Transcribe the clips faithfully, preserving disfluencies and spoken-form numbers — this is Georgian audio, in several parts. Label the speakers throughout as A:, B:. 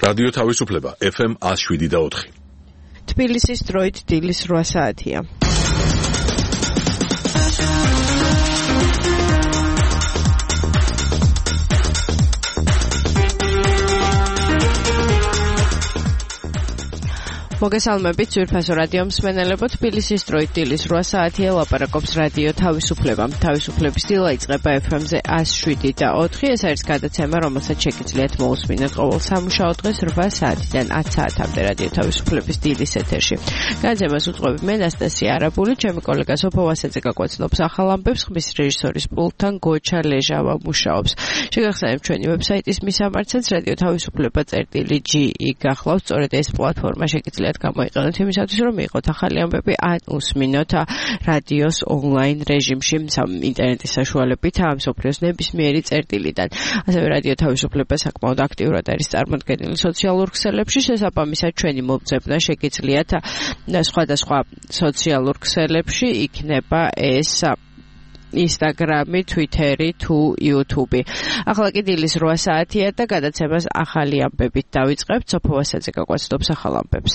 A: რადიო თავისუფლება ეფ ემ one oh seven და four.
B: თბილისის დროით დილის რვა საათია. მოგესალმებით ძვირფასო რადიო მსმენელებო, თბილისის დროით დილის რვა საათია, ლაპარაკობს რადიო თავისუფლება. თავისუფლების დილა იწყება ეფ ემ-ზე one oh seven და four. ეს არის გადაცემა, რომელსაც შეგიძლიათ მოусმინოთ ყოველ სამუშაო დღეს რვა საათიდან ათი საათამდე რადიო თავისუფლების დილის ეთერში. გადაცემას უწყობი მე ნასტასია არაბული, ჩემი კოლეგა სოფო ვასეძე გაგვაცნობს ახალ ამბებს, ხმის რეჟისორის პულტთან გოჩა ლეჟავა მუშაობს. შეგახსენებთ ჩვენი ვებსაიტის მისამართსაც რადიო თავისუფლება წერტილი ჯი ი გახლავთ, სწორედ ეს პლატფორმა შეგიძლიათ გამოიყენოთ იმისათვის, რომ მიიღოთ ახალი ამბები ან უსმინოთ რადიოს ონლაინ რეჟიმში ინტერნეტის საშუალებით ამ სოფლიოს ნებისმიერი წერტილიდან. ასევე რადიო თავისუფლება საკმაოდ აქტიურად არის წარმოდგენილი სოციალურ ქსელებში, შესაბამისად ჩვენი მომძებნა შეგიძლიათ სხვადასხვა სოციალურ ქსელებში, იქნება ეს Instagram, Twitter თუ YouTube. ახლა კი დილის რვა საათია და გადაცემას ახალი ამბებით დავიწყებთ. სოფო ვასაძე გაგვაცნობს ახალ ამბებს.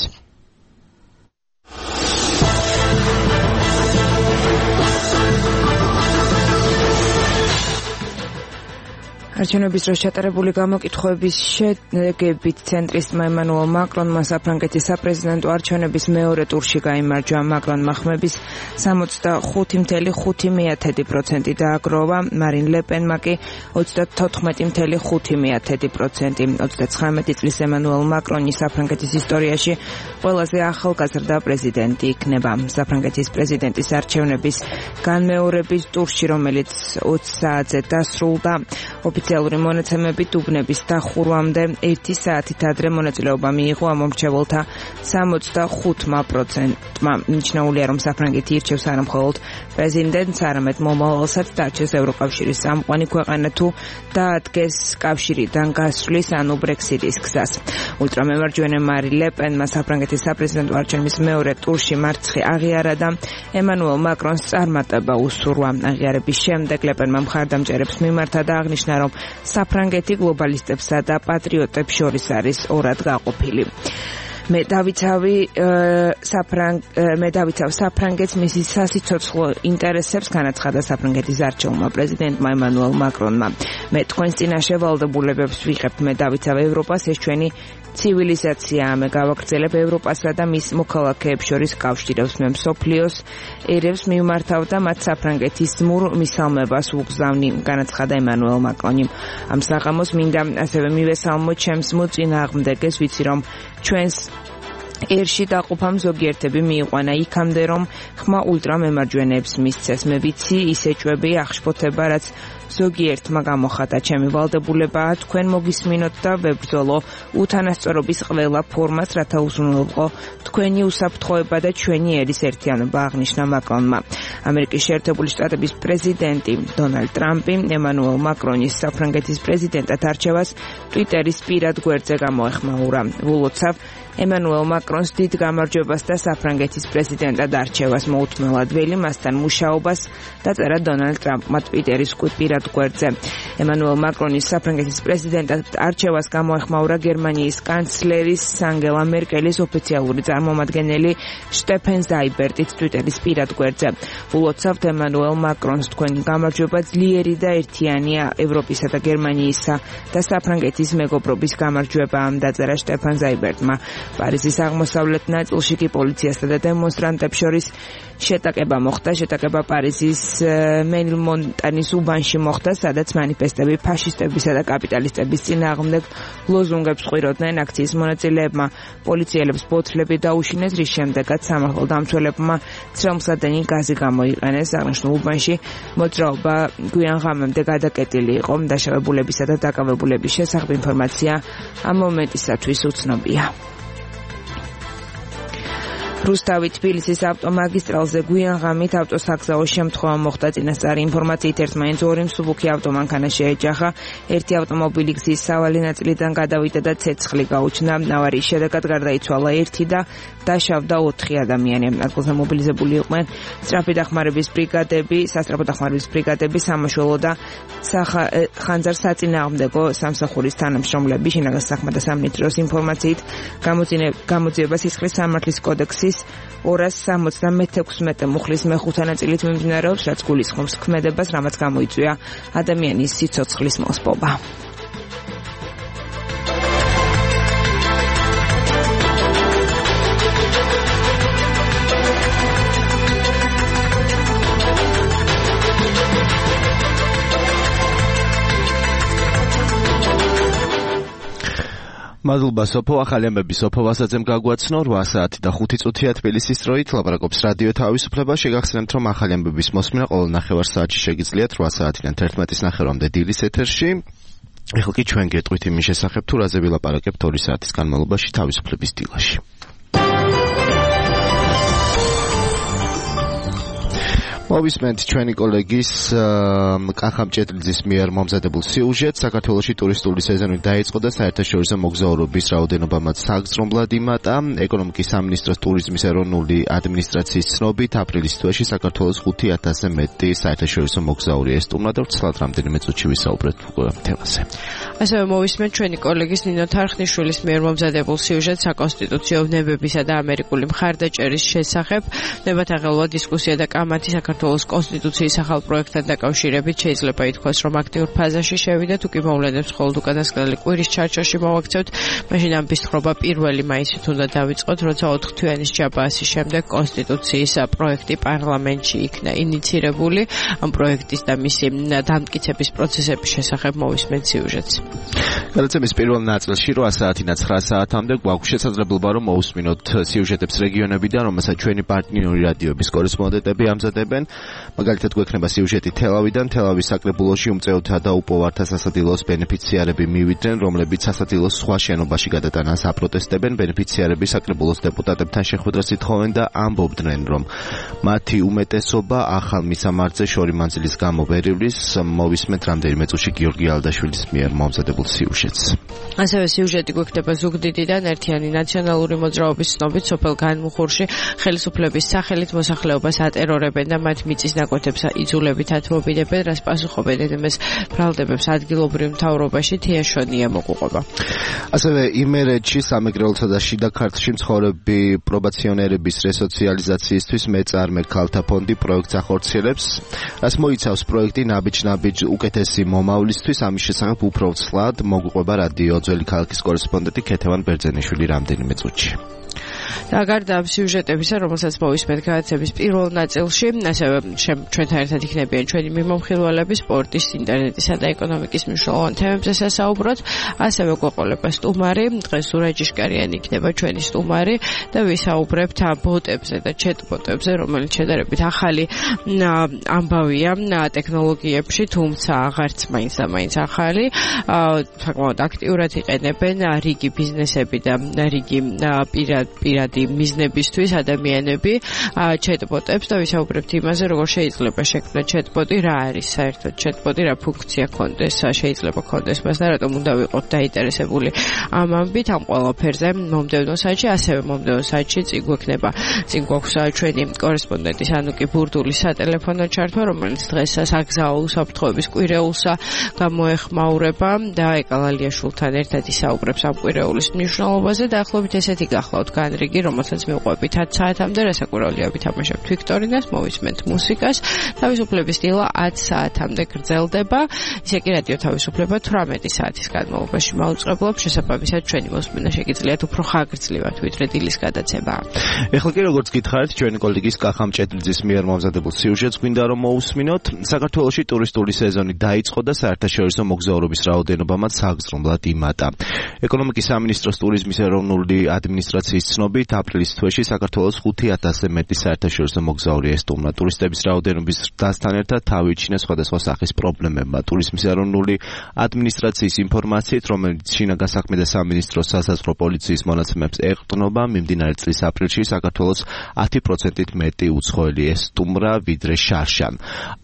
B: არჩევნების დროს ჩატარებული გამოკითხვების შედეგებით ცენტრისტმა ემანუელ მაკრონმა საფრანგეთის საპრეზიდენტო არჩევნების მეორე ტურში გაიმარჯვა. მაკრონმა ხმების სამოცდახუთი ფاصლე ხუთი პროცენტი დააგროვა, მარინ ლე პენმა კი ოცდათოთხმეტი ფاصლე ხუთი პროცენტი. ოცდაცხრამეტი წლის ემანუელ მაკრონი საფრანგეთის ისტორიაში ყველაზე ახალგაზრდა პრეზიდენტი იქნება. საფრანგეთის პრეზიდენტის არჩევნების განმეორების ტურში, რომელიც ოცი საათზე დასრულდა, ოფიციალური მონაცემებით უბნების დახურვამდე ერთი საათით ადრე მონაწილეობა მიიღო ამ მომრჩეველთა სამოცდახუთმა პროცენტმა. მიჩნეულია, რომ საფრანგეთი ირჩევს არა მხოლოდ პრეზიდენტს, არამედ მომავალსაც დარჩეს ევროკავშირის წამყვანი ქვეყანა თუ დაადგეს კავშირიდან გასვლის ანუ ბრექსიტის გზას. ულტრამემარჯვენე მარი ლე პენმა საფრანგეთის საპრეზიდენტო არჩევნების მეორე ტურში მარცხი აღიარა და ემანუელ მაკრონს წარმატება უსურვა. აღიარების შემდეგ ლე პენმა მხარდამჭერებს მიმართა და აღნიშნა, რომ საფრანგეთი გლობალისტებსა და პატრიოტებს შორის არის ორად გაყოფილი. მე დავიცავი საფრანგ მე დავიცავ საფრანგეთს მისი სასიცოცხლო ინტერესებს, განაცხადა საფრანგეთის არჩეულმა პრეზიდენტმა ემანუელ მაკრონმა. მე თქვენს წინაშე ვალდებულებებს ვიღებთ, მე დავიცავ ევროპას, ეს ჩვენი ცივილიზაციაა, მე გავაგრძელებ ევროპასა და მის მოქალაქეებს შორის კავშირებს, მე მსოფლიოს ერებს მიმართავ და მათ საფრანგეთის ძმურ მისალმებას ვუგზავნი, განაცხადა ემანუელ მაკრონი. ამ საღამოს მინდა ასევე მივესალმო ჩემს მოწინააღმდეგეს, ვიცი რომ ჩვენს ერში დაყოფამ ზოგიერთები მიიყვანა იქამდე, რომ ხმა ულტრამემარჯვენეებს მისცეს. მე ვიცი, ის ეჭვები აღშფოთება, რაც ზოგიერთმა გამოხატა. ჩემი ვალდებულებაა თქვენ მოგისმინოთ და ვებრძოლო უთანასწორობის ყველა ფორმას, რათა უზრუნველყო თქვენი უსაფრთხოება და ჩვენი ერის ერთიანობა, აღნიშნა მაკრონმა. ამერიკის შეერთებული შტატების პრეზიდენტი დონალდ ტრამპი ემანუელ მაკრონის საფრანგეთის პრეზიდენტად არჩევას ტვიტერის პირად გვერდზე გამოეხმაურა. ვულოცავ ემანუელ მაკრონს დიდ გამარჯვებას და საფრანგეთის პრეზიდენტად არჩევას მოუთმელად ველი მასთან მუშაობას, დაწერა დონალდ ტრამპმა ტვიტერის პირად გვერდზე. ემანუელ მაკრონის საფრანგეთის პრეზიდენტად არჩევას გამოეხმაურა გერმანიის კანცლერის ანგელა მერკელის ოფიციალური წარმომადგენელი შტეფენ ზაიბერტიც ტვიტერის პირად გვერდზე. ვულოცავთ ემანუელ მაკრონს, თქვენი გამარჯვება ძლიერი და ერთიანია ევროპისა და გერმანიისა და საფრანგეთის მეგობრობის გამარჯვებაა, დაწერა შტეფან ზაიბერტმა. პარიზის აღმოსავლეთ ნაწილში კი პოლიციასა და დემონსტრანტებს შორის შეტაკება მოხდა. შეტაკება პარიზის მენილმონტანის უბანში მოხდა, სადაც მანიფესტები ფაშისტებისა და კაპიტალისტების წინააღმდეგ ლოზუნგებს ყვიროდნენ. აქციის მონაწილეებმა პოლიციელებს ბოთლები დაუშინეს, რის შემდეგაც სამართალ დამცველებმა ცრემლსადენი გაზი გამოიყენეს. აღნიშნულ უბანში მოძრაობა გვიან ღამემდე გადაკეტილი იყო. დაშავებულებისა და დაკავებულების შესახებ ინფორმაცია ამ მომენტისათვის უცნობია. რუსთავი თბილისის ავტომაგისტრალზე გვიან ღამით ავტოსაგზაო შემთხვევა მოხდა. წინასწარი ინფორმაციით ერთმანეთს ორი მსუბუქი ავტომანქანა შეეჯახა. ერთი ავტომობილი გზის სავალი ნაწილიდან გადავიდა და ცეცხლი გაუჩნდა. ავარიის შედეგად გარდაიცვალა ერთი და დაშავდა ოთხი ადამიანი. ადგილზე მობილიზებული იყვნენ სწრაფი დახმარების ბრიგადები, სასწრაფო დახმარების ბრიგადები, სამაშველო და ხანძარ-საწინააღმდეგო სამსახურის თანამშრომლები. შინაგან საქმე და სამინისტროს ინფორმაციით გამოძიება სისხლის სამართლის კოდექსის ორას სამოცდამეექვსმეტე მუხლის მეხუთე ნაწილით მიმდინარეობს, რაც გულისხმობს ქმედებას, რამაც გამოიწვია ადამიანის სიცოცხლის მოსპობა.
C: მადლობა სოფო, ახალი ამბები სოფო ვასაძემ გაგვაცნო. რვა საათი და ხუთი წუთია თბილისის დროით. ლაპარაკობს რადიო თავისუფლება. შეგახსენებთ, რომ ახალი ამბების მოსმენა ყოველ ნახევარ საათში შეგიძლიათ რვა საათიდან თერთმეტის ნახევრამდე დილის ეთერში. ეხლა კი ჩვენ გეტყვით იმის შესახებ, თუ რაზე ვილაპარაკებთ ორი საათის განმავლობაში თავისუფლების დილაში. მოვისმენთ ჩვენი კოლეგის კახამ ჭეტრიძის მიერ მომზადებულ სიუჟეტს. საქართველოში ტურისტული სეზონი დაიწყო და საერთაშორისო მოგზაურობის რაოდენობამაც საგრძნობლად იმატა. ეკონომიკის სამინისტროს ტურიზმის ეროვნული ადმინისტრაციის ცნობით აპრილის თვეში საქართველოს ხუთი ათასზე მეტი საერთაშორისო მოგზაური ესტუმრა და ვრცლად რამდენიმე წუთში ვისაუბრეთ თემაზე.
D: ასევე მოვისმენთ ჩვენი კოლეგის ნინო თარხნიშვილის მიერ მომზადებულ სიუჟეტს საკონსტიტუციო ვნებებისა და ამერიკული მხარდაჭერის შესახებ. ვნებათაღელვა დისკუსია და კამათი საქართველოს კონსტიტუციის ახალ პროექტთან დაკავშირებით შეიძლება ითქვას, რომ აქტიურ ფაზაში შევიდა, თუ კი მოვლენებს მხოლოდ უკანასკნელი კვირის ჩარჩოში მოვაქცევთ, მაშინ ამ ბისტრობა პირველი მაისით უნდა დავიწყოთ, როცა ოთხთვიანის ჯაბაასის შემდეგ კონსტიტუციის პროექტი პარლამენტში იქნა ინიცირებული. ამ პროექტის და მისი დამტკიცების პროცესების შესახებ მოვისმენთ სიუჟეტს.
C: გადაცემის პირველ ნაწილში რვა საათიდან ცხრა საათამდე გვაქვს შესაძლებლობა, რომ მოусმინოთ სიუჟეტებს რეგიონებიდან, რომელსაც ჩვენი პარტნიორი რადიოების კორესპონდენტები ამზადებენ. მაგალითად გვექნება სიუჟეტი თელავიდან. თელავის საკრებულოში უმწეოთა და უპოვართა სასადილოს ბენეფიციარები მივიდნენ, რომლებიც სასადილოს სხვა შენობაში გადატანას აპროტესტებენ. ბენეფიციარები საკრებულოს დეპუტატებთან შეხვედრას ითხოვენ და ამბობდნენ, რომ მათი უმეტესობა ახალ მისამართზე შორი მანძილის გამო ვერ ივლის. მოვისმენთ რამდენიმე წუთში გიორგი ალდაშვილის მიერ მომზადებულ სიუჟეტს.
D: ასევე სიუჟეტი გვექნება ზუგდიდიდან. ერთიანი ნაციონალური მოძრაობის ცნობით სოფელ განმუხურში ხელისუფლების სახელით მოსახლეობას ატერორებენ და მათ მიწის ნაკვეთებს იძულებით ათმობინებენ, რას პასუხობენ ემეს ბრალდებებს ადგილობრივ მთავრობაში. თიაშონია მოგვიყვება.
C: ასევე იმერეთში სამეგრელოსა და შიდა ქართლში მცხოვრები პრობაციონერების რესოციალიზაციისთვის მეწარმე ქალთა ფონდი პროექტს ახორციელებს. რას მოიცავს პროექტი ნაბიჯ-ნაბიჯ უკეთესი მომავლისთვის, ამის შესახებ უფრო ვცლად მოგვიყვება რადიო ძველი ქალაქის კორესპონდენტი ქეთევან ბერძენიშვილი რამდენიმე წუთში.
D: და გარდა ამ სიუჟეტებისა, რომელსაც მოვისმენთ გადაცემის პირველ ნაწილში, ასევე ჩვენთან ერთად იქნებიან ჩვენი მიმომხილველები სპორტის, ინტერნეტისა და ეკონომიკის მნიშვნელოვან თემებზე სასაუბროთ. ასევე გვეყოლება სტუმარი, დღეს სურაჯიშკარიანი იქნება ჩვენი სტუმარი და ვისაუბრებთ ბოტებზე და ჩეტბოტებზე, რომელიც შედარებით ახალი ამბავია ტექნოლოგიებში, თუმცა აღარც მაინც და მაინც ახალი. საკმაოდ აქტიურად იყენებენ რიგი ბიზნესები და რიგი პირადი მიზნებისთვის ადამიანები ჩეტბოტებს და ვისაუბრებთ იმაზე, როგორ შეიძლება შექმნას ჩეტბოტი, რა არის საერთოდ ჩეტბოტი, რა ფუნქცია ქონდეს, შეიძლება ქონდეს მას და რატომ უნდა ვიყოთ დაინტერესებული ამ ამბით, ამ ყველაფერზე მომდევნო საათში. ასევე მომდევნო საათში წინ გვექნება წინ გვაქვს ჩვენი კორესპონდენტის ანუკი ბურდულის სატელეფონო ჩართვა, რომელიც დღეს საგზაო უსაფრთხოების კვირეულსა გამოეხმაურება და ეკალალიაშვილთან ერთად ისაუბრებს ამ კვირეულის მნიშვნელობაზე. დაახლოებით ესეთი გახლავთ განრიგი, რომელსაც მივყვებით ათ საათამდე, რასაკვირველია ვითამაშებთ ვიქტორინას, მოვისმენთ მუსიკას. თავისუფლების დილა ათ საათამდე გრძელდება. ისე კი რადიო თავისუფლება თვრამეტი საათის განმავლობაში მაუწყებლობს. შესაბამისად ჩვენი მოსმენა შეგიძლიათ უფრო ხანგრძლივად, ვიდრე დილის გადაცემა.
C: ეხლა კი როგორც გითხარით, ჩვენი კოლეგის კახამ ჭეტრიძის მიერ მომზადებულ სიუჟეტს გვინდა რომ მოусმინოთ. საქართველოში ტურისტული სეზონი დაიწყო და საერთაშორისო მოგზაურობის რაოდენობამაც საგრძნობლად იმატა. ეკონომიკის სამინისტროს ტურიზმის ეროვნული ადმინისტრაციის ცნობით ფარგლებით აპრილის თვეში საქართველოს ხუთი ათასზე მეტი საერთაშორისო მოგზაური ესტუმრა. ტურისტების რაოდენობის ზრდასთან ერთად თავი-იჩინა სხვადასხვა სახის პრობლემებმა. ტურიზმის ეროვნული ადმინისტრაციის ინფორმაციით, რომელიც შინაგან საქმეთა სამინისტროს სასაზღვრო პოლიციის მონაცემებს ეყრდნობა, მიმდინარე წლის აპრილში საქართველოს ათი პროცენტით მეტი უცხოელი ესტუმრა ვიდრე შარშან.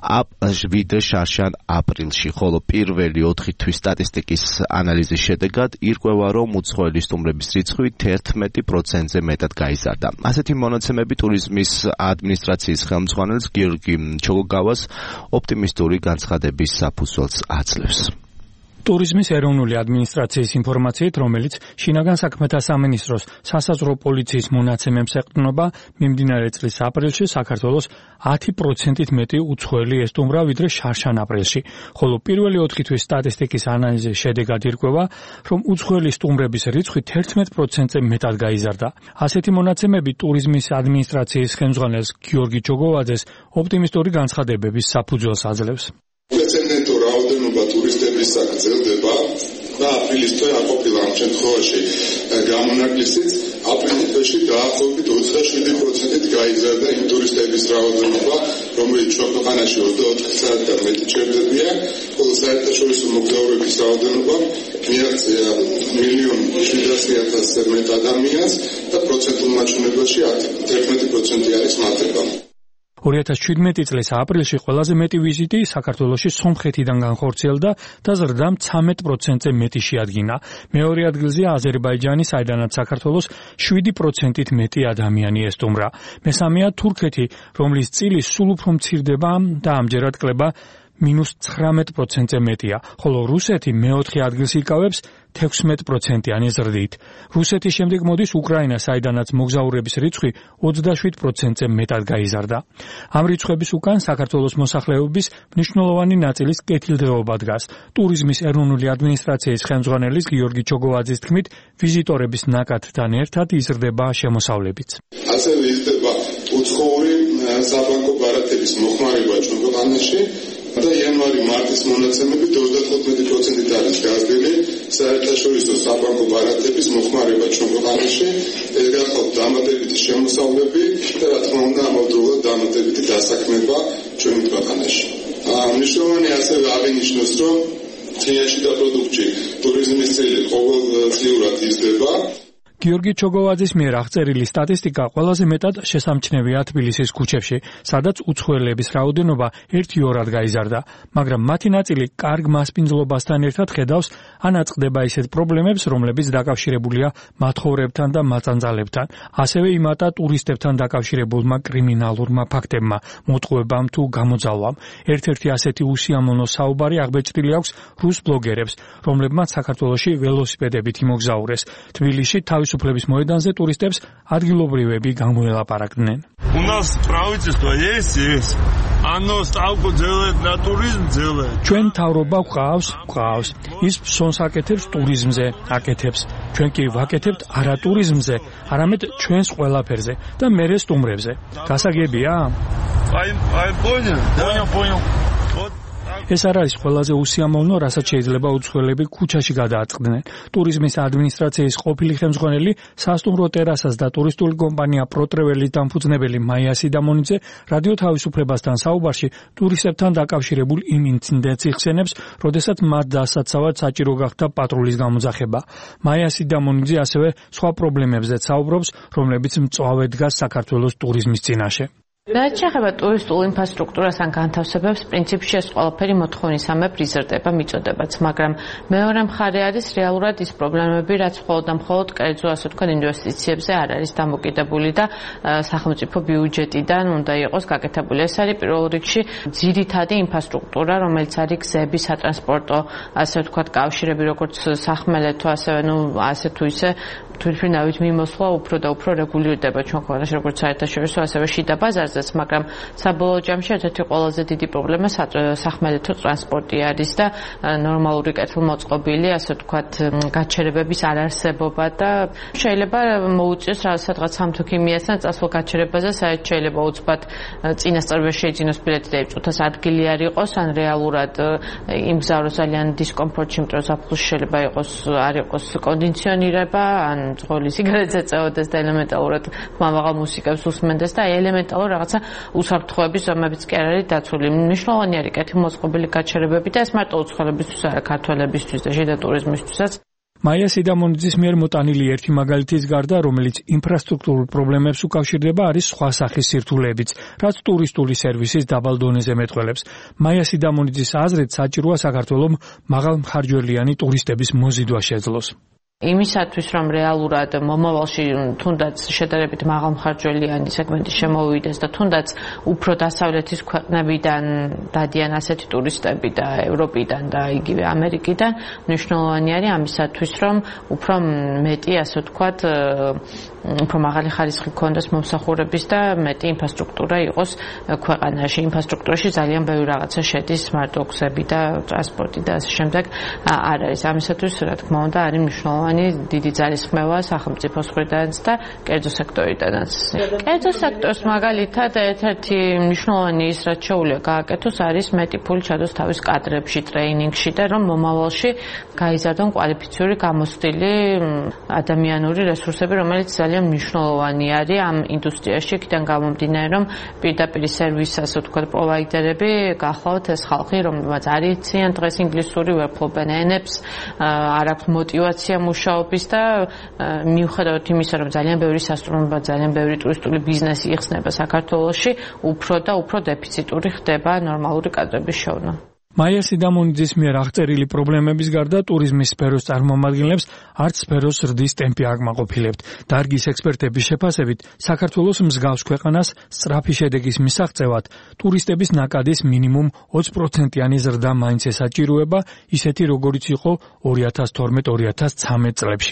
C: ვიდრე შარშან აპრილში, ხოლო პირველი ოთხი თვის სტატისტიკის ანალიზის შედეგად ირკვევა, რომ უცხოელი სტუმრების რიცხვი თერთმეტი პროცენტზე მეტად გაიზარდა. ასეთი მონაცემები ტურიზმის ადმინისტრაციის ხელმძღვანელს გიორგი ჩოგოგავას ოპტიმისტური განცხადების საფუძველს აძლევს.
E: ტურიზმის ეროვნული ადმინისტრაციის ინფორმაციით, რომელიც შინაგან საქმეთა სამინისტროს სასაზღვრო პოლიციის მონაცემებს ეყრდნობა, მიმდინარე წლის აპრილში საქართველოს ათი პროცენტით მეტი უცხოელი ესტუმრა ვიდრე შარშან აპრილში, ხოლო პირველი ოთხი თვის სტატისტიკის ანალიზის შედეგად ირკვევა, რომ უცხოელი სტუმრების რიცხვი თერთმეტ პროცენტზე მეტად გაიზარდა. ასეთი მონაცემები ტურიზმის ადმინისტრაციის ხელმძღვანელს გიორგი ჩოგოვაძეს ოპტიმისტური განცხადებების საფუძველს აძლევს.
F: პრეცედენტო რაოდენობა ტურისტების გრძელდება და აპრილის თვე არ ყოფილა ამ შემთხვევაში გამონაკლისით. აპრილის თვეში დაახლოებით ოცდაშვიდი პროცენტით გაიზარდა იმ ტურისტების რაოდენობა, რომელიც ჩვენ ქვეყანაში ოცდაოთხ საათიდან მეტი ჩერდებიან, ხოლო საერთაშორისო მოგზაურების რაოდენობა მიაღწია მილიონ შვიდასი ათასზე მეტ ადამიანს და პროცენტულ მაჩვენებელში თერთმეტი პროცენტი არის მატება.
E: ორი ათას ჩვიდმეტი წლის აპრილში ყველაზე მეტი ვიზიტი საქართველოში სომხეთიდან განხორციელდა და ზრდამ ცამეტ პროცენტზე მეტი შეადგინა. მეორე ადგილზეა აზერბაიჯანი, საიდანაც საქართველოს შვიდი პროცენტით მეტი ადამიანი ესტუმრა. მესამეა თურქეთი, რომლის წილი სულ უფრო მცირდება და ამჯერად კლება მინუს ცხრამეტ პროცენტზე მეტია, ხოლო რუსეთი მეოთხე ადგილს იკავებს თექვსმეტ პროცენტიანი ზრდით. რუსეთის შემდეგ მოდის უკრაინა, საიდანაც მოგზაურების რიცხვი ოცდაშვიდ პროცენტზე მეტად გაიზარდა. ამ რიცხვების უკან საქართველოს მოსახლეობის მნიშვნელოვანი ნაწილის კეთილდღეობა დგას. ტურიზმის ეროვნული ადმინისტრაციის ხელმძღვანელის გიორგი ჩოგოვაძის თქმით, ვიზიტორების ნაკადთან ერთად იზრდება შემოსავლებიც.
F: ასევე იზრდება უცხოური საბანკო ბარათების მოხმარება ჩვენ ქვეყანაში. და იანვარი-მარტის მონაცემებით ოცდათხუთმეტი პროცენტით არის გაზრდილი საერთაშორისო საბანკო ბარათების მოხმარება ჩვენ ქვეყანაში. ეს გახლავთ დამატებითი შემოსავლები და რა თქმა უნდა ამავდროულად დამატებითი დასაქმება ჩვენ ქვეყანაში. მნიშვნელოვანი ასევე აღინიშნოს, რომ წინაში და პროდუქტში ტურიზმის წილი ყოველწლიურად იზრდება.
E: გიორგი ჩოგოვაძის მიერ აღწერილი სტატისტიკა ყველაზე მეტად შესამჩნევია თბილისის ქუჩებში, სადაც უცხოელების რაოდენობა ერთ-ორად გაიზარდა, მაგრამ მათი ნაწილი კარგ მასპინძლობასთან ერთად ხედავს ან აწყდება ისეთ პრობლემებს, რომლებიც დაკავშირებულია მათხოვრებთან და მაწანწალებთან, ასევე იმატა ტურისტებთან დაკავშირებულმა კრიმინალურმა ფაქტებმა, მოტყუებამ თუ გამოძალვამ. ერთ-ერთი ასეთი უსიამოვნო საუბარი აღბეჭდილი აქვს რუს ბლოგერებს, რომლებმაც საქართველოში ველოსიპედებით იმოგზაურეს. თბილისში თავისუფლების მოედანზე ტურისტებს ადგილობრივები გამოელაპარაკდნენ.
G: У нас правительство есть, есть. Оно ставку делает на туризм, делает.
E: ჩვენ თავრობა გვყავს, გვყავს. ის ფსონს აკეთებს ტურიზმზე, აკეთებს. ჩვენ კი ვაკეთებთ არა ტურიზმზე, არამედ ჩვენს ყველაფერზე და მერე სტუმრებზე. გასაგებია?
G: Ай, ай, понял. Понял, понял.
E: ეს არ არის ყველაზე უსიამოვნო, რასაც შეიძლება უცხოელები ქუჩაში გადააწყდნენ. ტურიზმის ადმინისტრაციის ყოფილი ხელმძღვანელი, სასტუმრო ტერასას და ტურისტული კომპანია პროტრეველის დამფუძნებელი მაია სიდამონიძე რადიო თავისუფლებასთან საუბარში ტურისტებთან დაკავშირებულ იმ ინციდენტს იხსენებს, როდესაც მათ დასაცავად საჭირო გახდა პატრულის გამოძახება. მაია სიდამონიძე ასევე სხვა პრობლემებზეც საუბრობს, რომლებიც მწვავე დგას საქართველოს ტურიზმის წინაშე.
H: რაც შეეხება ტურისტულ ინფრასტრუქტურას ან განთავსებებს, პრინციპში ეს ყველაფერი მოთხოვნისამებრ იზრდება, მიწოდებაც, მაგრამ მეორე მხარე არის რეალურად ის პრობლემები, რაც მხოლოდ და მხოლოდ კერძო, ასე ვთქვათ, ინვესტიციებზე არ არის დამოკიდებული და სახელმწიფო ბიუჯეტიდან უნდა იყოს გაკეთებული. ეს არის პირველ რიგში ძირითადი ინფრასტრუქტურა, რომელიც არის გზები, სატრანსპორტო, ასე ვთქვათ, კავშირები, როგორც სახმელეთო, ასევე ნუ ასე თუ ისე თვითმფრინავით მიმოსვლა უფრო და უფრო რეგულირდება ჩვენ ქვეყანაში, როგორც საერთაშორისო, ასევე შიდა ბაზარზე. მაგრამ საბოლოო ჯამში ერთ-ერთი ყველაზე დიდი პრობლემა სახმელეთო ტრანსპორტი არის და ნორმალური კეთილმოწყობილი, ასე ვთქვათ, გაჩერებების არარსებობა და შეიძლება მოუწიოს სადღაც სამთუქიმიასთან წასვლა გაჩერებაზე, საერთოდ შეიძლება უცბად წინასწარ შეიძინოს ბილეთი და იწუთას ადგილი არ იყოს, ან რეალურად იმგზავროს ძალიან დისკომფორტში, იმიტომ რომ ზაფხულში შეიძლება იყოს არ იყოს კონდიციონირება, ან ძღოლი სიგარეტს ეწეოდეს და ელემენტალურად მაღალ მუსიკებს უსმენდეს და აი ელემენტალურ რაღაცა უსაფრთხოების ზომებიც კი არ არის დაცული. მნიშვნელოვანი არის კეთილმოწყობილი გაჩერებები და ეს მარტო უცხოელებისთვის არა, ქართველებისთვის და შიდა ტურიზმისთვისაც.
E: მაია სიდამონიძის მიერ მოტანილი ერთი მაგალითის გარდა, რომელიც ინფრასტრუქტურულ პრობლემებს უკავშირდება, არის სხვა სახის სირთულეებიც, რაც ტურისტული სერვისის დაბალ დონეზე მეტყველებს. მაია სიდამონიძის აზრით, საჭიროა საქართველოს მაღალმხარჯველიანი ტურისტების მოზიდვა შეძლოს.
H: იმისათვის რომ რეალურად მომავალში თუნდაც შედარებით მაღალმხარჯველიანი სეგმენტი შემოვიდეს და თუნდაც უფრო დასავლეთის ქვეყნებიდან დადიან ასეთი ტურისტები და ევროპიდან და იგივე ამერიკიდან, მნიშვნელოვანი არის ამისათვის რომ უფრო მეტი, ასე ვთქვათ, უფრო მაღალი ხარისხი ქონდეს მომსახურების და მეტი ინფრასტრუქტურა იყოს ქვეყანაში. ინფრასტრუქტურაში ძალიან ბევრი რაღაცა შედის, მარტო გზები და ტრანსპორტი და ასე შემდეგ არ არის. ამისათვის, რა თქმა უნდა, არის მნიშვნელოვანი დიდი ძალისხმევა სახელმწიფოს მხრიდანაც და კერძო სექტორიდანაც. კერძო სექტორს მაგალითად ერთ-ერთი მნიშვნელოვანი ის, რაც შეუძლია გააკეთოს, არის მეტი ფული ჩადოს თავის კადრებში, ტრეინინგში და რომ მომავალში გაიზარდონ კვალიფიციური გამოცდილი ადამიანური რესურსები, რომელიც ძალიან მნიშვნელოვანი არის ამ ინდუსტრიაში, იქიდან გამომდინარე, რომ პირდაპირ სერვის, ასე ვთქვათ, პროვაიდერები გახლავთ ეს ხალხი, რომელმაც არ იციან დღეს ინგლისური, ვერ ფლობენ ენებს, არ აქვს мотиваცია მუშაობის და მიუხედავად იმისა, რომ ძალიან ბევრი სასტუმრო, ძალიან ბევრი ტურისტული ბიზნესი იხსნება საქართველოში, უფრო და უფრო დეფიციტური ხდება ნორმალური კადრების შოვნა.
E: მაია სიდამონიძის მიერ აღწერილი პრობლემების გარდა ტურიზმის სფეროს წარმომადგენლებს არც სფეროს ზრდის ტემპი აკმაყოფილებთ. დარგის ექსპერტების შეფასებით, საქართველოს მსგავს ქვეყანას სწრაფი შედეგის მისაღწევად ტურისტების ნაკადის მინიმუმ ოცი პროცენტიანი ზრდა მაინც ესაჭიროება, ისეთი როგორიც იყო ორი ათას თორმეტ ორი ათას ცხრამეტ წლებში.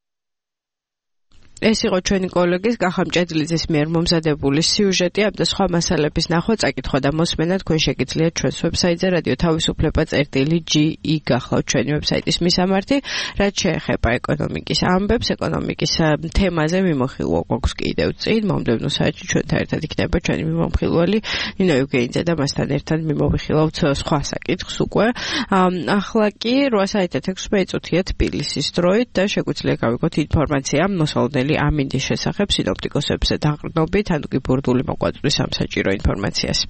D: ეს იყო ჩვენი კოლეგის გახამ ჭედლიძის მიერ მომზადებული სიუჟეტი. ამ და სხვა მასალების ნახვა, წაკითხვა და მოსმენა თქვენ შეგიძლიათ ჩვენს ვებსაიტზე რადიო თავისუფლება წერტილი ჯი ი გახლავთ ჩვენი ვებსაიტის მისამართი. რაც შეეხება ეკონომიკის ამბებს, ეკონომიკის თემაზე მიმოხილვა გვაქვს კიდევ წინ. მომდევნო საათში ჩვენთან ერთად იქნება ჩვენი მიმოხილველი ნინო ევგენიძე და მასთან ერთად მიმოვიხილავთ სხვა საკითხს უკვე. ახლა კი რვა საათი ექვსი წუთია თბილისის დროით და შეგვიძლია გავიგოთ ინფორმაცია მოსალოდნელი ამინდის შესახებ სინოპტიკოსებზე დაყრდნობით, ან კი ბურდული მოყვაწვის ამ საჭირო ინფორმაციას.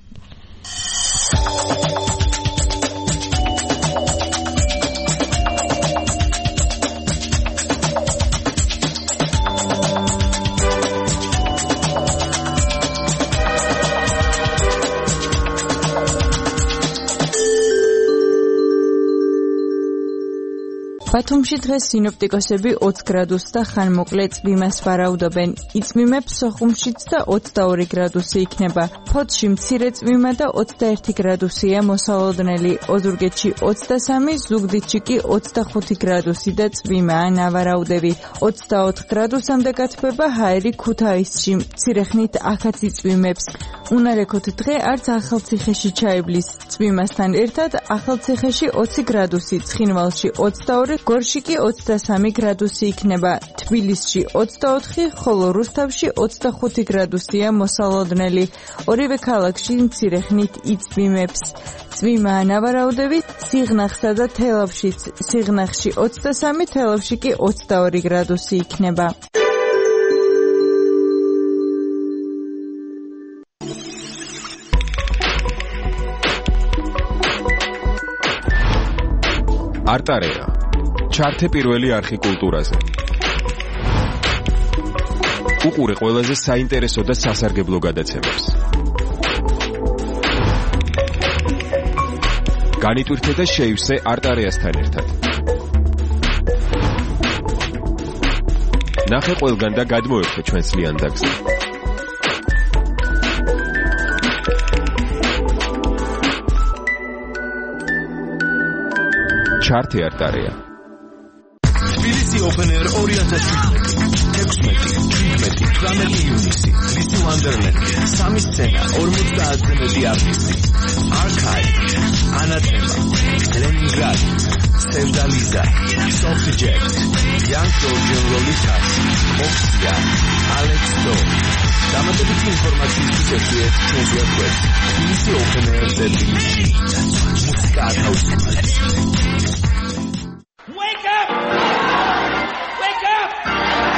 B: ბათუმში დღეს სინოპტიკოსები ოცი გრადუსს და ხანმოკლე წვიმას ვარაუდობენ. იწვიმებს სოხუმშიც და ოცდაორი გრადუსი იქნება. ფოთში მცირე წვიმა და ოცდაერთი გრადუსია მოსალოდნელი. ოზურგეთში ოცდასამი, ზუგდიდში კი ოცდახუთი გრადუსი და წვიმაა ნავარაუდები. ოცდაოთხ გრადუსამდე გათბება ჰაერი ქუთაისში. მცირე ხნით აქაც იწვიმებს. უნარეკოთ დღე არც ახალციხეში ჩაებლის. წვიმასთან ერთად ახალციხეში ოცი გრადუსი, ცხინვალში ოცდაორი, გორში კი ოცდასამი გრადუსი იქნება. თბილისში ოცდაოთხი, ხოლო რუსთავში ოცდახუთი გრადუსია მოსალოდნელი. ორივე ქალაქში მცირე ხნით იწვიმებს. წვიმაა ნავარაუდები სიღნაღსა და თელავშიც. სიღნაღში ოცდასამი, თელავში კი ოცდაორი გრადუსი იქნება.
I: არტარეა ჩართე პირველი არხი კულტურაზე. უყურე ყველაზე საინტერესო და სასარგებლო გადაცემებს. განიტვირთე და შეივსე არტარეასთან ერთად. ნახე ყველგან და გადმოერთე ჩვენს ლიანდაგზე. ჩართე არტარეა.
J: თბილისი Open Air ორი ათას შვიდმეტი, ექვსმეტი, შვიდმეტი ივნისი, ლისი ვანდერლენდი, სამი სცენა, ორმოცდაათზე მეტი არტისტი, Archive, ანათემა, ლენინგრადი, სევდალიზა, Soft Jack, Young Georgian Rollitas, Oxia, Alex Do. დამატებითი ინფორმაციისთვის ეხვიეთ ჩვენს ვებგვერდს თბილისი Open Air-ზე თბილისში. მუსიკა ათავისუფლებს. Wake up! Wake up!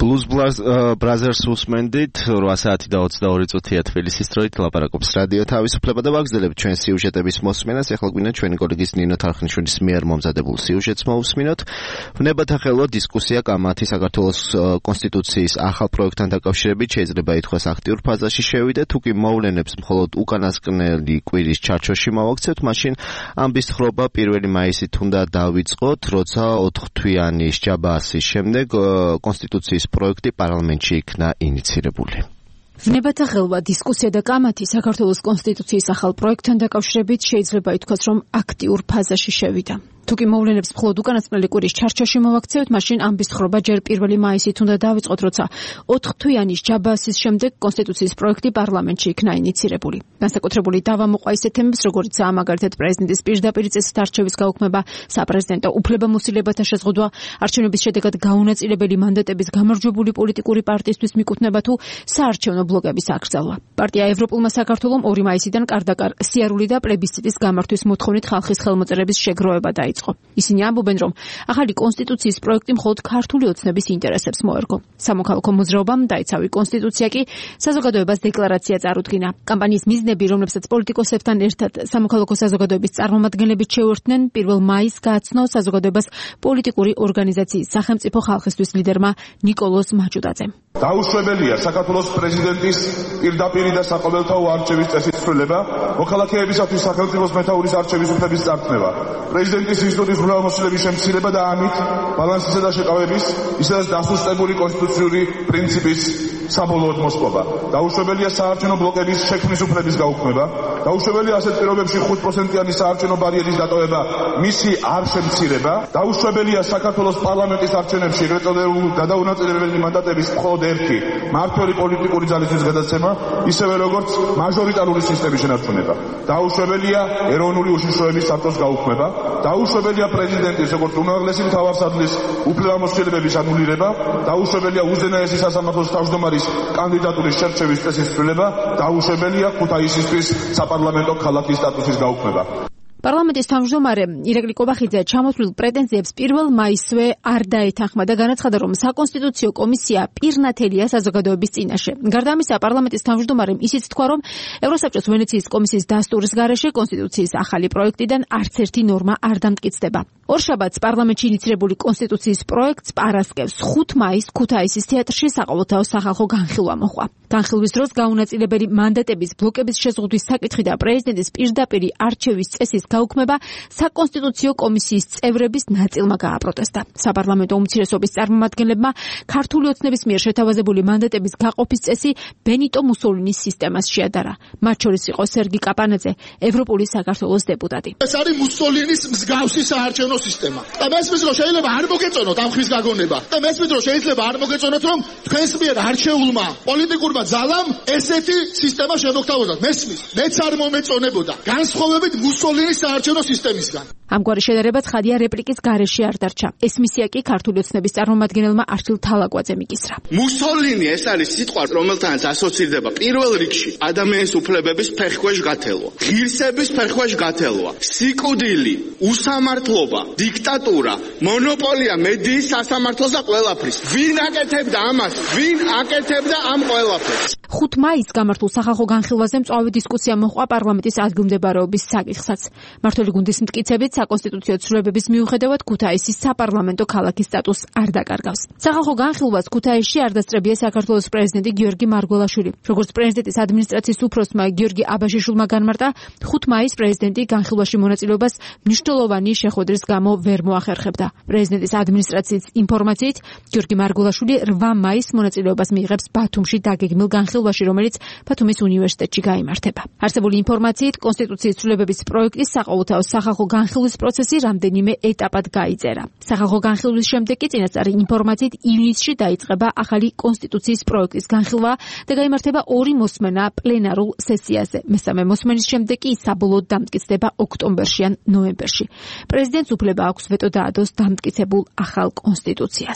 C: Blues Brothers უსმენდით რვა საათი და ოცდაორი წუთია თბილისის დროით ლაპარაკობს რადიო თავისუფლება და ვაგრძელებთ ჩვენ სიუჟეტების მოსმენას. ეხლა გვინდა ჩვენი კოლეგის ნინო თარხნიშვილის მიერ მომზადებულ სიუჟეტს მოვუსმინოთ. ვნებათა ხელვა დისკუსია კამათი საქართველოს კონსტიტუციის ახალ პროექტთან დაკავშირებით შეიძლება ითქვას აქტიურ ფაზაში შევიდა. თუ კი მოვლენებს მხოლოდ უკანასკნელი კვირის ჩარჩოში მოვაქცევთ, მაშინ ამბის თხრობა პირველი მაისით უნდა დავიწყოთ, როცა ოთხთვიანი სჯაბაასის შემდეგ კონსტიტუციის პროექტი პარლამენტში იქნა ინიცირებული.
K: ვნებათა ხელვა დისკუსია და კამათი საქართველოს კონსტიტუციის ახალ პროექტთან დაკავშირებით შეიძლება ითქვას, რომ აქტიურ ფაზაში შევიდა. თუ კი მოვლენებს მხოლოდ უკანასკნელი კვირის ჩარჩოში მოვაქცევთ, მაშინ ამბის თხრობა ჯერ პირველი მაისით უნდა დავიწყოთ, როცა ოთხთვიანი სჯაბაასის შემდეგ კონსტიტუციის პროექტი პარლამენტში იქნა ინიცირებული. განსაკუთრებული დავა მოყვა ისეთ თემებს, როგორიცაა მაგალითად პრეზიდენტის პირდაპირ წესით არჩევის გაუქმება, საპრეზიდენტო უფლებამოსილებათა შეზღუდვა, არჩევნების შედეგად გაუნაწილებელი მანდატების გამარჯვებული პოლიტიკური პარტიისთვის მიკუთვნება თუ საარჩევნო ბლოკების აკრძალვა. პარტია ევროპულმა საქართველომ ორი მაისიდან კარდაკარ სიარული და პლებისციტის გამართვის მოთხოვნით ხალხის ხელმოწერების შეგროვება დაიწყო. ისინი ამბობენ, რომ ახალი კონსტიტუციის პროექტი მხოლოდ ქართული ოცნების ინტერესებს მოერგო. სამოქალაქო მოძრაობამ დაიცავი კონსტიტუცია კი საზოგადოებას დეკლარაცია წარუდგინა. კამპანიის მიზნები, რომლებსაც პოლიტიკოსებთან ერთად სამოქალაქო საზოგადოების წარმომადგენლებიც შეუერთდნენ, პირველ მაისს გააცნო საზოგადოებას პოლიტიკური ორგანიზაციის სახელმწიფო ხალხისთვის ლიდერმა ნიკოლოზ მაჭუტაძემ.
L: დაუშვებელია საქართველოს პრეზიდენტის პირდაპირი და საყოველთაო არჩევის წესის ცვლილება, მოქალაქეებისათვის სახელმწიფოს მეთაურის არჩევის უფლების წარქმნება, პრეზიდენტის ინსტიტუტის უფლებამოსილების შემცირება და ამით ბალანსისა და შეკავების, ისედაც დასუსტებული კონსტიტუციური პრინციპის საბოლოოდ მოსპობა. დაუშვებელია საარჩევნო ბლოკების შექმნის უფლების გაუქმება, დაუშვებელია ასეთ პირობებში ხუთ პროცენტიანი საარჩევნო ბარიერის დატოვება, მისი არ შემცირება, დაუშვებელია საქართველოს პარლამენტის არჩევნებში ეგრეთ წოდებული გადაუნაწილებელი მანდატების მხოლოდ ერთი მმართველი პოლიტიკური ძალისთვის გადაცემა, ისევე როგორც მაჟორიტარული სისტემის შენარჩუნება. დაუშვებელია ეროვნული უშიშროების საბჭოს გაუქმება, დაუშვებელია პრეზიდენტის როგორც უმაღლესი მთავარსარდლის უფლებამოსილებების ანულირება, დაუშვებელია უზენაესი სასამართლოს თავმჯდომარის კანდიდატურის შერჩევის წესის ცვლილება, დაუშვებელია ქუთაისისთვის საპარლამენტო ქალაქის სტატუსის გაუქმება.
K: პარლამენტის თავმჯდომარე ირაკლი კობახიძე ჩამოთვლილ პრეტენზიებს პირველ მაისვე არ დაეთანხმა და განაცხადა, რომ საკონსტიტუციო კომისია პირნათელია საზოგადოების წინაშე. გარდა ამისა, პარლამენტის თავმჯდომარემ ისიც თქვა, რომ ევროსაბჭოს ვენეციის კომისიის დასტურის გარეშე კონსტიტუციის ახალი პროექტიდან არც ერთი ნორმა არ დამტკიცდება. ორშაბათს პარლამენტში ინიცირებული კონსტიტუციის პროექტს პარასკევს ხუთ მაისს ქუთაისის თეატრში საყოველთაო სახალხო განხილვა მოჰყვა. განხილვის დროს გაუნაწილებელი მანდატების ბლოკების შეზღუდვის საკითხი და პრეზიდენტის პირდაპირი არჩევის წესის გაუქმება საკონსტიტუციო კომისიის წევრების ნაწილმა გააპროტესტა. საპარლამენტო უმცირესობის წარმომადგენლებმა ქართული ოცნების მიერ შეთავაზებული მანდატების გაყოფის წესი ბენიტო მუსოლინის სისტემას შეადარა. მათ შორის იყო სერგი კაპანაძე, ევროპული საქართველოს დეპუტატი.
M: ეს არის მუსოლინის მსგავსი საარჩევნო სისტემა. და მესმის რომ შეიძლება არ მოგეწონოთ ამ ხის გაგონება. და მესმის რომ შეიძლება არ მოგეწონოთ, რომ თქვენს მიერ არჩეულმა პოლიტიკურმა ძალამ ესეთი სისტემა შემოგთავაზოთ. მესმის, მეც არ მომეწონებოდა. განსხვავებით მუსოლინის საარჩევნო სისტემისგან.
K: ამგვარი შედარება ცხადია რეპლიკის გარეშე არ დარჩა. ეს მისია კი ქართული ოცნების წარმომადგენელმა არჩილ თალაკვაძემ იკისრა.
M: მუსოლინი ეს არის სიტყვა, რომელთანაც ასოცირდება პირველ რიგში ადამიანის უფლებების ფეხქვეშ გათელვა, ღირსების ფეხქვეშ გათელვა, სიკვდილი, უსამართლობა, დიქტატურა, მონოპოლია მედიის სასამართლოს და ყველაფრის. ვინ აკეთებდა ამას? ვინ აკეთებდა ამ ყველაფერს?
K: ხუთ მაისს გამართულ სახალხო განხილვაზე მწვავე დისკუსია მოჰყვა პარლამენტის ადგილმდებარეობის საკითხსაც. მმართველი გუნდის მტკიცებით, საკონსტიტუციო ცვლილებების მიუხედავად ქუთაისის საპარლამენტო ქალაქის სტატუსს არ დაკარგავს. სახალხო განხილვას ქუთაისში არ დასწრებია საქართველოს პრეზიდენტი გიორგი მარგველაშვილი. როგორც პრეზიდენტის ადმინისტრაციის უფროსმა გიორგი აბაშიშვილმა განმარტა, ხუთ მაისს პრეზიდენტი განხილვაში მონაწილეობას მნიშვნელოვანი შეხვედრის გამო ვერ მოახერხებდა. პრეზიდენტის ადმინისტრაციის ინფორმაციით, გიორგი მარგველაშვილი რვა მაისს მონაწილეობას მიიღებს ბათუმში დაგეგმილ განხილვაში, რომელიც ბათუმის უნივერსიტეტში გაიმართება. არსებული ინფორმაციით, კონსტიტუციის ცვლილებების პროექტის საყოველთაო სახალხო განხილვის პროცესი რამდენიმე ეტაპად გაიწერა. სახალხო განხილვის შემდეგ კი წინასწარი ინფორმაციით ივნისში დაიწყება ახალი კონსტიტუციის პროექტის განხილვა და გაიმართება ორი მოსმენა პლენარულ სესიაზე. მესამე მოსმენის შემდეგ კი საბოლოოდ დამტკიცდება ოქტომბერში ან ნოემბერში. პრეზიდენტს უფლება აქვს ვეტო დაადოს დამტკიცებულ ახალ კონსტიტუციას.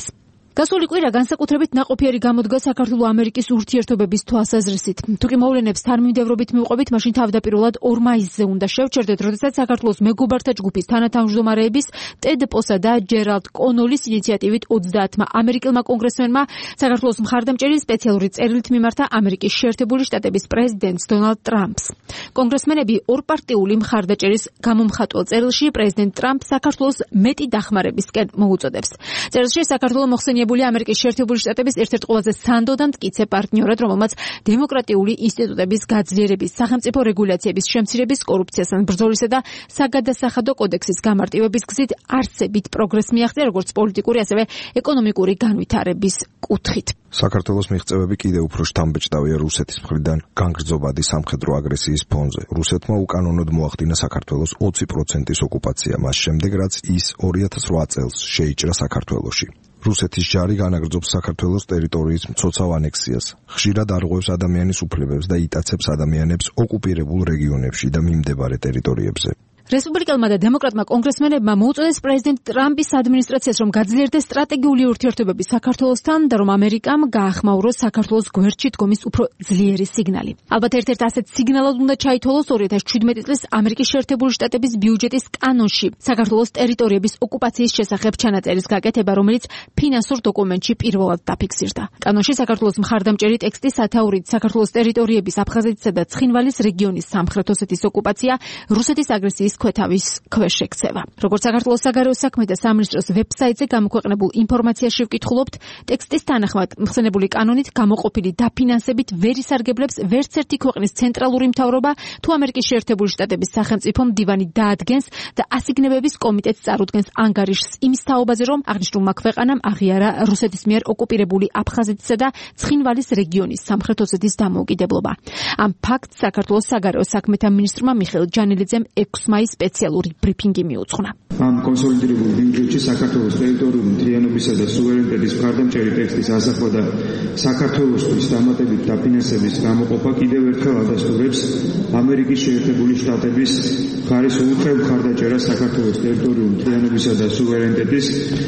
K: გასული კვირა განსაკუთრებით ნაყოფიერი გამოდგა საქართველო-ამერიკის ურთიერთობების თვალსაზრისით. თუკი მოვლენებს თანმიმდევრობით მივყვებით, მაშინ თავდაპირველად ორ მაისზე უნდა შევჩერდეთ, როდესაც საქართველოს მეგობართა ჯგუფის თანათავმჯდომარეების ტედ პოსა და ჯერალდ კონოლის ინიციატივით ოცდაათმა ამერიკელმა კონგრესმენმა საქართველოს მხარდამჭერი სპეციალური წერილით მიმართა ამერიკის შეერთებული შტატების პრეზიდენტს დონალდ ტრამპს. კონგრესმენები ორპარტიული მხარდაჭერის გამომხატველ წერილში პრეზიდენტ ტრამპს საქართველოს მეტი დახმარებისკენ მოუწოდებს. წერილში საქართველო მოხსენიებულია ამერიკის შეერთებული შტატების ერთ-ერთ ყველაზე სანდო და მტკიცე პარტნიორად, რომელმაც დემოკრატიული ინსტიტუტების გაძლიერების, სახელმწიფო რეგულაციების შემცირების, კორუფციასთან ბრძოლისა და საგადასახადო კოდექსის გამარტივების გზით არსებით პროგრესს მიაღწია, როგორც პოლიტიკური, ასევე ეკონომიკური განვითარების კუთხით.
N: საქართველოს მიღწევები კიდევ უფრო შთამბეჭდავია რუსეთის მხრიდან განგრძობადი სამხედრო აგრესიის ფონზე. რუსეთმა უკანონოდ მოახდინა საქართველოს ოცი პროცენტის ოკუპაცია, მას შემდეგ რაც ის ორი ათას ოთხ წელს შეიჭრა საქართველოში. რუსეთის ჯარი განაგრძობს საქართველოს ტერიტორიის მცოცავ ანექსიას, ხშირად არღვევს ადამიანის უფლებებს და იტაცებს ადამიანებს ოკუპირებულ რეგიონებში და მიმდებარე ტერიტორიებზე.
K: რესპუბლიკელმა და დემოკრატმა კონგრესმენებმა მოუწოდეს პრეზიდენტ ტრამპის ადმინისტრაციას, რომ გაძლიერდეს სტრატეგიული ურთიერთობები საქართველოსთან და რომ ამერიკამ გაახმაუროს საქართველოს გვერდში დგომის უფრო ძლიერი სიგნალი. ალბათ ერთ-ერთ ასეთ სიგნალად უნდა ჩაითვალოს ორი ათას შვიდმეტი წლის ამერიკის შეერთებული შტატების ბიუჯეტის კანონში საქართველოს ტერიტორიების ოკუპაციის შესახებ ჩანაწერის გაკეთება, რომელიც ფინანსურ დოკუმენტში პირველად დაფიქსირდა. კანონში საქართველოს მხარდამჭერი ტექსტის სათაურით საქართველოს ტერიტორიების აფხაზეთისა და ცხინვალის რეგიონის სამხრეთ ოსეთის ოკუპაცია რუსეთის აგრესიის ქვეთავის ქვეშ ექცევა. როგორც საქართველოს საგარეო საქმეთა სამინისტროს ვებსაიტზე გამოქვეყნებულ ინფორმაციაში ვკითხულობთ, ტექსტის თანახმად მხსენებული კანონით გამოყოფილი დაფინანსებით ვერ ისარგებლებს ვერც ერთი ქვეყნის ცენტრალური მთავრობა, თუ ამერიკის შეერთებული შტატების სახელმწიფო მდივანი დაადგენს და ასიგნებების კომიტეტს წარუდგენს ანგარიშს იმის თაობაზე, რომ აღნიშნულმა ქვეყანამ აღიარა რუსეთის მიერ ოკუპირებული აფხაზეთისა და ცხინვალის რეგიონის სამხრეთ ოსეთის დამოუკიდებლობა. ამ ფაქტს საქართველოს საგარეო საქმეთა მინისტრმა მიხეილ ჯანელიძემ ექვსი მაისს სპეციალური ბრიფინგი მიუძღვნა.
O: ამ კონსოლიდირებულ ბიუჯეტში საქართველოს ტერიტორიული მთლიანობისა და სუვერენიტეტის მხარდამჭერი ტექსტის ასახვა და საქართველოსთვის დამატებით დაფინანსების გამოყოფა კიდევ ერთხელ ადასტურებს ამერიკის შეერთებული შტატების მხარის ურთიერთობ მხარდაჭერას საქართველოს ტერიტორიული მთლიანობისა და სუვერენიტეტის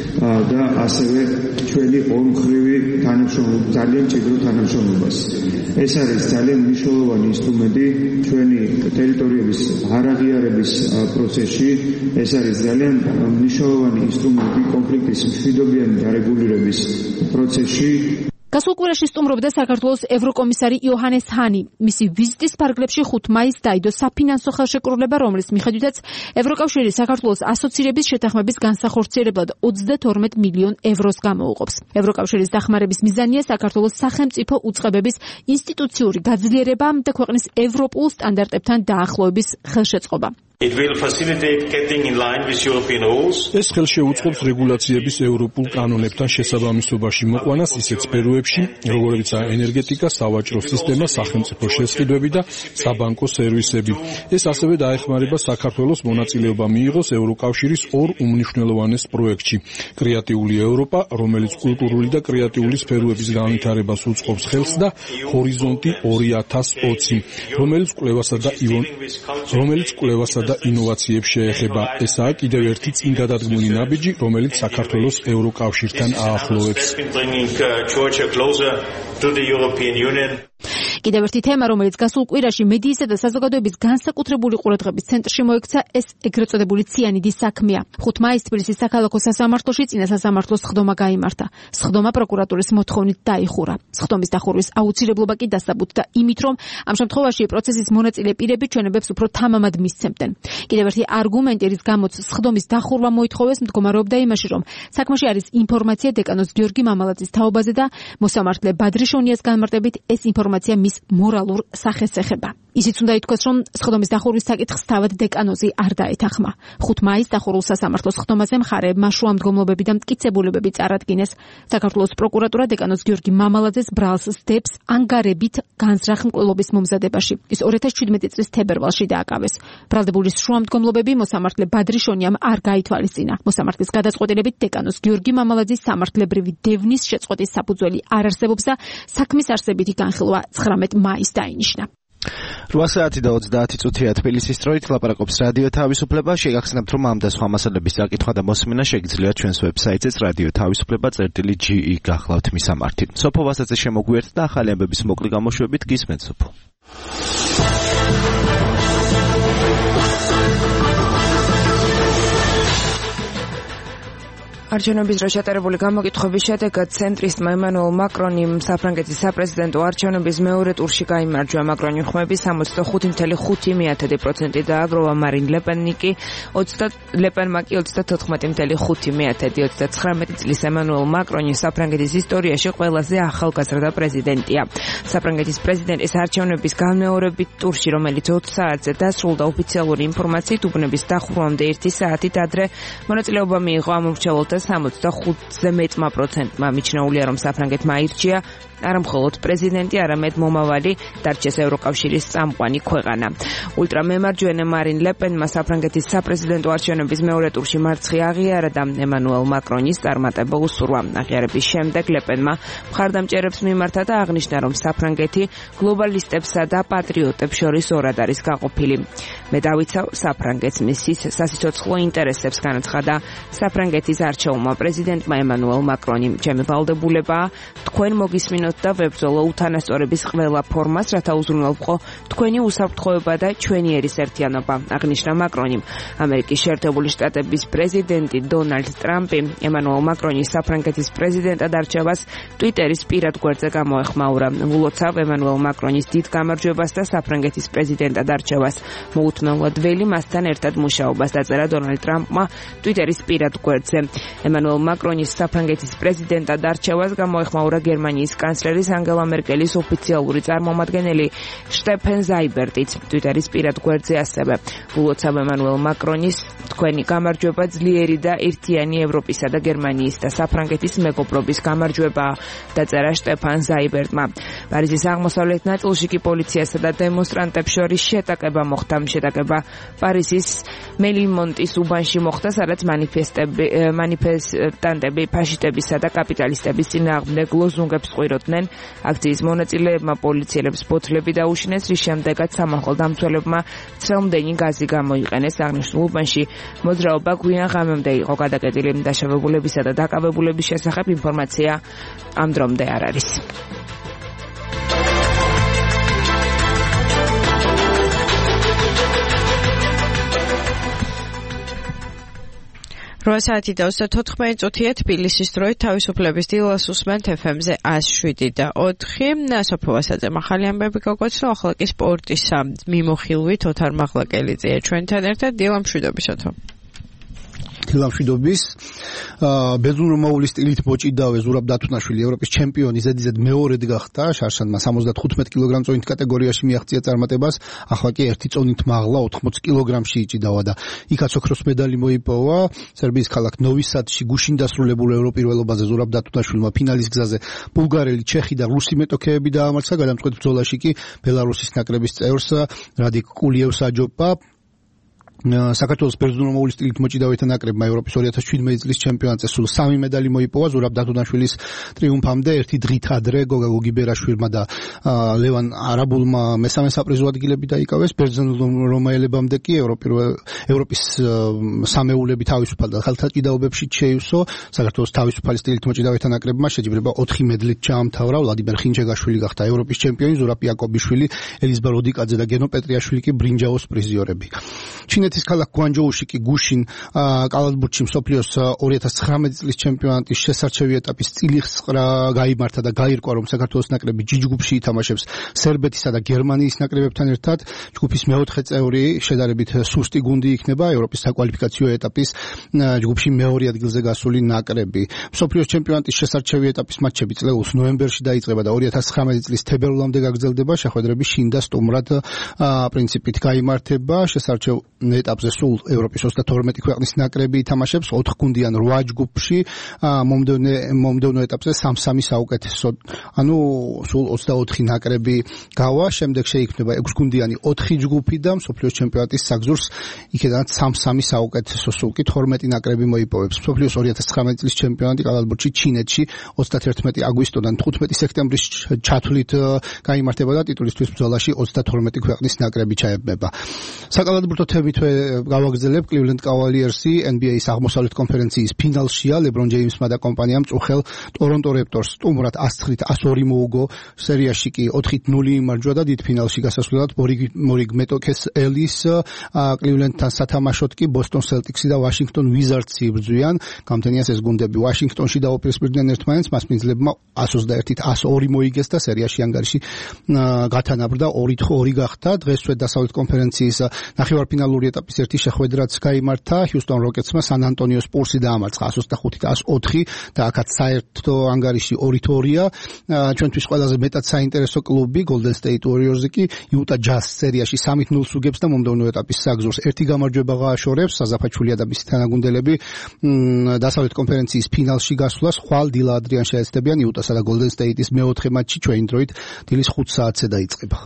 O: და ასევე ჩვენი ორმხრივი თანამშრომლობა, ძალიან მჭიდრო თანამშრომლობას. ეს არის ძალიან მნიშვნელოვანი ინსტრუმენტი ჩვენი ტერიტორიების არაღიარების პროცესში. ეს არის ძალიან მნიშვნელოვანი ინსტრუმენტი კონფლიქტის მშვიდობიანი დარეგულირების პროცესში.
K: გასულ კვირაში სტუმრობდა საქართველოს ევროკომისარი იოჰანეს ჰანი. მისი ვიზიტის ფარგლებში ხუთი მაისს დაიდო საფინანსო ხელშეკრულება, რომლის მიხედვითაც ევროკავშირი საქართველოს ასოცირების შეთანხმების განსახორციელებლად ოცდათორმეტ მილიონ ევროს გამოუყოფს. ევროკავშირის დახმარების მიზანია საქართველოს სახელმწიფო უწყებების ინსტიტუციური გაძლიერება და ქვეყნის ევროპულ სტანდარტებთან დაახლოების ხელშეწყობა.
P: It will facilitate getting in line with European rules.
Q: ეს ხელშეუწყობს რეგულაციების ევროპულ კანონებთან შესაბამისობაში მოყვანას ისეთ სფეროებში, როგორებიცაა ენერგეტიკა, სავაჭრო სისტემა, სახელმწიფო შესყიდვები და საბანკო სერვისები. ეს ასევე დაეხმარება საქართველოს მონაწილეობა მიიღოს ევროკავშირის ორ უმნიშვნელოვანეს პროექტში: კრეატიული ევროპა, რომელიც კულტურული და კრეატიული სფეროების განვითარებას უწყობს ხელს და ჰორიზონტი ორი ათას ოცი, რომელიც კვლევასა და რომელიც კვლევასა და ინოვაციებს შეეხება. ესაა კიდევ ერთი წინ გადადგმული ნაბიჯი, რომელიც საქართველოს ევროკავშირთან აახლოვებს.
K: კიდევ ერთი თემა, რომელიც გასულ კვირაში მედიისა და საზოგადოების განსაკუთრებული ყურადღების ცენტრში მოექცა, ეს ეგრეთ წოდებული ციანიდის საქმეა. ხუთი მაისს თბილისის საქალაქო სასამართლოში წინა სასამართლოს სხდომა გაიმართა. სხდომა პროკურატურის მოთხოვნით დაიხურა. სხდომის დახურვის აუცილებლობა კი დასაბუთდა იმით, რომ ამ შემთხვევაში პროცესის მონაწილე პირები ჩვენებებს უფრო თამამად მისცემდნენ. კიდევ ერთი არგუმენტი, რის გამოც სხდომის დახურვა მოითხოვეს, მდგომარეობდა იმაში, რომ საქმეში არის ინფორმაცია დეკანოს გიორგი მამალაძის თაობაზე და მოსამართლე ბადრიშონიას განმარტებით ეს ინფორმაცია მის მორალურ სახეს ეხება. ისიც უნდა ითქვას, რომ სხდომის დახურვის საკითხს თავად დეკანოზი არ დაეთანხმა. ხუთი მაისს დახურულ სასამართლოს სხდომაზე მხარეებმა შუამდგომლობები და მტკიცებულებები წარადგინეს. საქართველოს პროკურატურა დეკანოს გიორგი მამალაძეს ბრალს სდებს ანგარებით განზრახ მკვლელობის მომზადებაში. ის ორი ათას შვიდმეტი წლის თებერვალში დააკავეს. ბრალდებულის შუამდგომლობები მოსამართლე ბადრიშონიამ არ გაითვალისწინა. მოსამართლის გადაწყვეტილებით დეკანოს გიორგი მამალაძის სამართლებრივი დევნის შეწყვეტის საფუძველი არ არსებობს და საქმის არსებითი განხილვა ცხრამეტ მაისს დაინიშნა.
C: რვა საათი და ოცდაათი წუთია თბილისის დროით ლაპარაკობს რადიო თავისუფლება. შეგახსენებთ, რომ ამ და სხვა მასალების საკითხვა და მოსმენა შეგიძლიათ ჩვენს ვებსაიტზე რადიო თავისუფლება წერტილი ჯი ი გახლავთ მისამართი. სოფო ვასაძე შემოგვიერთდა ახალი ამბების მოკლე გამოშვებით. გისმენთ სოფო.
B: არჩევნების დროს ჩატარებული გამოკითხვების შედეგად ცენტრისტმა ემანუელ მაკრონიმ საფრანგეთის საპრეზიდენტო არჩევნების მეორე ტურში გაიმარჯვა. მაკრონი ხმები სამოცდახუთი ფاصლე ხუთი პროცენტი დააგროვა. მარინ ლეპენი კი ლეპენმა კი ოცდათოთხმეტი ფاصლე ხუთი ოცდაცხრამეტი წლის ემანუელ მაკრონი საფრანგეთის ისტორიაში ყველაზე ახალგაზრდა პრეზიდენტია. საფრანგეთის პრეზიდენტის არჩევნების განმეორებით ტურში, რომელიც ოც საათზე დასრულდა, ოფიციალური ინფორმაციით უბნების დახურვამდე ერთი საათით ადრე მონაწილეობა მიიღო ამ მრჩეველთა სამოცდახუთზე მეტმა პროცენტმა. მიჩნეულია, რომ საფრანგეთმა აირჩია არა მხოლოდ პრეზიდენტი, არამედ მომავალი დარჩეს ევროკავშირის წამყვანი ქვეყანა. ულტრამემარჯვენე მარინ ლეპენმა საფრანგეთის საპრეზიდენტო არჩევნების მეორე ტურში მარცხი აღიარა და ემანუელ მაკრონის წარმატება უსურვა. აღიარების შემდეგ ლეპენმა მხარდამჭერებს მიმართა და აღნიშნა, რომ საფრანგეთი გლობალისტებსა და პატრიოტებს შორის ორად არის გაყოფილი. მე დავიცავ საფრანგეთს მის სასიცოცხლო ინტერესებს, განაცხადა საფრანგეთის არჩეულმა პრეზიდენტმა ემანუელ მაკრონი. ჩემი ვალდებულებაა თქვენ მოგისმინოთ და ვებრძოლო უთანასწორების ყველა ფორმას, რათა უზრუნველყო თქვენი უსაფრთხოება და ჩვენიერის ერთიანობა, აღნიშნა მაკრონი. ამერიკის შეერთებული შტატების პრეზიდენტი დონალდ ტრამპი ემანუელ მაკრონის საფრანგეთის პრეზიდენტად არჩევას ტვიტერის პირად გვერდზე გამოეხმაურა. ვლოცავ ემანუელ მაკრონის დიდ გამარჯვებას და საფრანგეთის პრეზიდენტად არჩევას. მოუთმენლად ველი მასთან ერთად მუშაობას, დაწერა დონალდ ტრამპმა ტვიტერის პირად გვერდზე. ემანუელ მაკრონის საფრანგეთის პრეზიდენტად არჩევას გამოეხმაურა გერმანიის კანცლერის ანგელა მერკელის ოფიციალური წარმომადგენელი შტეფენ ზაიბერტიც ტვიტერის პირად გვერდზე ასევე. ვლოცავ ემანუელ მაკრონის თქვენი გამარჯვება ძლიერი და ერთიანი ევროპისა და გერმანიის და საფრანგეთის მეგობრობის გამარჯვებაა, დაწერა შტეფან ზაიბერტმა. პარიზის აღმოსავლეთ ნაწილში კი პოლიციასა და დემონსტრანტებს შორის შეტაკება მოხდა. შეტაკება პარიზის მელიმონტის უბანში მოხდა, სადაც მანიფესტანტები ფაშისტებისა და კაპიტალისტების წინააღმდეგ ლოზუნგებს ყუროდნენ. აქციის მონაწილეებმა პოლიციელებს ბოთლები დაუშინეს, რის შემდეგაც სამართალ დამცველებმა ცრემლდენი გაზი გამოიყენეს. აღნიშნულ უბანში მოძრაობა გვიან ღამემდე იყო გადაკეტილი. დაშავებულებისა და დაკავებულების შესახებ ინფორმაცია ამ დრომდე არ არის.
D: რვა საათი და ოცდათოთხმეტი წუთია თბილისის დროით თავისუფლების დილას უსმენთ ეფ ემ-ზე ას შვიდი და ოთხი. სოფო ვასაძე ახალი ამბები გაგოცნო, ახლა კი სპორტის მიმოხილვით ოთარ მაღლაკელიძეა ჩვენთან ერთად. დილა მშვიდობისათო.
R: დილა მშვიდობის. ბერძნულ-რომაული სტილით ბოჭიდავე ზურაბ დათუნაშვილი ევროპის ჩემპიონი ზედიზედ მეორედ გახდა. შარშანმა სამოცდათხუთმეტ კილოგრამ-წონით კატეგორიაში მიაღწია წარმატებას. ახლა კი ერთი წონით მაღლა ოთხმოცი კილოგრამში იჭიდავა და იქაც ოქროს медаლი მოიპოვა. სერბიის ქალაქ ნოვი სადში გუშინ დასრულებულ ევროპირველობაზე ზურაბ დათუნაშვილმა ფინალის გზაზე ბულგარელი, ჩეხი და რუსი მეტოქეები დაამარცხა. გადამწყვეტ ბრძოლაში კი ბელარუსის ნაკრების წევრს რადიკ კულიევს აჯობა. საქართველოს ბერძნულ-რომაული სტილით მოჭიდავეთა ნაკრებმა ევროპის ორი ათას შვიდმეტი წლის ჩემპიონატზე სულ სამი медаლი მოიპოვა. ზურაბ დათუნაშვილის ტრიუმფამდე ერთი დღით ადრე გოგა გოგიბერაშვილმა და ლევან არაბულმა მესამე საპრიზო ადგილები დაიკავეს. ბერძნულ-რომაელებამდე კი ევროპის სამეულები თავისუფალ და ხელთაჭიდაობებში შეივსო. საქართველოს თავისუფალი სტილით მოჭიდავეთა ნაკრებმა შეჯიბრება ოთხი მედლით ჩაამთავრა. ვლადიმერ ხინჯეგაშვილი გახდა ევროპის ჩემპიონი, ზურაბ იაკობიშვილი, ელიზბარ ოდიკაძე და გენო პეტრიაშვილი კი ბრინჯაოს პრიზიორები. ჩინეთის ქალაქ გვანჯოუში კი გუშინ კალათბურთში მსოფლიოს ორი ათას ცხრამეტი წლის ჩემპიონატის შესარჩევი ეტაპის წილიხსყრა გაიმართა და გაირკვა, რომ საქართველოს ნაკრები ჯი ჯგუფში ითამაშებს სერბეთისა და გერმანიის ნაკრებებთან ერთად. ჯგუფის მეოთხე წევრი შედარებით სუსტი გუნდი იქნება ევროპის საკვალიფიკაციო ეტაპის ჯგუფში მეორე ადგილზე გასული ნაკრები. მსოფლიოს ჩემპიონატის შესარჩევი ეტაპის მატჩები წლეულს ნოემბერში დაიწყება და ორი ათას ცხრამეტი წლის თებერვლამდე გაგრძელდება. შეხვედრები შინ და სტუმრად პრინციპით გაიმართება. შესარჩევ ეტაპზე სულ ევროპის ოცდათორმეტი ქვეყნის ნაკრები ითამაშებს ოთხ გუნდიან რვა ჯგუფში, მომდევნო მომდევნო ეტაპზე სამ-სამი საუკეთესო, ანუ სულ ოცდაოთხი ნაკრები გავა, შემდეგ შეიქმნება ექვს გუნდიანი ოთხი ჯგუფი და მსოფლიოს ჩემპიონატის საგზურს იქედანაც სამ-სამი საუკეთესო სულ კი თორმეტი ნაკრები მოიპოვებს. მსოფლიოს ორი ათას ცხრამეტი წლის ჩემპიონატი კალათბურთში ჩინეთში ოცდათერთმეტი აგვისტოდან თხუთმეტი სექტემბრის ჩათვლით გაიმართება და ტიტულისთვის ბრძოლაში ოცდათორმეტი ქვეყნის ნაკრები ჩაებება. საკალათბურთო თემით გავაგრძელებ Cleveland Cavaliers-ი N B A-ის აღმოსავლეთ კონფერენციის ფინალშია, LeBron James-მა და კომპანიამ წუხელ Toronto Raptors სტუმრად ათს ორი მოუგო, სერიაში კი ოთხ ნული იმარჯვა და დიდ ფინალში გასასვლელად მორიგ მეტოქეს ელის Cleveland-თან სათამაშოდ კი Boston Celtics-ი და Washington Wizards-ი იბრძვიან. გამთენიას ეს გუნდები Washington-ში დაუპირისპირდნენ ერთმანეთს, მას მინძლებმა ათს ოცდაერთით ათს ორი მოიგეს და სერიაში ანგარიში გათანაბრდა ორი ორი გახდა. დღესვე დასავლეთ კონფერენციის ნახევარფინალური ეტაპის ერთი შეხვედრაც გაიმართა. Houston Rockets-მა San Antonio Spurs-ი დაამარცხა ათს ოცდახუთით ათს ოთხი და აქაც საერთო ანგარიში ორი ორია. ჩვენთვის ყველაზე მეტად საინტერესო კლუბი Golden State Warriors-ი კი Utah Jazz სერიაში სამი ნულს უგებს და მომდევნო ეტაპის საგზურს ერთი გამარჯვება გააშორებს. საზაფაჩულია და მისი თანაგუნდელები დასავლეთ კონფერენციის ფინალში გასვლას ხვალ დილა ადრიან შეეცდებიან. Utah-სა და Golden State-ის მეოთხე მატჩი ჩვენი დროით დილის ხუთ საათზე დაიწყება.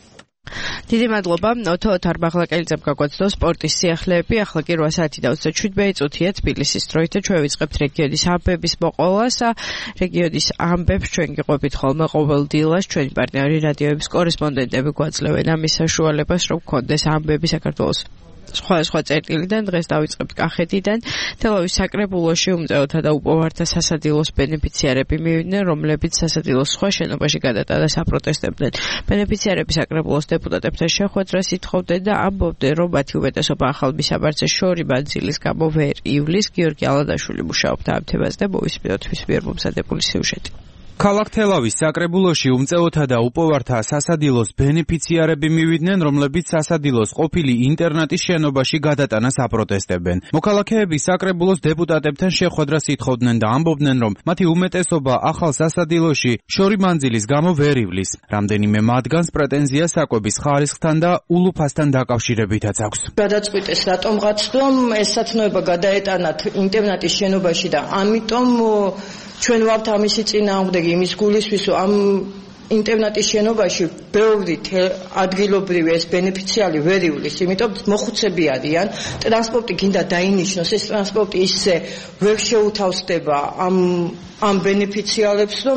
D: დიდი მადლობა. ოთარ ბაღლაკელიძემ გაგვაცნო სპორტის სიახლეები. ახლა კი რვა საათი და ოცდაშვიდი წუთია თბილისის დროით და ჩვენ ვიწყებთ რეგიონის ამბების მოყოლას. რეგიონის ამბებს ჩვენ გიყვებით ხოლმე ყოველ დილას. ჩვენი პარტნიორი რადიოების კორესპონდენტები გვაძლევენ ამის საშუალებას, რომ გქონდეს ამბები საქართველოს სხვადასხვა წერტილიდან. დღეს დავიწყებთ კახეთიდან. თელავის საკრებულოში უმწეოთა და უპოვართა სასადილოს ბენეფიციარები მივიდნენ, რომლებიც სასადილოს სხვა შენობაში გადატანა და საპროტესტებდნენ. ბენეფიციარები საკრებულოს დეპუტატებთან შეხვედრას ითხოვდნენ და ამბობდნენ, რომ მათი უმეტესობა ახალ მისაბარძეს შორი მანძილის გამო ვერ ივლის. გიორგი ალადაშვილი მუშაობდა ამ თემაზე და მოვისმინოთ მის მიერ მომზადებული სიუჟეტი.
S: ქალაქ თელავის საკრებულოში უმწეოთა და უპოვართა სასადილოს ბენეფიციარები მივიდნენ, რომლებიც სასადილოს ყოფილი ინტერნატის შენობაში გადატანას აპროტესტებენ. მოქალაქეები საკრებულოს დეპუტატებთან შეხვედრას ითხოვდნენ და ამბობდნენ, რომ მათი უმეტესობა ახალ სასადილოში შორი მანძილის გამო ვერ ივლის. რამდენიმე მათგანს პრეტენზია საკვების ხარისხთან და ულუფასთან დაკავშირებითაც აქვს.
T: გადაწყვიტეს რატომღაც, რომ ეს სათნოება გადაეტანათ ინტერნატის შენობაში და ამიტომ ჩვენ ვართ ამისი წინააღმდეგი იმის გულისთვის, რომ ამ ინტერნატის შენობაში ბევრი ადგილობრივი ეს ბენეფიციარი ვერ ივლის, იმიტომ მოხუცები არიან, ტრანსპორტი გინდა დაინიშნოს, ეს ტრანსპორტი ისე ვერ შეუთავსდება ამ ამ ბენეფიციარებს, რომ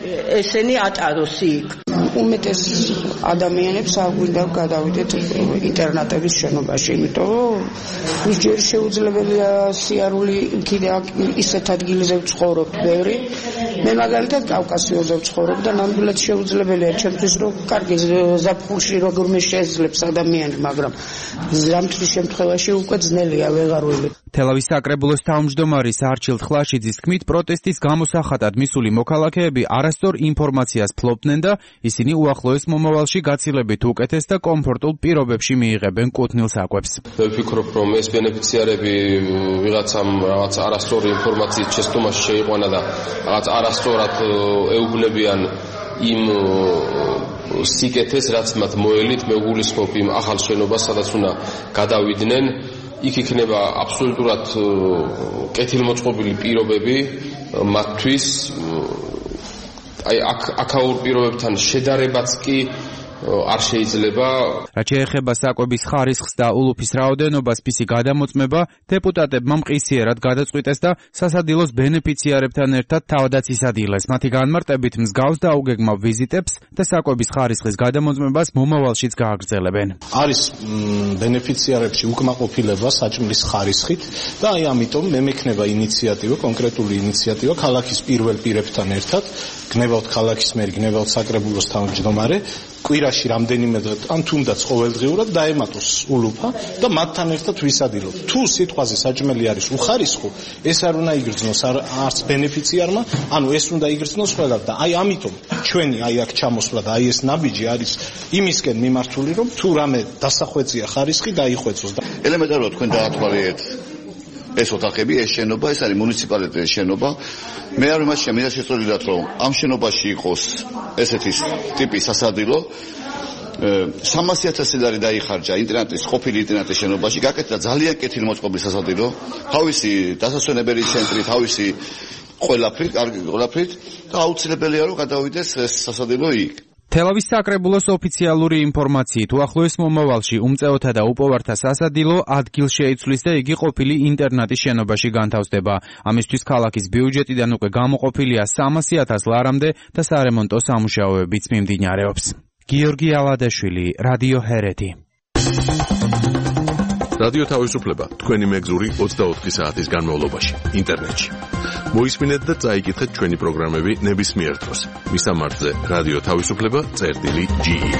T: ესენი ატაროს იქ.
U: უმეტეს ადამიანებს არ გვინდა გადავიდეთ ინტერნატების შენობაში, იმიტომ რომ ჯერ შეუძლებელია სიარული კიდევ ისეთ ადგილზე ვცხოვრობ ბევრი. მე მაგალითად კავკასიონზე ვცხოვრობ და ნამდვილად შეუძლებელია ჩემთვის, რომ კარგი ზაფხულში როგორმე შეძლებს ადამიანი, მაგრამ ზამთრის შემთხვევაში უკვე ძნელია ვეღარ ვიღებ.
S: თელავის საკრებულოს თავმჯდომარის არჩილ ხლაშიძის თქმით, პროტესტის გამოსახატად მისული მოქალაქეები არასწორ ინფორმაციას ფლობდნენ და ისინი უახლოეს მომავალში გაცილებით უკეთეს და კომფორტულ პირობებში მიიღებენ კუთვნილ საკვებს.
V: ვფიქრობ, რომ ეს ბენეფიციარები ვიღაცამ რაღაც არასწორი ინფორმაციით შეცდომაში შეიყვანა და რაღაც არასწორად ეუბნებიან იმ სიკეთეს, რაც მათ მოელით. მე გულისხმობ იმ ახალ შენობას, სადაც უნდა გადავიდნენ. იქ იქნება აბსოლუტურად კეთილმოწყობილი პირობები მათთვის. აი აქ აქაურ პირობებთან შედარებაც კი არ შეიძლება.
S: რაც შეეხება საკვების ხარისხს და ულუფის რაოდენობას, ფისი გადამოწმება დეპუტატებმა მყისიერად გადაწყვიტეს და სასადილოს ბენეფიციარებთან ერთად თავადაც ისადილეს. მათი განმარტებით მსგავს დაუგეგმა ვიზიტებს და საკვების ხარისხის გადამოწმებას მომავალშიც გააგრძელებენ.
W: არის ბენეფიციარებში უკმაყოფილება საჭმლის ხარისხით და აი ამიტომ მე მექნება ინიციატივა, კონკრეტული ინიციატივა ქალაქის პირველ პირებთან ერთად, გნებავთ ქალაქის მერი, გნებავთ საკრებულოს თავმჯდომარე, კვირაში რამდენიმე ან თუნდაც ყოველდღიურად დაემატოს ულუფა და მათთან ერთად ვისადილოთ. თუ სიტყვაზე საჭმელი არის უხარისხო, ეს არ უნდა იგრძნოს არც ბენეფიციარმა, ანუ ეს უნდა იგრძნოს ყველა და აი ამიტომ ჩვენი აი აქ ჩამოსვლა და აი ეს ნაბიჯი არის იმისკენ მიმართული, რომ თუ რამე დასახვეწია ხარისხი დაიხვეწოს და
X: ელემენტარულად თქვენ დაათვალიერეთ ეს ოთახები, ეს შენობა, ეს არის მუნიციპალიტეტის შენობა. მე არ ვიმაჩნია მინდა შეწოდოთ, რომ ამ შენობაში იყოს ესეთი ტიპის სასადილო სამასი ათასი ლარი დაიხარჯა ინტერნეტის ყოფილი ინტერნეტის შენობაში, გაკეთდა ძალიან კეთილმოწყობილი სასადილო, თავისი დასასვენებელი ცენტრი, თავისი ყველაფრით, კარგი ყველაფრით და აუცილებელია რომ გადავიდეს ეს სასადილო იქ.
S: თელავის საკრებულოს ოფიციალური ინფორმაციით უახლოეს მომავალში უმწეოთა და უპოვართა სასადილო ადგილ შეიცვლის და იგი ყოფილი ინტერნატის შენობაში განთავსდება. ამისთვის ქალაქის ბიუჯეტიდან უკვე გამოყოფილია სამასი ათას ლარამდე და სარემონტო სამუშაოებიც მიმდინარეობს. გიორგი ალადაშვილი, რადიო ჰერეთი.
A: რადიო თავისუფლება თქვენი მეგზური ოცდაოთხი საათის განმავლობაში ინტერნეტში. მოისმინეთ და წაიკითხეთ ჩვენი პროგრამები ნებისმიერ დროს. მისამართზე რადიო თავისუფლება წერტილი ჯი ი.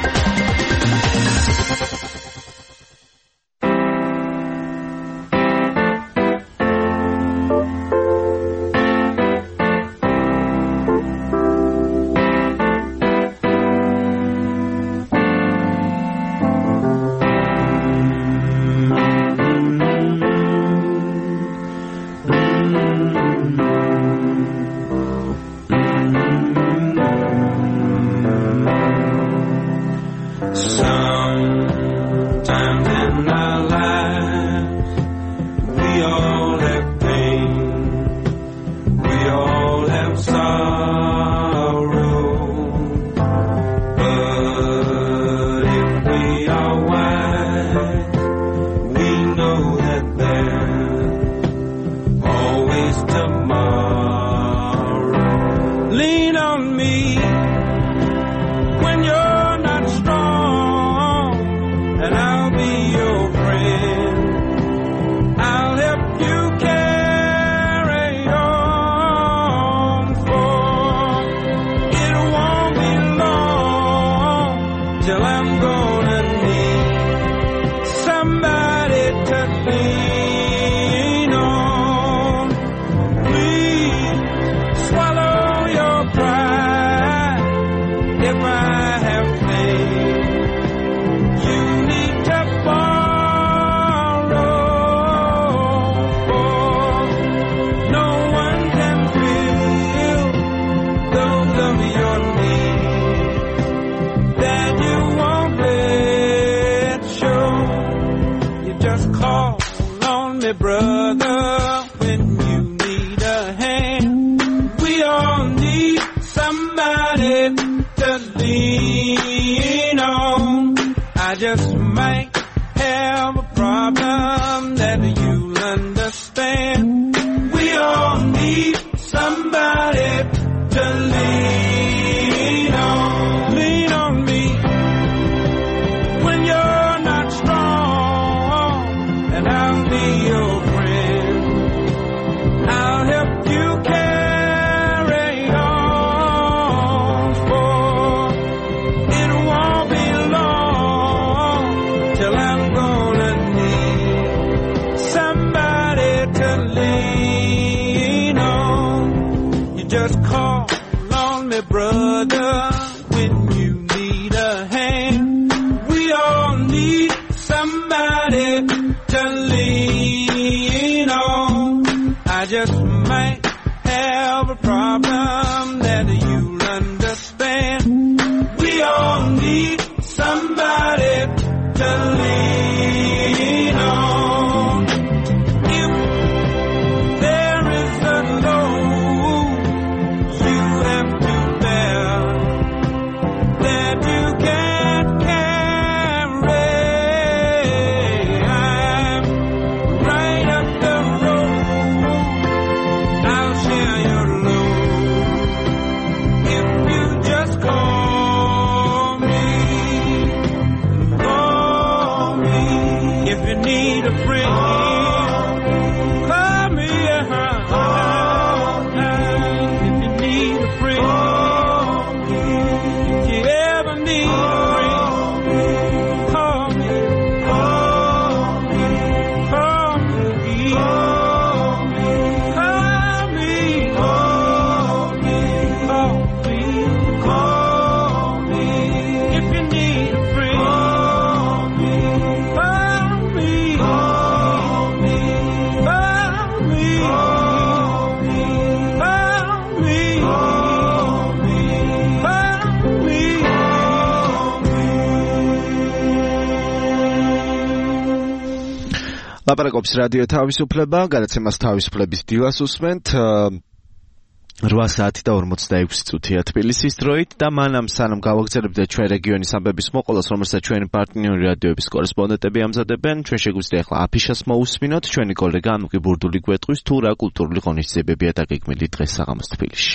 C: ლაპარაკობს რადიო თავისუფლება, გადაცემას თავისუფლების დილას უსმენთ. რვა საათი და ორმოცდაექვსი წუთია თბილისის დროით და მანამ სანამ გავაგრძელებთ ჩვენ რეგიონის ამბების მოყოლას, რომელსაც ჩვენი პარტნიორი რადიოების კორესპონდენტები ამზადებენ, ჩვენ შეგვიძლია ახლა აფიშას მოусმინოთ. ჩვენი კოლეგა ანუკი ბურდული გვეტყვის თუ რა კულტურული ღონისძიებებია დაგეგმილი დღეს საღამოს თბილისში.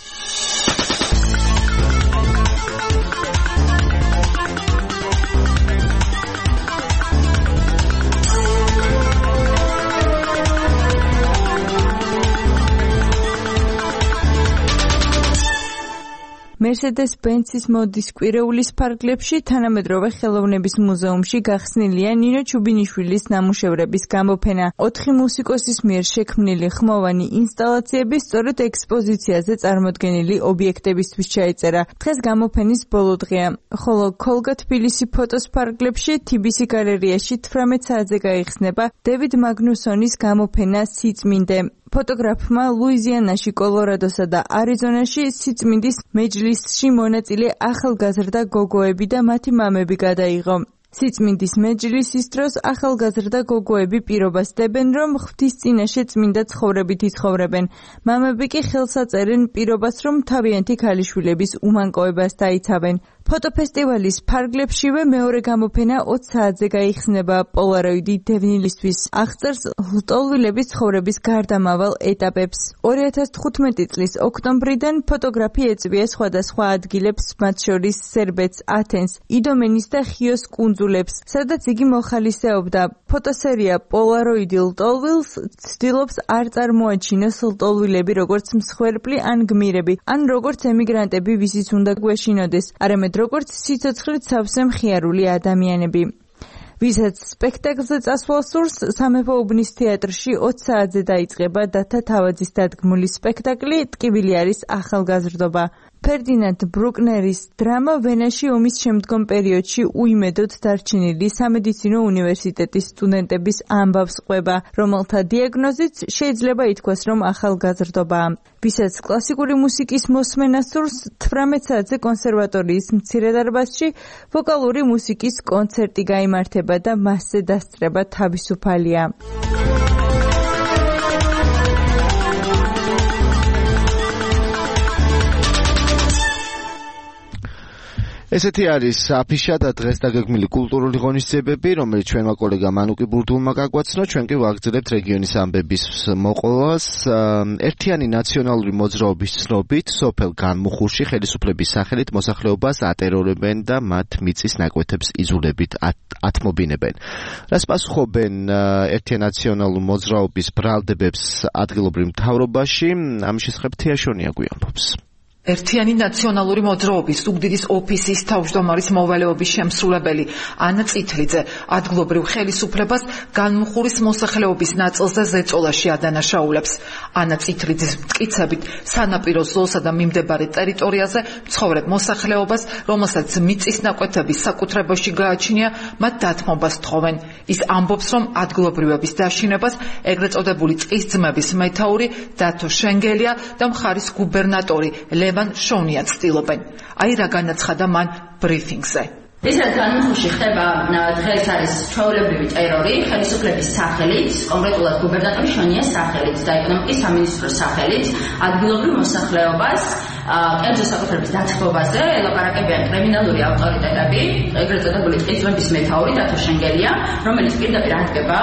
B: Mercedes-Benz-ის მოდის კვირეულის ფარგლებში თანამედროვე ხელოვნების მუზეუმში გახსნილია ნინო ჩუბინიშვილის ნამუშევრების გამოფენა. ოთხი მუსიკოსის მიერ შექმნილი ხმოვანი ინსტალაციები სწორედ ექსპოზიციაზე წარმოდგენილი ობიექტებისთვის ჩაეწერა. დღეს გამოფენის ბოლო დღეა, ხოლო ქოლგა თბილისი ფოტოს ფარგლებში თი ბი სი გალერეაში თვრამეტ საათზე გაიხსნება დევიდ მაგნუსონის გამოფენა სიწმინდე. ფოტოგრაფმა ლუიზიანაში, კოლორადოსა და არიზონაში სიწმინდის მეჯლისში მონაწილე ახალგაზრდა გოგოები და მათი მამები გადაიღო. სიწმინდის მეჯლისის დროს ახალგაზრდა გოგოები პირობას დებენ, რომ ღვთისწინაშე წმინდა ცხოვრებით იცხოვრებენ. მამები კი ხელს აწერენ პირობას, რომ თავიანთი ქალიშვილების უმანკოებას დაიცავენ. ფოტოფესტივალის ფარგლებშივე მეორე გამოფენა ოც საათზე გაიხსნება. პოლაროიდი დევნილისთვის აღწერს ლტოლვილების ცხოვრების გარდამავალ ეტაპებს. ორი ათას თხუთმეტი წლის ოქტომბრიდან ფოტოგრაფი ეწვია სხვადასხვა ადგილებს, მათ შორის სერბეთს, ათენს, იდომენის და ხიოს კუნძულებს, სადაც იგი მოხალისეობდა. ფოტოსერია პოლაროიდი ლტოლვილს ცდილობს არ წარმოაჩინოს ლტოლვილები როგორც მსხვერპლი ან გმირები, ან როგორც ემიგრანტები, ვისიც უნდა გვეშინოდეს, არამედ როგორც სიცოცხლით სავსე მხიარული ადამიანები. ვისაც სპექტაკლზე წასვლა სურს, სამეფო უბნის თეატრში ოც საათზე დაიწყება დათა თავაძის დადგმული სპექტაკლი „ტკივილი არის ახალგაზრდობა“. ფერდინანდ ბრუკნერის დრამა ვენაში ომის შემდგომ პერიოდში უიმედოდ დარჩენილი სამედიცინო უნივერსიტეტის სტუდენტების ამბავს ყვება, რომელთა დიაგნოზით შეიძლება ითქვას, რომ ახალგაზრდობაა. ვისაც კლასიკური მუსიკის მოსმენა სურს, თვრამეტ საათზე კონსერვატორიის მცირე დარბაზში ვოკალური მუსიკის კონცერტი გაიმართება და მასზე დასწრება თავისუფალია.
C: ესეთი არის აფიშა და დღეს დაგეგმილი კულტურული ღონისძიებები, რომელიც ჩვენმა კოლეგამ ანუკი ბურდულმა გაგვაცნო. ჩვენ კი ვაგრძელებთ რეგიონის ამბების მოყოლას. ერთიანი ნაციონალური მოძრაობის ცნობით, სოფელ განმუხურში ხელისუფლების სახელით მოსახლეობას ატერორებენ და მათ მიწის ნაკვეთებს იზულებით ათმობინებენ. რას პასუხობენ ერთიანი ნაციონალური მოძრაობის ბრალდებებს ადგილობრივ მთავრობაში? ამის შესახებ თეაშონია გვიამბობს.
E: ერთიანი ნაციონალური მოძრაობის ზუგდიდის ოფისის თავმჯდომარის მოვალეობის შემსრულებელი ანა წითლიძე ადგილობრივ ხელისუფლებას განმუხურის მოსახლეობის ნაწილზე ზეწოლაში ადანაშაულებს. ანა წითლიძის მტკიცებით, სანაპირო ზოლსა და მიმდებარე ტერიტორიაზე მცხოვრებ მოსახლეობას, რომელსაც მიწის ნაკვეთების საკუთრებაში გააჩნია, მათ დათმობას თხოვენ. ის ამბობს, რომ ადგილობრივების დაშინებას ეგრეთ წოდებული წყის ძმების მეთაური დათო შენგელია და მხარის გუბერნატორი ლევან შონია ცდილობენ. აი რა განაცხადა მან ბრიფინგზე.
F: ეს რაც განმუხურში ხდება დღეს არის ჩვეულებრივი ტერორი ხელისუფლების სახელით, კონკრეტულად გუბერნატორი შონიას სახელით და ეკონომიკის სამინისტროს სახელით ადგილობრივ მოსახლეობას კერძო საკუთრების დათმობაზე ელაპარაკებიან კრიმინალური ავტორიტეტები, ეგრეთ წოდებული წყისმების მეთაური დათო შენგელია, რომელიც პირდაპირ ადგენდა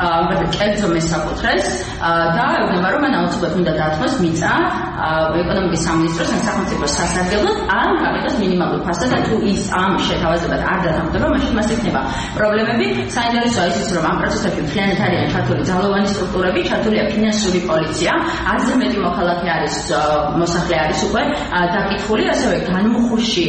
F: კერძო მესაკუთრეს და ეუბნება, რომ მან აუცილებლად უნდა დათმოს მიწა ეკონომიკის სამინისტროს ან სახელმწიფო სასარგებლოდ, ან გაკეთოს მინიმალური ფასად და თუ ის ამ შეთავაზებად არ დათანხმდება, მაშინ მას ექნება პრობლემები. საინტერესოა ისიც, რომ ამ პროცესებში მთლიანად არიან ჩართული ძალოვანი სტრუქტურები, ჩართულია ფინანსური პოლიცია, ათზე მეტი მოქალაქე არის, მოსახლე არის უკვე დაკითხული, ასევე განმუხურში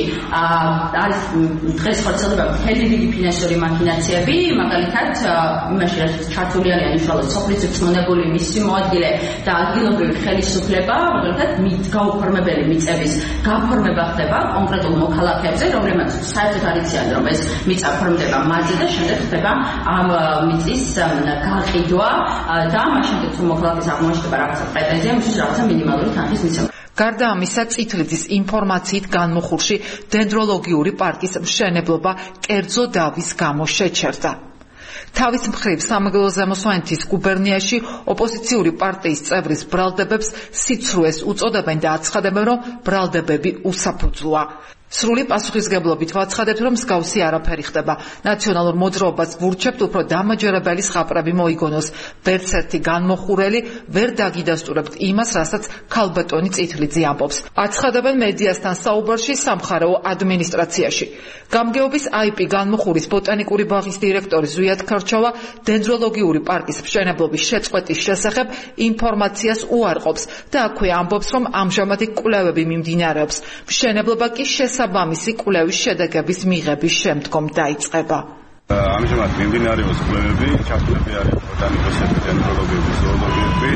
F: არის დღეს ხორციელდება მთელი დიდი ფინანსური მაქინაციები, მაგალითად იმაში რაც ჩართული არიან უშუალოდ სოფლის ძმონებული მისი მოადგილე და ადგილობრივი ხელისუფლება, მაგალითად გაუფორმებელი მიწების გაფორმება ხდება კონკრეტულ მოქალაქეებზე, რომლებმაც საერთოდ არ იციან, რომ ეს მიწა ფორმდება მათზე და შემდეგ ხდება ამ მიწის გაყიდვა და მაშინ თუ მოქალაქეს აღმოჩნდება რაღაცა პრეტენზია, მისთვის რაღაცა მინიმალური თანხის მიცემა.
E: გარდა ამისა, წითლიძის ინფორმაციით განმუხურში დენდროლოგიური პარკის მშენებლობა კერძო დავის გამო შეჩერდა. თავის მხრივ სამეგრელო ზემოსვანეთის გუბერნიაში ოპოზიციური პარტიის წევრის ბრალდებებს სიცრუეს უწოდებენ და აცხადებენ, რომ ბრალდებები უსაფუძვლოა. სრული პასუხისგებლობით ვაცხადებთ, რომ მსგავსი არაფერი ხდება. ნაციონალურ მოძრაობას ვურჩებთ, უფრო დამაჯერებელი ზღაპრები მოიგონოს. ვერც ერთი განმოხურელი ვერ დაგიდასტურებთ იმას, რასაც ქალბატონი წითლიძე ამბობს. აცხადებენ მედიასთან საუბარში სამხარეო ადმინისტრაციაში. გამგეობის აი პი განმოხურის ბოტანიკური ბაღის დირექტორი ზვიად ქარჩოვა დენდროლოგიური პარკის მშენებლობის შეწყვეტის შესახებ ინფორმაციას უარყოფს და აქვე ამბობს, რომ ამჟამად კვლევები მიმდინარეობს. მშენებლობა კი შესაბამისი კვლევის შედეგების მიღების შემდგომ დაიწყება.
G: ამჟამად მიმდინარეობს კვლევები, ჩართულები არის ბოტანიკოსები, დენდროლოგები, ზოოლოგები,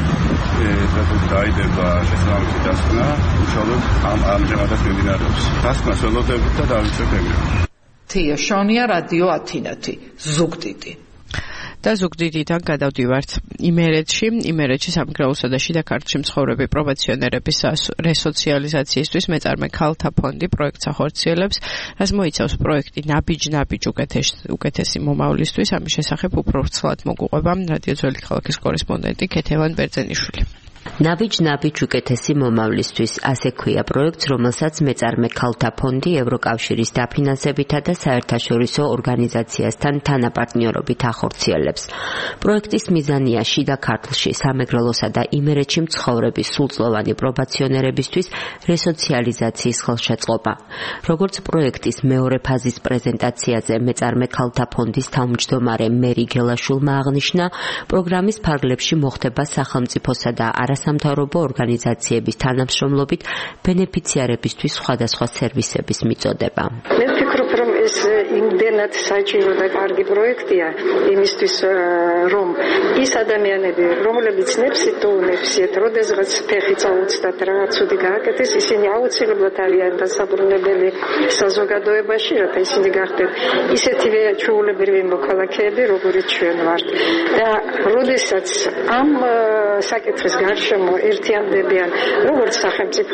G: და დაიდება შესაბამისი დასკვნა, უშუალოდ ამ ამჟამადაც მიმდინარეობს. დასკვნა ველოდებით და დავიწყებ ეგრევე.
E: თია შონია, რადიო ათინათი, ზუგდიდი.
D: და ზუგდიდიდან გადავდივართ იმერეთში. იმერეთში სამგრელოსა და შიდა ქართლში მცხოვრები პრობაციონერების რესოციალიზაციისთვის მეწარმე ქალთა ფონდი პროექტს ახორციელებს, რაც მოიცავს პროექტი ნაბიჯ-ნაბიჯ უკეთესი მომავლისთვის. ამის შესახებ უფრო ვრცლად მოგუყვება რადიო ძველი ქალაქის კორესპონდენტი ქეთევან ბერძენიშვილი.
H: ნაბიჯ-ნაბიჯ უკეთესი მომავლისთვის ასე ქვია პროექტს, რომელსაც მეწარმე ქალთა ფონდი ევროკავშირის დაფინანსებითა და საერთაშორისო ორგანიზაციასთან თანაპარტნიორობით ახორციელებს. პროექტის მიზანია შიდა ქართლში, სამეგრელოსა და იმერეთში მცხოვრები სრულწლოვანი პრობაციონერებისთვის რესოციალიზაციის ხელშეწყობა. როგორც პროექტის მეორე ფაზის პრეზენტაციაზე მეწარმე ქალთა ფონდის თავმჯდომარე მერი გელაშვილმა აღნიშნა, პროგრამის ფარგლებში მოხდება სახელმწიფოსა და არასამთავრობო ორგანიზაციების თანამშრომლობით ბენეფიციარებისთვის სხვადასხვა სერვისების მიწოდება.
I: მე ვფიქრობ, რომ ეს იმდენად საჭირო და კარგი პროექტია იმისთვის, რომ ის ადამიანები, რომლებიც ნებსიტუუნებსიეთ, როდესღაც ფეხი წაუწდათ რა ცუდი გააკეთეს, ისინი აუცილებლად არიან დასაბრუნებელი საზოგადოებაში, რათა ისინი გახდნენ ისეთივე ჩვეულებრივი მოქალაქეები, როგორიც ჩვენ ვართ. და როდესაც ამ საკითხის გარშემო ერთიანდებიან როგორც სახელმწიფო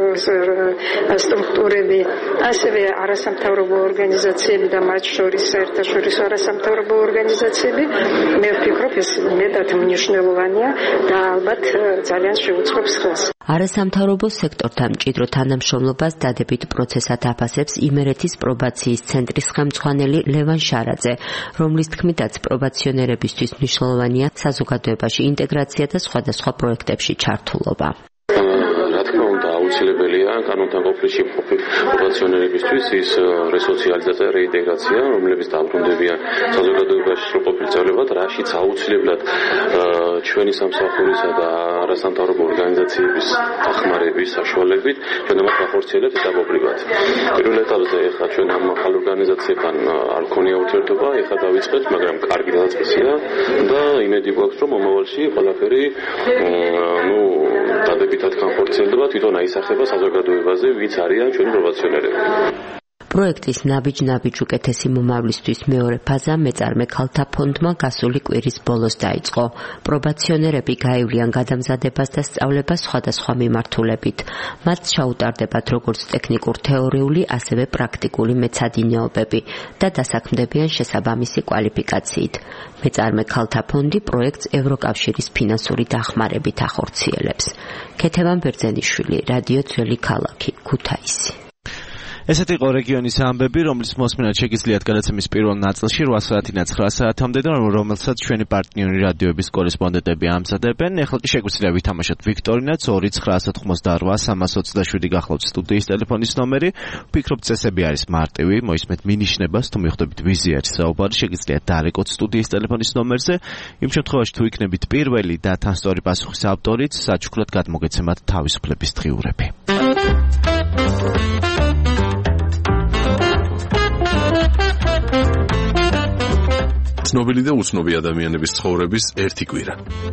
I: სტრუქტურები, ასევე არასამთავრობო ორგანიზაციები და მათ შორის საერთაშორისო არასამთავრობო ორგანიზაციები, მე ვფიქრობ, ეს მეტად მნიშვნელოვანია და ალბათ ძალიან შეუწყობს ხელს.
H: არასამთავრობო სექტორთან მჭიდრო თანამშრომლობას დადებით პროცესად აფასებს იმერეთის პრობაციის ცენტრის ხელმძღვანელი ლევან შარაძე, რომლის თქმითაც პრობაციონერებისთვის მნიშვნელოვანია საზოგადოებაში ინტეგრაცია და სხვადასხვა პროექტებში ჩართულობა.
V: რა თქმა უნდა, აუცილებელია კანონთან ყოფნაში პრობაციონერებისთვის ის რესოციალიზაცია, რეინტეგრაცია, რომლებიც დაბრუნდებიან საზოგადოებაში სრულყოფილწოლებად, რაშიც აუცილებლად ჩვენი სამსახურისა და არასამთავრობო ორგანიზაციების დახმარების საშუალებით ჩვენ ამას ვახორციელებთ ეტაპობრივად. პირველ ეტაპზე ახლა ჩვენ ამ ახალ ორგანიზაციებთან არ ქონია ურთიერთობა, ახლა დავიწყეთ, მაგრამ კარგი დაწყებია და იმედი გვაქვს, რომ მომავალში ყველაფერი ნუ დადებითად განხორციელდება, თვითონ აისახება საზოგადოებაზე, ვიც არიან ჩვენი პრობაციონერები.
H: პროექტის ნაბიჯ-ნაბიჯ უკეთესი მომავლისთვის მეორე ფაზა მეწარმე ქალთა ფონდმა გასული კვირის ბოლოს დაიწყო. პრობაციონერები გაივლიან გადამზადებას და სწავლებას სხვადასხვა მიმართულებით. მათ ჩაუტარდებათ როგორც ტექნიკურ-თეორიული, ასევე პრაქტიკული მეცადინეობები და დასაქმდებიან შესაბამისი კვალიფიკაციით. მეწარმე ქალთა ფონდი პროექტს ევროკავშირის ფინანსური დახმარებით ახორციელებს. ქეთევან ბერძენიშვილი, რადიო ძველი ქალაქი, ქუთაისი.
C: ესეთი იყო რეგიონის ამბები, რომლის მოსმენად შეგიძლიათ გადაცემის პირველ ნაწილში რვა საათიდან ცხრა საათამდე და რომელსაც ჩვენი პარტნიორი რადიოების კორესპონდენტები ამზადებენ. ეხლა კი შეგვიძლია ვითამაშოთ ვიქტორინაც ორი ცხრა ათოთხმოცდარვა სამას ოცდაშვიდი გახლავთ სტუდიის ტელეფონის ნომერი. ვფიქრობ, წესები არის მარტივი, მოისმენთ მინიშნებას, თუ მიხვდებით ვიზი არის საუბარი, შეგიძლიათ დაარეკოთ სტუდიის ტელეფონის ნომერზე. იმ შემთხვევაში თუ იქნებით პირველი და თან სწორი პასუხის ავტორიც, საჩუქრად გადმოგეცემათ თავისუფლების დღიურები.
A: ცნობილი და უცნობი ადამიანების ცხოვრების ერთი კვირა.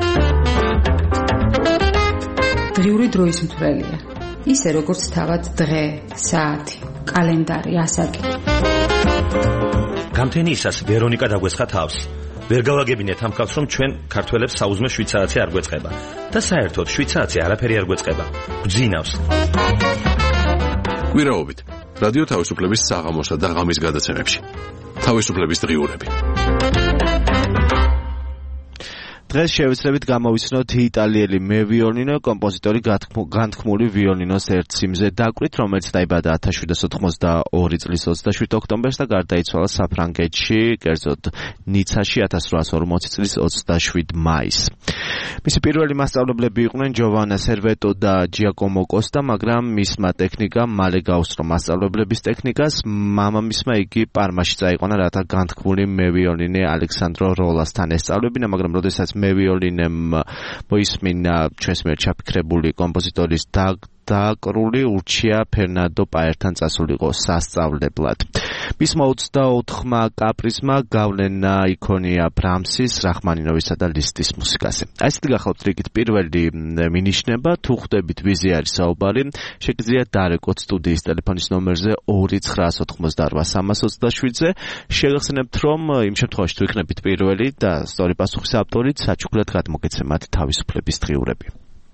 J: დღიური დროის მთვრელია. ისე როგორც თავად დღე, საათი, კალენდარი, ასაკი.
Y: გამთენიისას ვერონიკა დაგვესხა თავს. ვერ გავაგებინეთ ამ ხალხს, რომ ჩვენ ქართველებს საუზმე შვიცარაცი არ გვეწყება და საერთოდ შვიცარაცი არაფერი არ გვეწყება. გძინავს.
A: კვირაობით რადიო თავისუფლების საღამოსა და ღამის გადაცემებში. თავისუფლების დღიურები.
C: დღეს შევეცდებით გამოვიცნოთ იტალიელი მევიოლინო კომპოზიტორი განთქმული ვიოლინოს ერთ სიმზე დაკვირით, რომელიც დაიბადა ათას შვიდსათ ოცდაორი წლის ოცდაშვიდ ოქტომბერს და გარდაიცვალა საფრანგეთში, კერძოდ ნიცაში ათას რვაას ორმოცი წლის ოცდაშვიდ მაისს. მისი პირველი მასწავლებლები იყვნენ ჯოვანა სერვეტო და ჯიაკომო კოსტა, მაგრამ მისმა ტექნიკამ მალე გაუსწრო მასწავლებლების ტექნიკას. მამამისმა იგი პარმაში წაიყვანა, რათა განთქმული მევიოლინე ალექსანდრო როლასთან ესწავლებინა, მაგრამ როდესაც მევიოლინემ მოისმინა ჩვენს მიერ ჩაფიქრებული კომპოზიტორის დაკრული, ურჩია ფერნანდო პაერთან წასულიყო სასწავლებლად. მისმა ოცდაოთხმა კაპრიზმა გავლენა იქონია ბრამსის, რახმანინოვისა და ლისტის მუსიკაზე. ასეთი გახლავთ რიგით პირველი მინიშნება, თუ ხვდებით ვიზე არის საუბარი, შეგიძლიათ დარეკოთ სტუდიის ტელეფონის ნომერზე ორი ცხრაას ოთხმოცდარვა სამას ოცდაშვიდზე. შეგახსენებთ, რომ იმ შემთხვევაში თუ იქნებით პირველი და სწორი პასუხის ავტორით, საჩუქრად გადმოგეცემათ თავისუფლების დღიურები.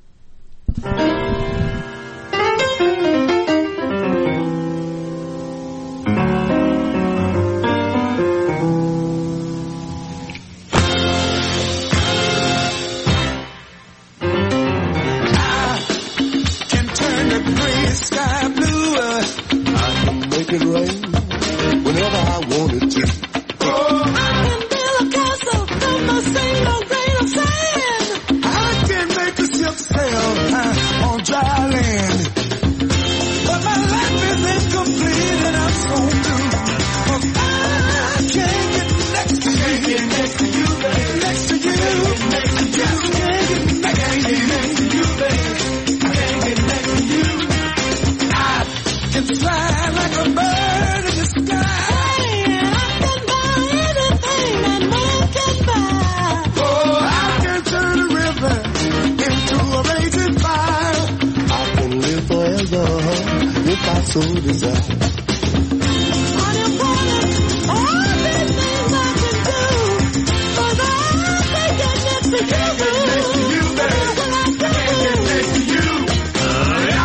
L: Sky blue, I can make it rain whenever I want it to. Oh, I can build a castle from a single grain of sand. I can make a ship sail high on dry land. But my life is incomplete and I'm so blue. Cause I can't get next to you. Get next to you, baby. Next to you. Next to you. I can't get next to you. Next to you, baby. I can't get next to you. Can fly like a bird in the sky. And I can buy anything that man can buy. Oh, I can turn a river into a raging fire. I can live forever if I so desire. On your corner, all these things I can do. But I can't get next to you. Next to you, baby. I can't get next to you. Uh, yeah.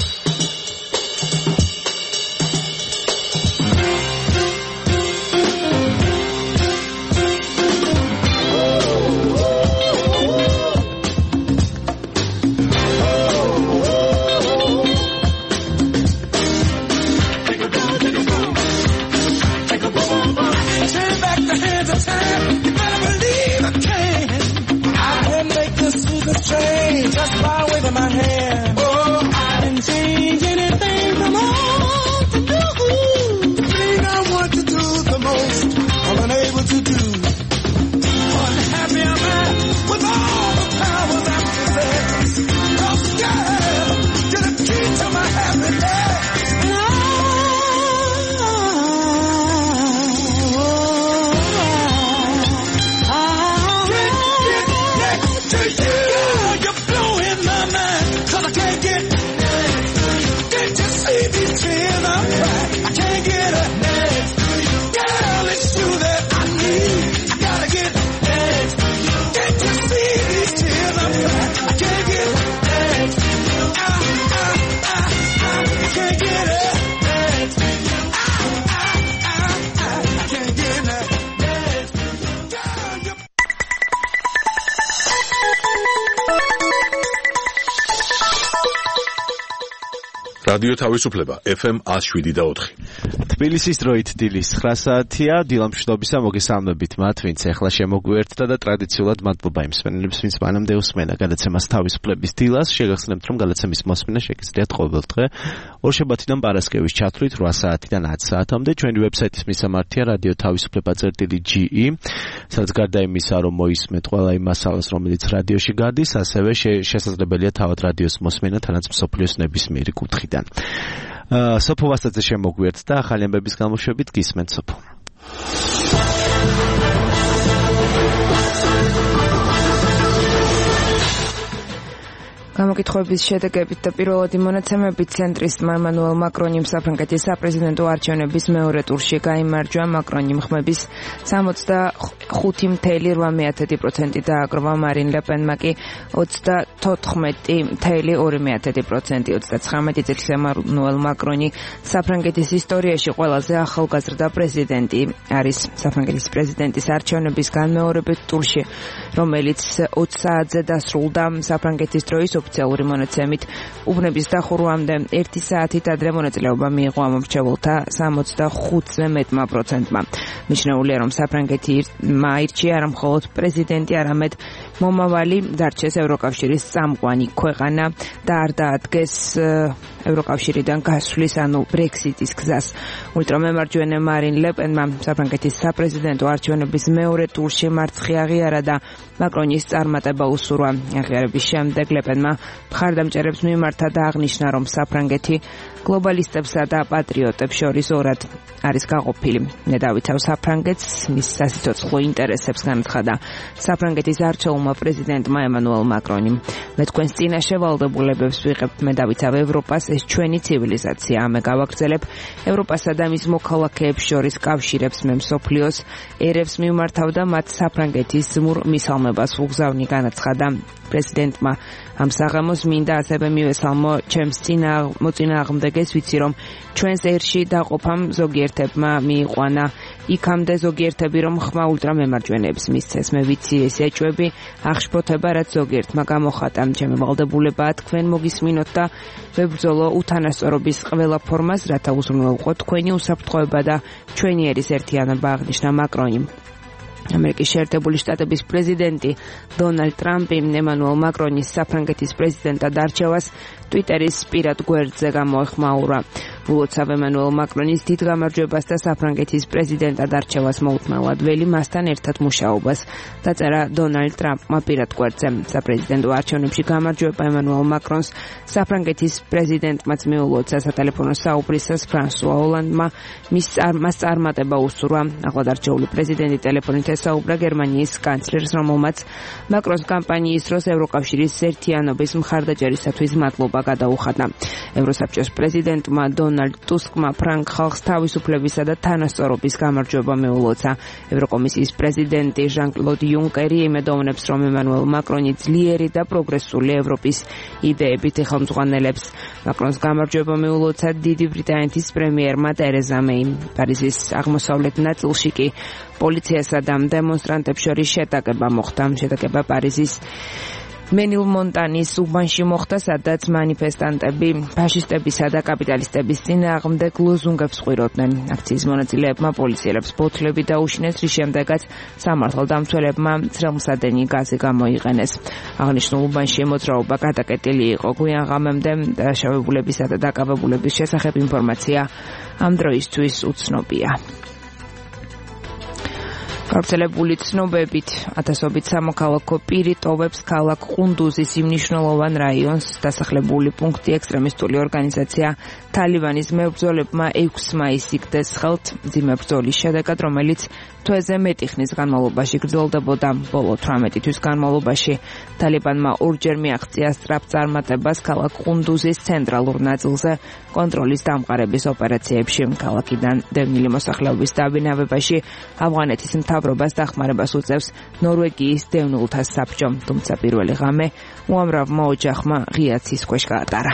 L: Change just by waving my hand. Oh, I can change anything from all to do. The thing I want to do the most, I'm unable to do. Unhappy am I with all the powers I possess. Oh, God, you're the key to my happiness. And I, I, I can't get next to you.
A: რადიო თავისუფლება ეფ ემ one oh seven და four.
C: თბილისის დროით დილის ცხრა საათია. დილამ მშვიდობისა, მოგესალმებით მათ, ვინც ახლა შემოგვიერთდა და ტრადიციულად მადლობა იმ მსმენელებს, ვინც მანამდე უსმენა გადაცემას თავისუფლების დილას. შეგახსენებთ, რომ გადაცემის მოსმენა შეგიძლიათ ყოველდღე ორშაბათიდან პარასკევის ჩათვლით რვა საათიდან ათ საათამდე. ჩვენი ვებსაიტის მისამართია რადიო თავისუფლება წერტილი ჯი ი, სადაც გარდა იმისა, რომ მოისმენთ ყველა იმ მასალას, რომელიც რადიოში გადის, ასევე შესაძლებელია თავად რადიოს მოსმენა თანაც მსოფლიოს ნებისმიერი კუთხიდან. სოფო ვასტაძე შემოგვიერთდა ახალი ამბების გამოშვებით. გისმენთ სოფო.
B: გამოკითხვების შედეგებით და პირველადი მონაცემებით ცენტრისტმა ემანუელ მაკრონიმ საფრანგეთის საპრეზიდენტო არჩევნების მეორე ტურში გაიმარჯვა. მაკრონი მხმების სამოცდახუთი წამყვანი პროცენტი დააგროვა, მარინ ლე პენმა კი ოცდათოთხმეტი წამყვანი პროცენტი. ოცდაცხრამეტი წლის ემანუელ მაკრონი საფრანგეთის ისტორიაში ყველაზე ახალგაზრდა პრეზიდენტი არის. საფრანგეთის პრეზიდენტის არჩევნების განმეორებით ტურში, რომელიც ოცი საათზე დასრულდა საფრანგეთის დროის ოფიციალური მონაცემით, უბნების დახურვამდე ერთი საათით ადრე მონაწილეობა მიიღო ამორჩეულთა სამოცდახუთზე მეტმა პროცენტმა. მიჩნეულია, რომ საფრანგეთი აირჩია არა მხოლოდ პრეზიდენტი, არამედ მომავალი დარჩეს ევროკავშირის წამყვანი ქვეყანა და არ დაადგეს ევროკავშირიდან გასვლის, ანუ ბრექსიტის გზას. ულტრამემარჯვენე მარინ ლე პენმა საფრანგეთის საპრეზიდენტო არჩევნების მეორე ტურში მარცხი აღიარა და მაკრონის წარმატება უსურვა. აღიარების შემდეგ ლე პენმა მხარდამჭერებს მიმართა და აღნიშნა, რომ საფრანგეთი გლობალისტებსა და პატრიოტებს შორის ორად არის გაყოფილი. ნედავითავ საფრანგეთს მის სასიცოცხლო ინტერესებს განაცხადა საფრანგეთის არჩეულმა პრეზიდენტმა ემანუელ მაკრონიმ. მე თქვენს წინაშე ვალდებულებებს ვიღებთ, მე დავიცავ ევროპას, ეს ჩვენი ცივილიზაცია, მე გავაგრძელებ ევროპასა და მის მოქალაქეებს შორის კავშირებს, მე მსოფლიოს ერებს მიმართავ და მათ საფრანგეთის ზმურ მისალმებას ვუგზავნი, განაცხადა პრეზიდენტმა. ამ საღამოს მინდა ასევე მივესალმო ჩემს მოწინააღმდეგეს, ვიცი რომ ჩვენს ერში დაყოფამ ზოგიერთებმა მიიყვანა იქამდე ზოგიერთები, რომ ხმა ულტრამემარჯვენეებს მისცეს. მე ვიცი ეს ეჭვები აღშფოთება, რაც ზოგიერთმა გამოხატა. ჩემი ვალდებულებაა თქვენ მოგისმინოთ და ვებრძოლო უთანასწორობის ყველა ფორმას, რათა უზრუნველყო თქვენი უსაფრთხოება და ჩვენი ერის ერთიანობა, აღნიშნა მაკრონი. ამერიკის შეერთებული შტატების პრეზიდენტი დონალდ ტრამპი ემანუელ მაკრონის საფრანგეთის პრეზიდენტად არჩევას ტვიტერის პირად გვერდზე გამოეხმაურა. ულოცავ ემანუელ მაკრონის დიდ გამარჯვებას და საფრანგეთის პრეზიდენტად არჩევას მოუთმენლად ველი მასთან ერთად მუშაობას, დაწერა დონალდ ტრამპმა პირად გვერდზე. საპრეზიდენტო არჩევნებში გამარჯვება ემანუელ მაკრონს საფრანგეთის პრეზიდენტმაც მიულოცა. სატელეფონო საუბრისას ფრანსუა ოლანდმა მის მას წარმატება უსურვა. ახლადარჩეული პრეზიდენტი ტელეფონით ესაუბრა გერმანიის კანცლერს, რომელმაც მაკრონს კამპანიის დროს ევროკავშირის ერთიანობის მხარდაჭერისათვის მადლობა გადაუხადა. ევროსაბჭოს პრეზიდენტმა დონალდ ტუსკმა ფრანგ ხალხს თავისუფლებისა და თანასწორობის გამარჯვება მიულოცა. ევროკომისიის პრეზიდენტი ჟან-კლოდ იუნკერი იმედოვნებს, რომ ემანუელ მაკრონი ძლიერი და პროგრესული ევროპის იდეებით ეხელმძღვანელებს. მაკრონს გამარჯვება მიულოცა დიდი ბრიტანეთის პრემიერმა ტერეზა მეიმ. პარიზის აღმოსავლეთ ნაწილში კი პოლიციასა და დემონსტრანტებს შორის შეტაკება მოხდა. შეტაკება პარიზის მენილმონტანის უბანში მოხდა, სადაც მანიფესტანტები ფაშისტებისა და კაპიტალისტების წინააღმდეგ ლოზუნგებს ყვიროდნენ. აქციის მონაწილეებმა პოლიციელებს ბოთლები დაუშინეს, რის შემდეგაც სამართალდამცველებმა ძრელმსადენი გაზი გამოიყენეს. აღნიშნულ უბანში მოძრაობა გადაკეტილი იყო. გვიან ღამემდე დაშავებულებისა და დაკავებულების შესახებ ინფორმაცია ამ დროისთვის უცნობია. გავრცელებული ცნობებით ათასობით სამოქალაქო პირი ტოვებს ქალაქ ყუნდუზის იმ მნიშვნელოვან რაიონს. დასახლებული პუნქტი ექსტრემისტული ორგანიზაცია თალიბანის მებრძოლებმა ექვსი მაისს იგდეს ხელთ მძიმე ბრძოლის შედეგად, რომელიც თვეზე მეტი ხნის განმავლობაში გრძელდებოდა. ბოლო თვრამეტი თვის განმავლობაში თალიბანმა ორჯერ მიაღწია სწრაფ წარმატებას ქალაქ ყუნდუზის ცენტრალურ ნაწილზე კონტროლის დამყარების ოპერაციებში. ქალაქიდან დევნილი მოსახლეობის დაბინავებაში ავღანეთის მთავრობას დახმარებას უწევს ნორვეგიის დევნილთა საბჭო, თუმცა პირველი ღამე უამრავმა ოჯახმა ღია ცის ქვეშ გაატარა.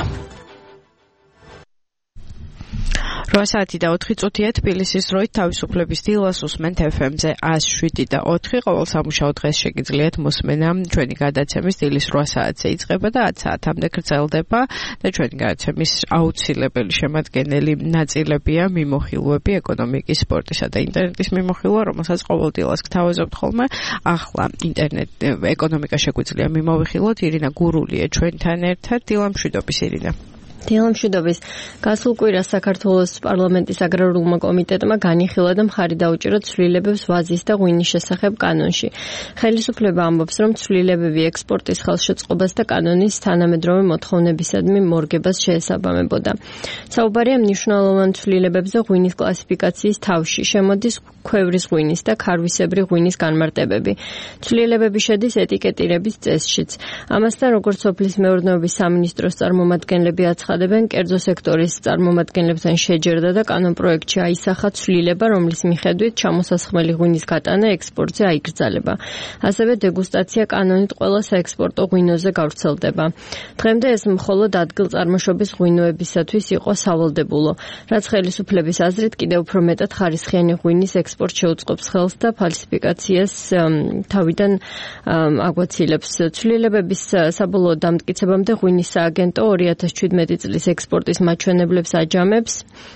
B: რვა საათი და ოთხი წუთია თბილისის დროით თავისუფლების დილას უსმენთ ეფ ემ-ზე ას შვიდი და ოთხი. ყოველ სამუშაო დღეს შეგიძლიათ მოსმენა. ჩვენი გადაცემის დილის რვა საათზე იწყება და ათ საათამდე გრძელდება და ჩვენი გადაცემის აუცილებელი შემადგენელი ნაწილებია მიმოხილვები ეკონომიკის, სპორტისა და ინტერნეტის მიმოხილვა, რომელსაც ყოველ დილას გთავაზობთ ხოლმე. ახლა ინტერნეტ ეკონომიკა შეგვიძლია მიმოვიხილოთ. ირინა გურულია ჩვენთან ერთად. დილა მშვიდობის ირინა.
M: დილამშვიდობის. გასულ კვირას საქართველოს პარლამენტის აგრარულმა კომიტეტმა განიხილა და მხარი დაუჭირა ცვლილებებს ვაზის და ღვინის შესახებ კანონში. ხელისუფლება ამბობს, რომ ცვლილებები ექსპორტის ხელშეწყობას და კანონის თანამედროვე მოთხოვნებისადმი მორგებას შეესაბამებოდა. საუბარია მნიშვნელოვან ცვლილებებზე ღვინის კლასიფიკაციის თავში. შემოდის ქვევრის ღვინის და ქარვისებრი ღვინის განმარტებები. ცვლილებები შედის ეტიკეტირების წესშიც. ამასთან, როგორც სოფლის მეურნეობის სამინისტროს წარმომადგენლები აცხადებენ, კერძო სექტორის წარმომადგენლებთან შეჯერდა და კანონპროექტში აისახა ცვლილება, რომლის მიხედვით ჩამოსასხმელი ღვინის გატანა ექსპორტზე აიგრძალება. ასევე დეგუსტაცია კანონით ყველა საექსპორტო ღვინოზე გავრცელდება. დღემდე ეს მხოლოდ ადგილწარმოშობის ღვინოებისათვის იყო სავალდებულო, რაც ხელისუფლების აზრით კიდევ უფრო მეტად ხარისხიანი ღვინის ექსპორტ შეუწყობს ხელს და ფალსიფიკაციას თავიდან აგვაცილებს. ცვლილებების საბოლოო დამტკიცებამდე ღვინის სააგენტო ორი ათას შვიდმეტი წლის ექსპორტის მაჩვენებლებს აჯამებს.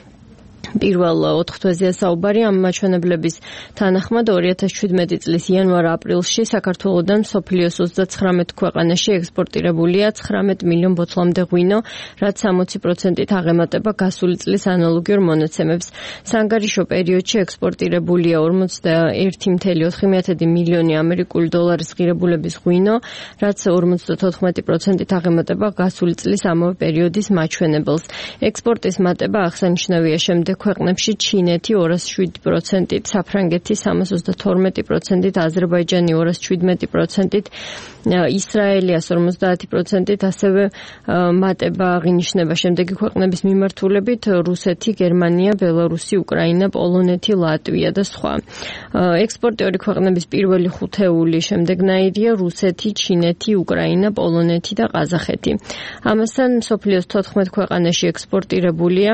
M: პირველ ოთხ თვეზეა საუბარი. ამ მაჩვენებლების თანახმად ორი ათას შვიდმეტი წლის იანვარ-აპრილში საქართველოდან მსოფლიოს ოცდაცხრამეტ ქვეყანაში ექსპორტირებულია ცხრამეტ მილიონ ბოთლამდე ღვინო, რაც სამოცი პროცენტით აღემატება გასული წლის ანალოგიურ მონაცემებს. საანგარიშო პერიოდში ექსპორტირებულია ორმოცდაერთი მცდარი ოთხი მილიონი ამერიკული დოლარის ღირებულების ღვინო, რაც ორმოცდათოთხმეტი პროცენტით აღემატება გასული წლის ამავე პერიოდის მაჩვენებელს. ექსპორტის მატება აღსანიშნავია შემდეგ ქვეყნებში ჩინეთი ორას შვიდი პროცენტით, საფრანგეთი სამას ოცდათორმეტი პროცენტით, აზერბაიჯანი ორას შვიდმეტი პროცენტით, ისრაელი ორმოცდაათი პროცენტით, ასევე მატება აღინიშნება შემდეგი ქვეყნების მიმართულებით: რუსეთი, გერმანია, ბელარუსი, უკრაინა, პოლონეთი, ლატვია და სხვა. ექსპორტიორი ქვეყნების პირველი ხუთეული შემდეგნაირია: რუსეთი, ჩინეთი, უკრაინა, პოლონეთი და ყაზახეთი. ამასთან მსოფლიოს თოთხმეტ ქვეყანაში ექსპორტირებულია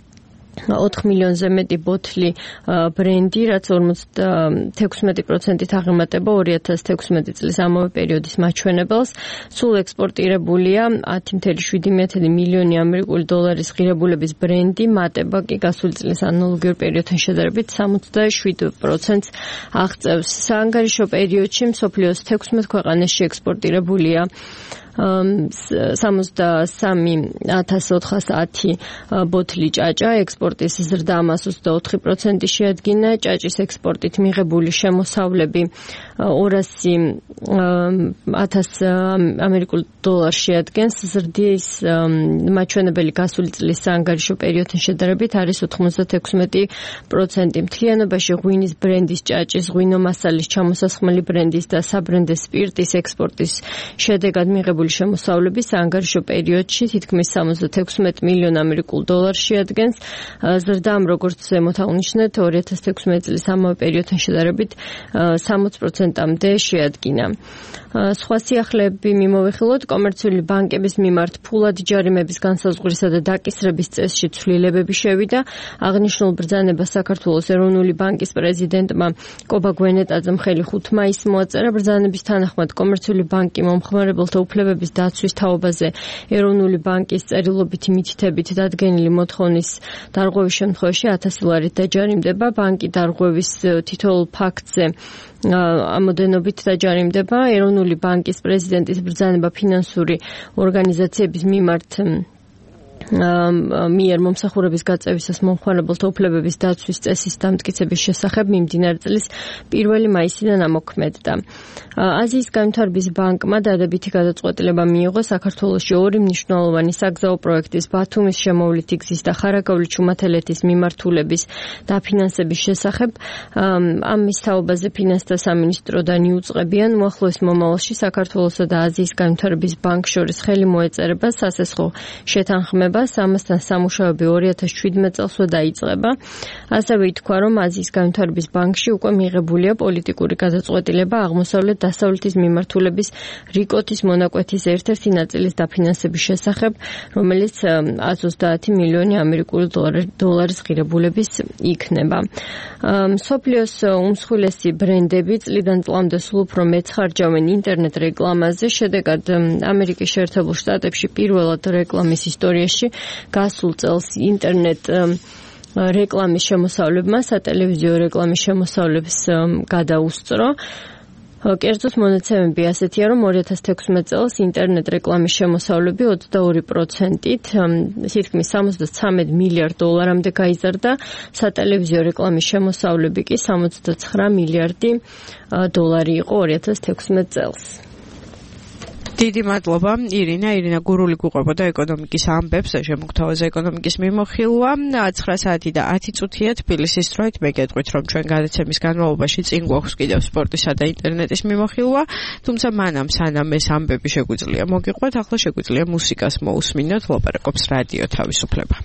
M: ოთხ მილიონზე მეტი ბოთლი ბრენდი, რაც ორმოცდათექვსმეტი პროცენტით აღემატება ორი ათას თექვსმეტი წლის ამავე პერიოდის მაჩვენებელს. სულ ექსპორტირებულია ათი მცდარი შვიდი მილიონი ამერიკული დოლარის ღირებულების ბრენდი, მატება კი გასული წლის ანალოგიურ პერიოდთან შედარებით სამოცდაშვიდ პროცენტს აღწევს. საანგარიშო პერიოდში მსოფლიოს თექვსმეტ ქვეყანაში ექსპორტირებულია სამოცდასამი ათას ოთხას ათი ბოთლი ჭაჭა, ექსპორტის ზრდა ამას ოცდაოთხი პროცენტი შეადგინა. ჭაჭის ექსპორტით მიღებული შემოსავლები ორასი ათას ამერიკულ დოლარს შეადგენს. ზრდის მაჩვენებელი გასული წლის საანგარიშო პერიოდთან შედარებით არის ოთხმოცდათექვსმეტი პროცენტი. მთლიანობაში ღვინის ბრენდის, ჭაჭის, ღვინო მასალის, ჩამოსასხმელი ბრენდის და საბრენდე სპირტის ექსპორტის შედეგად მიღებული შემოსავლები საანგარიშო პერიოდში თითქმის სამოცდათექვსმეტ მილიონ ამერიკულ დოლარს შეადგენს. ზრდამ, როგორც ზემოთ აღნიშნეთ, ორი ათას თექვსმეტი წლის ამავე პერიოდთან შედარებით სამოც პროცენტამდე შეადგინა. სხვა სიახლეები მიმოვიხილოთ. კომერციული ბანკების მიმართ ფულადი ჯარიმების განსაზღვრისა და დაკისრების წესში ცვლილებები შევიდა. აღნიშნულ ბრძანებას საქართველოს ეროვნული ბანკის პრეზიდენტმა კობა გვენეტაძემ ხელი ხუთ მაისს მოაწერა. ბრძანების თანახმად კომერციული ბანკი მომხმარებელთა უფლებების დაცვის თაობაზე ეროვნული ბანკის წერილობითი მითითებით დადგენილი მოთხოვნის დარღვევის შემთხვევაში ათასი ლარით დაჯარიმდება. ბანკი დარღვევის თითოეულ ფაქტზე ამოდენობით დაჯარიმდება. ეროვნული ბანკის პრეზიდენტის ბრძანება ფინანსური ორგანიზაციების მიმართ მიერ მომსახურების გაწევისას მომხმარებელთა უფლებების დაცვის წესის დამტკიცების შესახებ მიმდინარე წლის პირველი მაისიდან ამოქმედდა. აზიის განვითარების ბანკმა დადებითი გადაწყვეტილება მიიღო საქართველოში ორი მნიშვნელოვანი საგზაო პროექტის ბათუმის შემოვლითი გზის და ხარაგაული ჩუმათელეთის მიმართულების დაფინანსების შესახებ. ამის თაობაზე ფინანსთა სამინისტროდან იუწყებიან. უახლოეს მომავალში საქართველოსა და აზიის განვითარების ბანკს შორის ხელი მოეწერება სასესხო შეთანხმება. ამასთან სამუშაოები ორი ათას შვიდმეტ წელს დაიწყება. ასევე ითქვა, რომ აზიის განვითარების ბანკში უკვე მიღებულია პოლიტიკური გადაწყვეტილება აღმოსავლეთ დასავლეთის მიმართულების რიკოთის მონაკვეთის ერთ-ერთი ნაწილის დაფინანსების შესახებ, რომელიც ათს ოცდაათი მილიონი ამერიკული დოლარის ღირებულების იქნება. მსოფლიოს უმსხვილესი ბრენდები წლიდან წლამდე სულ უფრო მეტს ხარჯავენ ინტერნეტ რეკლამაზე. შედეგად ამერიკის შეერთებულ შტატებში პირველად რეკლამის ისტორიაში გასულ წელს ინტერნეტ რეკლამის შემოსავლებმა სატელევიზიო რეკლამის შემოსავლებს გადაუსწრო. კერძოს მონაცემები ასეთია, რომ ორი ათას თექვსმეტ წელს ინტერნეტ რეკლამის შემოსავლები ოცდაორი პროცენტით, თითქმის სამოცდაცხრამეტ მილიარდ დოლარამდე გაიზარდა, სატელევიზიო რეკლამის შემოსავლები კი სამოცდაცხრა მილიარდი დოლარი იყო ორი ათას თექვსმეტ წელს.
D: დიდი მადლობა ირინა ირინა გურული გუყვებოდა ეკონომიკის ამბებს შემოგთავაზე ეკონომიკის მიმოხილვა ცხრა საათი და ათი წუთია თბილისის დროით მე გეტყვით რომ ჩვენ გადაცემის განმავლობაში წინ გვაქვს კიდევ სპორტისა და ინტერნეტის მიმოხილვა თუმცა მანამ სანამ ეს ამბები შეგვიძლია მოგიყვეთ ახლა შეგვიძლია მუსიკას მოусმინოთ ლაპარაკობს რადიო თავისუფლება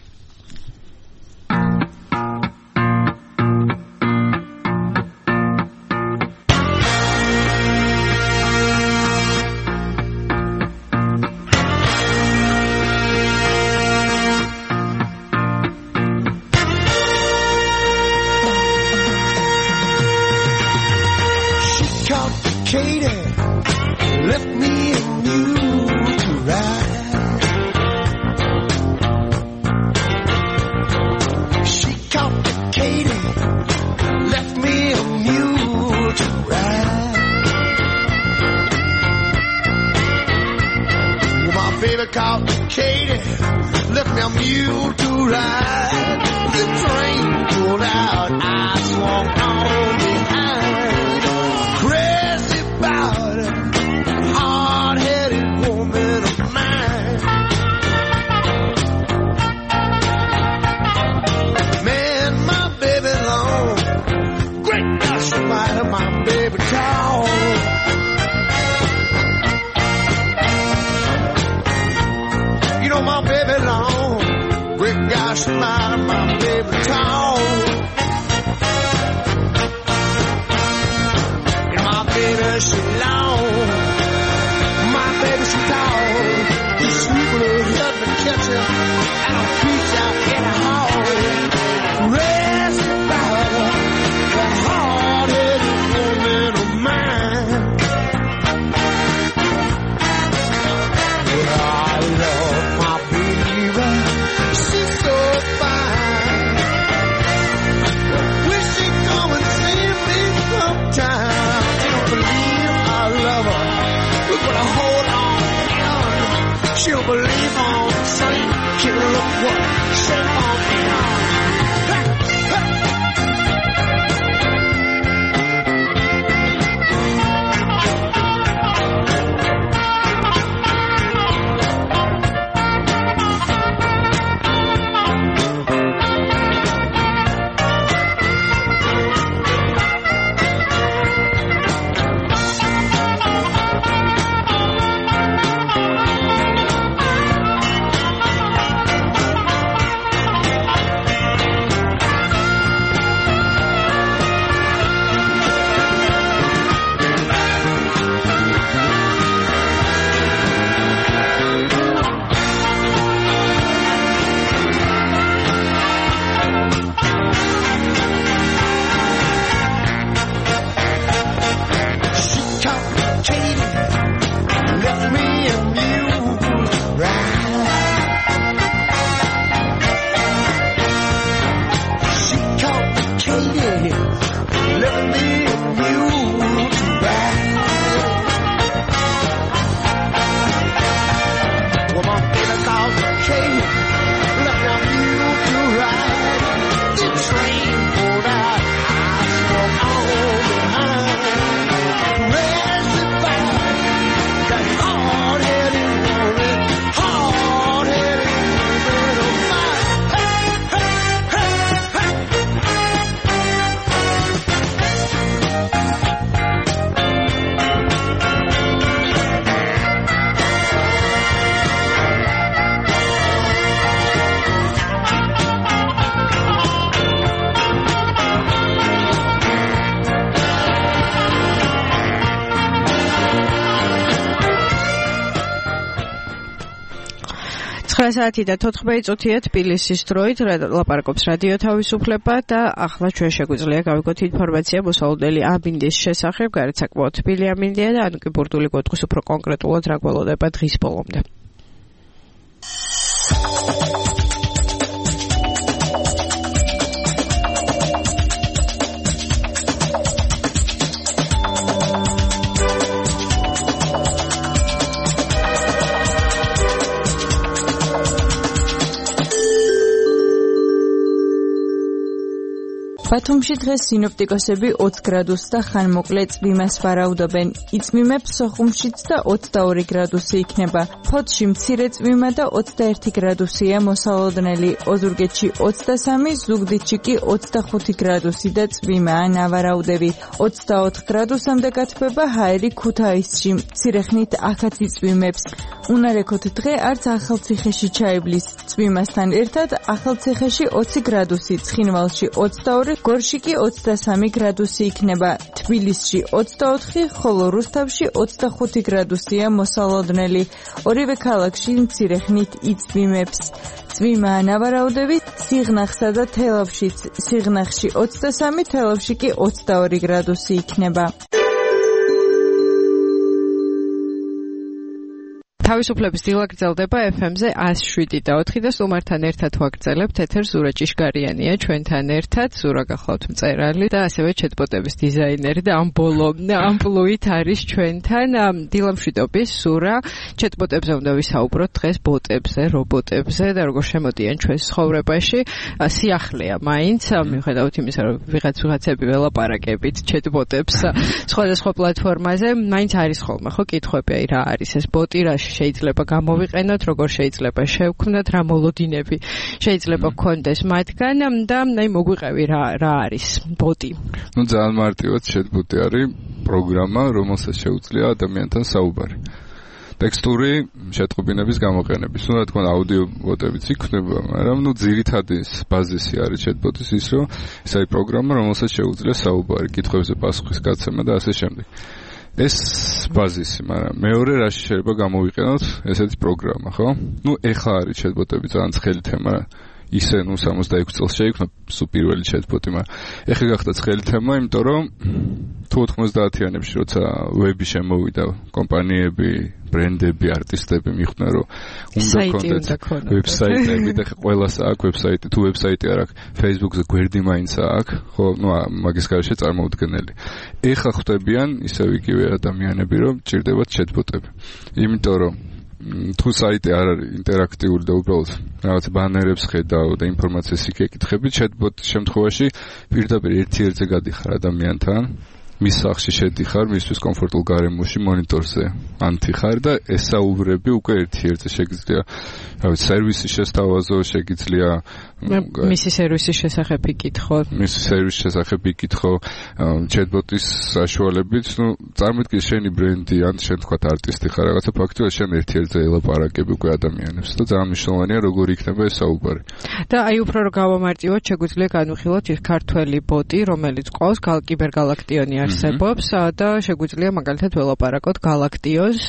D: ცხრა საათი და თოთხმეტი წუთია თბილისის დროით ლაპარაკობს რადიო თავისუფლება და ახლა ჩვენ შეგვიძლია გავიგოთ ინფორმაცია მოსალოდნელი ამინდის შესახებ გარეთ საკმაოდ თბილი ამინდია და ანუ კი ბურთული გვეტყვის უფრო კონკრეტულად რა გველოდება დღის ბოლომდე
B: ბათუმში დღეს სინოპტიკოსები ოცი გრადუსს და ხანმოკლე წვიმას ვარაუდობენ. იწვიმებს სოხუმშიც და ოცდაორი გრადუსი იქნება. ფოთში მცირე წვიმა და ოცდაერთი გრადუსია მოსალოდნელი. ოზურგეთში ოცდასამი, ზუგდიდში კი ოცდახუთი გრადუსი და წვიმაა ნავარაუდები. ოცდაოთხ გრადუსამდე გათბება ჰაერი ქუთაისში. მცირე ხნით აქაც იწვიმებს. უნარეკოთ დღე არც ახალციხეში ჩაებლის. წვიმასთან ერთად ახალციხეში ოცი გრადუსი, ცხინვალში ოცდაორი, გორში კი ოცდასამი გრადუსი იქნება. თბილისში ოცდაოთხი, ხოლო რუსთავში ოცდახუთი გრადუსია მოსალოდნელი. ორივე ქალაქში მცირე ხნით იწვიმებს. წვიმაა ნავარაუდები სიღნაღსა და თელავშიც. სიღნაღში ოცდასამი, თელავში კი ოცდაორი გრადუსი იქნება.
D: თავისუფლების დილა გრძელდება ეფ ემ-ზე εκατს შვიდი და ოთხი და სტუმართან ერთად ვაგრძელებთ ეთერს. ზურა ჭიშკარიანია ჩვენთან ერთად. ზურა გახლავთ მწერალი და ასევე ჩატბოტების დიზაინერი და ამ ბოლო ამპლუით არის ჩვენთან. დილა მშვიდობის ზურა. ჩატბოტებზე უნდა ვისაუბროთ დღეს ბოტებზე, რობოტებზე და როგორ შემოდიან ჩვენს ცხოვრებაში. სიახლეა მაინც, მიუხედავად იმისა, რომ ვიღაც ვიღაცები ველაპარაკებით ჩატბოტებს სხვადასხვა პლატფორმაზე, მაინც არის ხოლმე ხო კითხვები, აი რა არის ეს ბოტი, რა შეიძლება გამოვიყენოთ, როგორ შეიძლება შევქმნათ, რა მოლოდინები შეიძლება გქონდეს მათგან და აი მოგვიყევი რა რა არის ბოტი.
K: ნუ ძალიან მარტივად chatbot-ი არის პროგრამა, რომელსაც შეუძლია ადამიანთან საუბარი. ტექსტური შეტყობინების გამოყენების. ნუ რა თქმა უნდა აუდიო ბოტებიც იქნება, მაგრამ ნუ ძირითადი ბაზისი არის chatbot-ის ის, რომ ეს არის პროგრამა, რომელსაც შეუძლია საუბარი, კითხვებზე პასუხის გაცემა და ასე შემდეგ. ეს ბაზისი, მაგრამ მეორე რა შეიძლება გამოვიყენოთ ესეთი პროგრამა, ხო? ნუ ეხლა არის chatbot-ები ძალიან ცხელი თემა, ისე ნუ სამოცდაექვსი წელს შეიქმნა სულ პირველი chatbot-ი, მაგრამ ეხლა გახდა ცხელი თემა, იმიტომ რომ თუ ოთხმოცდაათიანებში როცა ვები შემოვიდა, კომპანიები, ბრენდები, არტისტები მიხვდნენ, რომ უნდა კონტენტ ვებსაიტები და ყველას აქვს ვებსაიტი, თუ ვებსაიტი არ აქვს, Facebook-ზე გვერდი მაინც აქვს, ხო, ნუ მაგის გარშე წარმოუდგენელი. ეხლა ხვდებიან ისევ იგივე ადამიანები, რომ ჭირდებათ chatbot-ები. იმიტომ რომ თუ საიტი არ არის ინტერაქტიული და უბრალოდ რაღაც ბანერებს ხედავ და ინფორმაციას იქ ეკითხები, chatbot-ის შემთხვევაში პირდაპირ ერთ-ერთზე გადიხარ ადამიანთან, მის სახლში შედიხარ, მისთვის კომფორტულ გარემოში, მონიტორზე ანთიხარ და ესაუბრები უკვე ერთ-ერთზე შეგიძლია, რა ვიცი, სერვისის შესთავაზო, შეგიძლია
D: მისი სერვისის შესახებ იკითხო.
K: მისი სერვისის შესახებ იკითხო chatbot-ის საშუალებით, ნუ წარმოიდგინე შენი ბრენდი, ან შენ თქვათ არტისტი ხარ, რაღაცა ფაქტობრივად შენ ერთ-ერთზე ელაპარაკები უკვე ადამიანებს და ძალიან მნიშვნელოვანია როგორი იქნება ეს საუბარი.
D: და აი უფრო რომ გავამარტივოთ, შეგვიძლია განვიხილოთ ის ქართველი ბოტი, რომელიც ყავს კიბერგალაქტიონი არსებობს და შეგვიძლია მაგალითად ველაპარაკოთ გალაქტიონს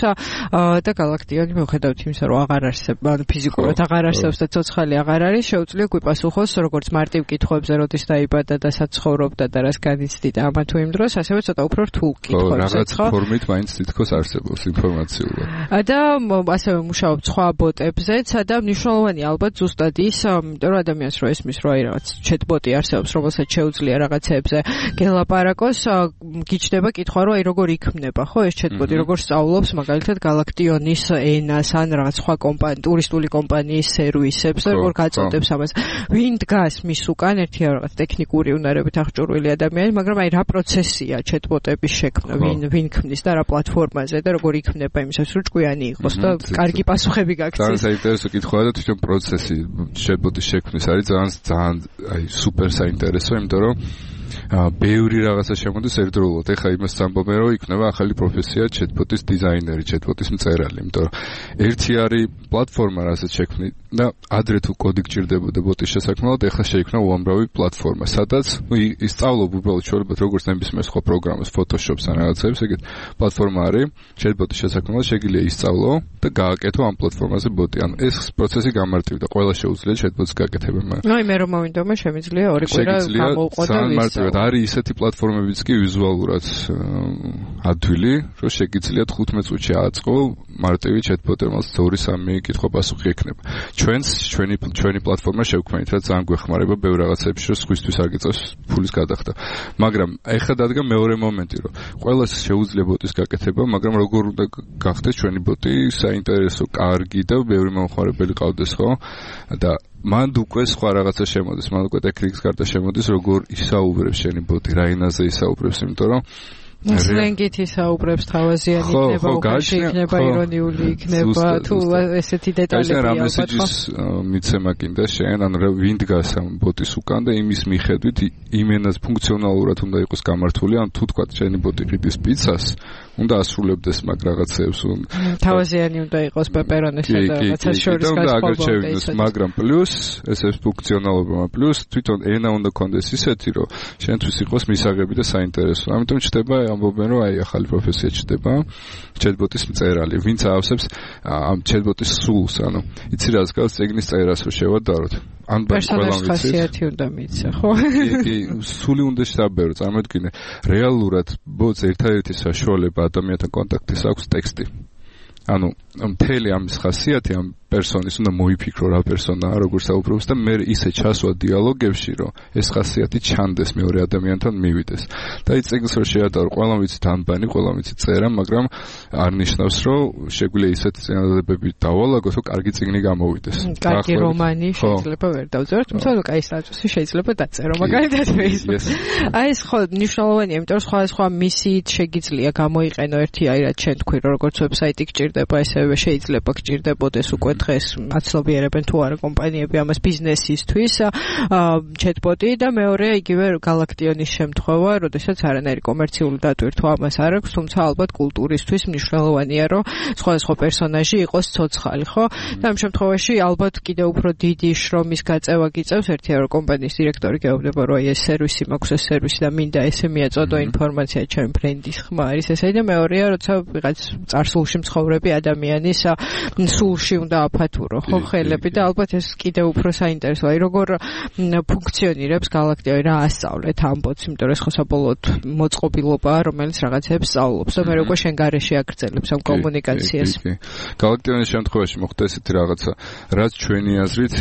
D: და გალაქტიონი მიუხედავად იმისა, რომ აღარ არსებობს, ანუ ფიზიკურად აღარ არსებობს და ცოცხალი აღარ არის, შეუძლია გვიპასუხოს როგორც მარტივ კითხვებზე, როდის დაიბადა და საცხოვრობდა და რას განიცდიდა ამა თუ იმ დროს, ასევე ცოტა უფრო რთულ კითხვებზე,
K: რაღაც ფორმით მაინც თითქოს არსებობს ინფორმაციულად.
D: და ასევე მუშაობთ სხვა ბოტებზეც და მნიშვნელოვანი ალბათ ზუსტად ის, იმიტომ რომ ადამიანს რო ესმის, რომ აი რაღაც chatbot-ი არსებობს, რომელსაც შეუძლია რაღაცებზე გელაპარაკოს, გიჩნდება კითხვა, რომ აი როგორ იქმნება, ხო, ეს chatbot-ი, როგორ სწავლობს მაგალითად გალაქტიონის ენას ან რაღაც სხვა კომპანია, ტურისტული კომპანიის სერვისებს, როგორ გაწოდებს ამას. ვინ დგას მის უკან, ერთი რაღაც ტექნიკური უნარებით აღჭურვილი ადამიანი, მაგრამ აი რა პროცესია chatbot-ების შექმნა, ვინ ვინ ქმნის და რა პლატფორმაზე და როგორ იქმნება იმისას, რომ ჭკვიანი იყოს და კარგი პასუხები გაქცეს.
K: ძალიან საინტერესო კითხვაა და თვითონ პროცესი chatbot-ის შექმნის არის ძალიან ძალიან აი სუპერ საინტერესო, იმიტომ რომ ბევრი რაღაცა შემოდის ერთდროულად. ეხლა იმას სამბობენ, რომ იქნება ახალი პროფესია chatbot-ის დიზაინერი, chatbot-ის მწერალი, იმიტომ რომ ერთი არის პლატფორმა, რასაც შექმნი და ადრე თუ კოდი გჭირდებოდა ბოტის შესაქმნელად, ეხლა შეიქმნა უამრავი პლატფორმა, სადაც ნუ ისწავლობ უბრალოდ ჩვეულებრივ როგორც ნებისმიერ სხვა პროგრამას, Photoshop-ს ან რაღაცებს, ეგეთ პლატფორმა არის chatbot-ის შესაქმნელად, შეგიძლია ისწავლო და გააკეთო ამ პლატფორმაზე ბოტი. ანუ ეს პროცესი გამარტივდა, ყველა შეუძლია chatbot-ს გაკეთება.
D: აი მე რომ მოვინდომა, შემიძლია ორი კვირა გამოვყო და
K: ვისწავლო. არის ისეთი პლატფორმებიც კი ვიზუალურად ადვილი, რომ შეგიძლიათ ხუთმეტ წუთში აწყო მარტივი chatbot-ი, რომელსაც ორი სამი კითხვა პასუხი ექნება. ჩვენს ჩვენი ჩვენი პლატფორმა შევქმნით, რაც ძალიან გვეხმარება ბევრ რაღაცებში, რომ სხვისთვის არ გიწევს ფულის გადახდა. მაგრამ ეხლა დადგა მეორე მომენტი, რომ ყველას შეუძლია ბოტის გაკეთება, მაგრამ როგორ უნდა გახდეს ჩვენი ბოტი საინტერესო, კარგი და ბევრი მომხმარებელი ყავდეს, ხო? და მანდ უკვე სხვა რაღაცა შემოდის, მანდ უკვე ტექნიკის გარდა შემოდის, როგორ ისაუბრებს შენი ბოტი, რა ენაზე ისაუბრებს, იმიტომ რომ
D: სლენგით ისაუბრებს, თავაზიანი იქნება, უხეში იქნება, ირონიული იქნება, თუ ესეთი დეტალები
K: ალბათ. რა მესეჯის მიცემა კიდე შენ, ან ვინ დგას ამ ბოტის უკან და იმის მიხედვით იმენად ფუნქციონალურად უნდა იყოს გამართული, ან თუ თქვა შენი ბოტი ყიდის პიცას, უნდა ასრულებდეს მაგ რაღაცებს,
D: თავაზიანი უნდა იყოს პეპერონესა და რაღაცა შორის გასხოვდეს,
K: მაგრამ პლუს ესეც ფუნქციონალობა, პლუს თვითონ ენა უნდა კონდეს ისეთი, რომ შენთვის იყოს მისაღები და საინტერესო. ამიტომ ჩდება ამბობენ, რომ აი ახალი პროფესია ჩდება chatbot-ის მწერალი, ვინც აავსებს ამ chatbot-ის სულს, ანუ იცი რა გავს წიგნის წერას რომ შევადაროთ. ან
D: პერსონაჟის ხასიათი უნდა მიცა, ხო?
K: კი, სული უნდა შედაბერო, წარმოიდგინე, რეალურად ბოტს ერთადერთი საშუალება ადამიანთან კონტაქტის აქვს ტექსტი. ანუ მთელი ამის ხასიათი ამ პერსონის უნდა მოიფიქრო რა პერსონაა, როგორ საუბრობს და მე ისე ჩასვა დიალოგებში, რომ ეს ხასიათი ჩანდეს მეორე ადამიანთან მივიდეს. და ის წიგნს რო შეადარო, ყველა ვიცით ანბანი, ყველა ვიცით წერა, მაგრამ არ ნიშნავს, რომ შეგვიძლია ისეთი წინადადებები დავალაგოთ, რომ კარგი წიგნი გამოვიდეს.
D: კარგი რომანი შეიძლება ვერ დავწეროთ, თუმცა ნუ კაი სტატუსი შეიძლება დაწერო, მაგალითად Facebook. აი ეს ხო მნიშვნელოვანია, იმიტომ რომ სხვადასხვა მისიით შეგიძლია გამოიყენო ერთი აი რაც შენ თქვი, როგორც ვებსაიტი გჭირდება, ესევე შეიძლება გჭირდებოდეს უკვე დღეს აცნობიერებენ თუ არა კომპანიები ამას ბიზნესისთვის chatbot-ი და მეორე იგივე Galactionis შემთხვევა, როდესაც არანაირი კომერციული დატვირთვა ამას არ აქვს, თუმცა ალბათ კულტურისთვის მნიშვნელოვანია, რომ სხვადასხვა პერსონაჟი იყოს ცოცხალი, ხო? და ამ შემთხვევაში ალბათ კიდევ უფრო დიდი შრომის გაწევა გიწევს ერთია, რომ კომპანიის დირექტორი გეუბნება, რომ აი ეს სერვისი მაქვს, ეს სერვისი და მინდა ესე მიაწოდო ინფორმაცია ჩემ ბრენდის ხმა არის ესე და მეორეა, როცა ვიღაც წარსულში მცხოვრები ადამიანის სულში უნდა აფათურო, ხო, ხელები და ალბათ ეს კიდევ უფრო საინტერესოა, აი როგორ ფუნქციონირებს Galactio-ი, რა ასწავლეთ ამ ბოტს, იმიტომ რომ ეს ხო საბოლოოდ მოწყობილობაა, რომელიც რაღაცებს სწავლობს და მე უკვე შენ გარეშე აგრძელებს ამ კომუნიკაციას.
K: Galactio-ის შემთხვევაში მოხდა ესეთი რაღაცა, რაც ჩვენი აზრით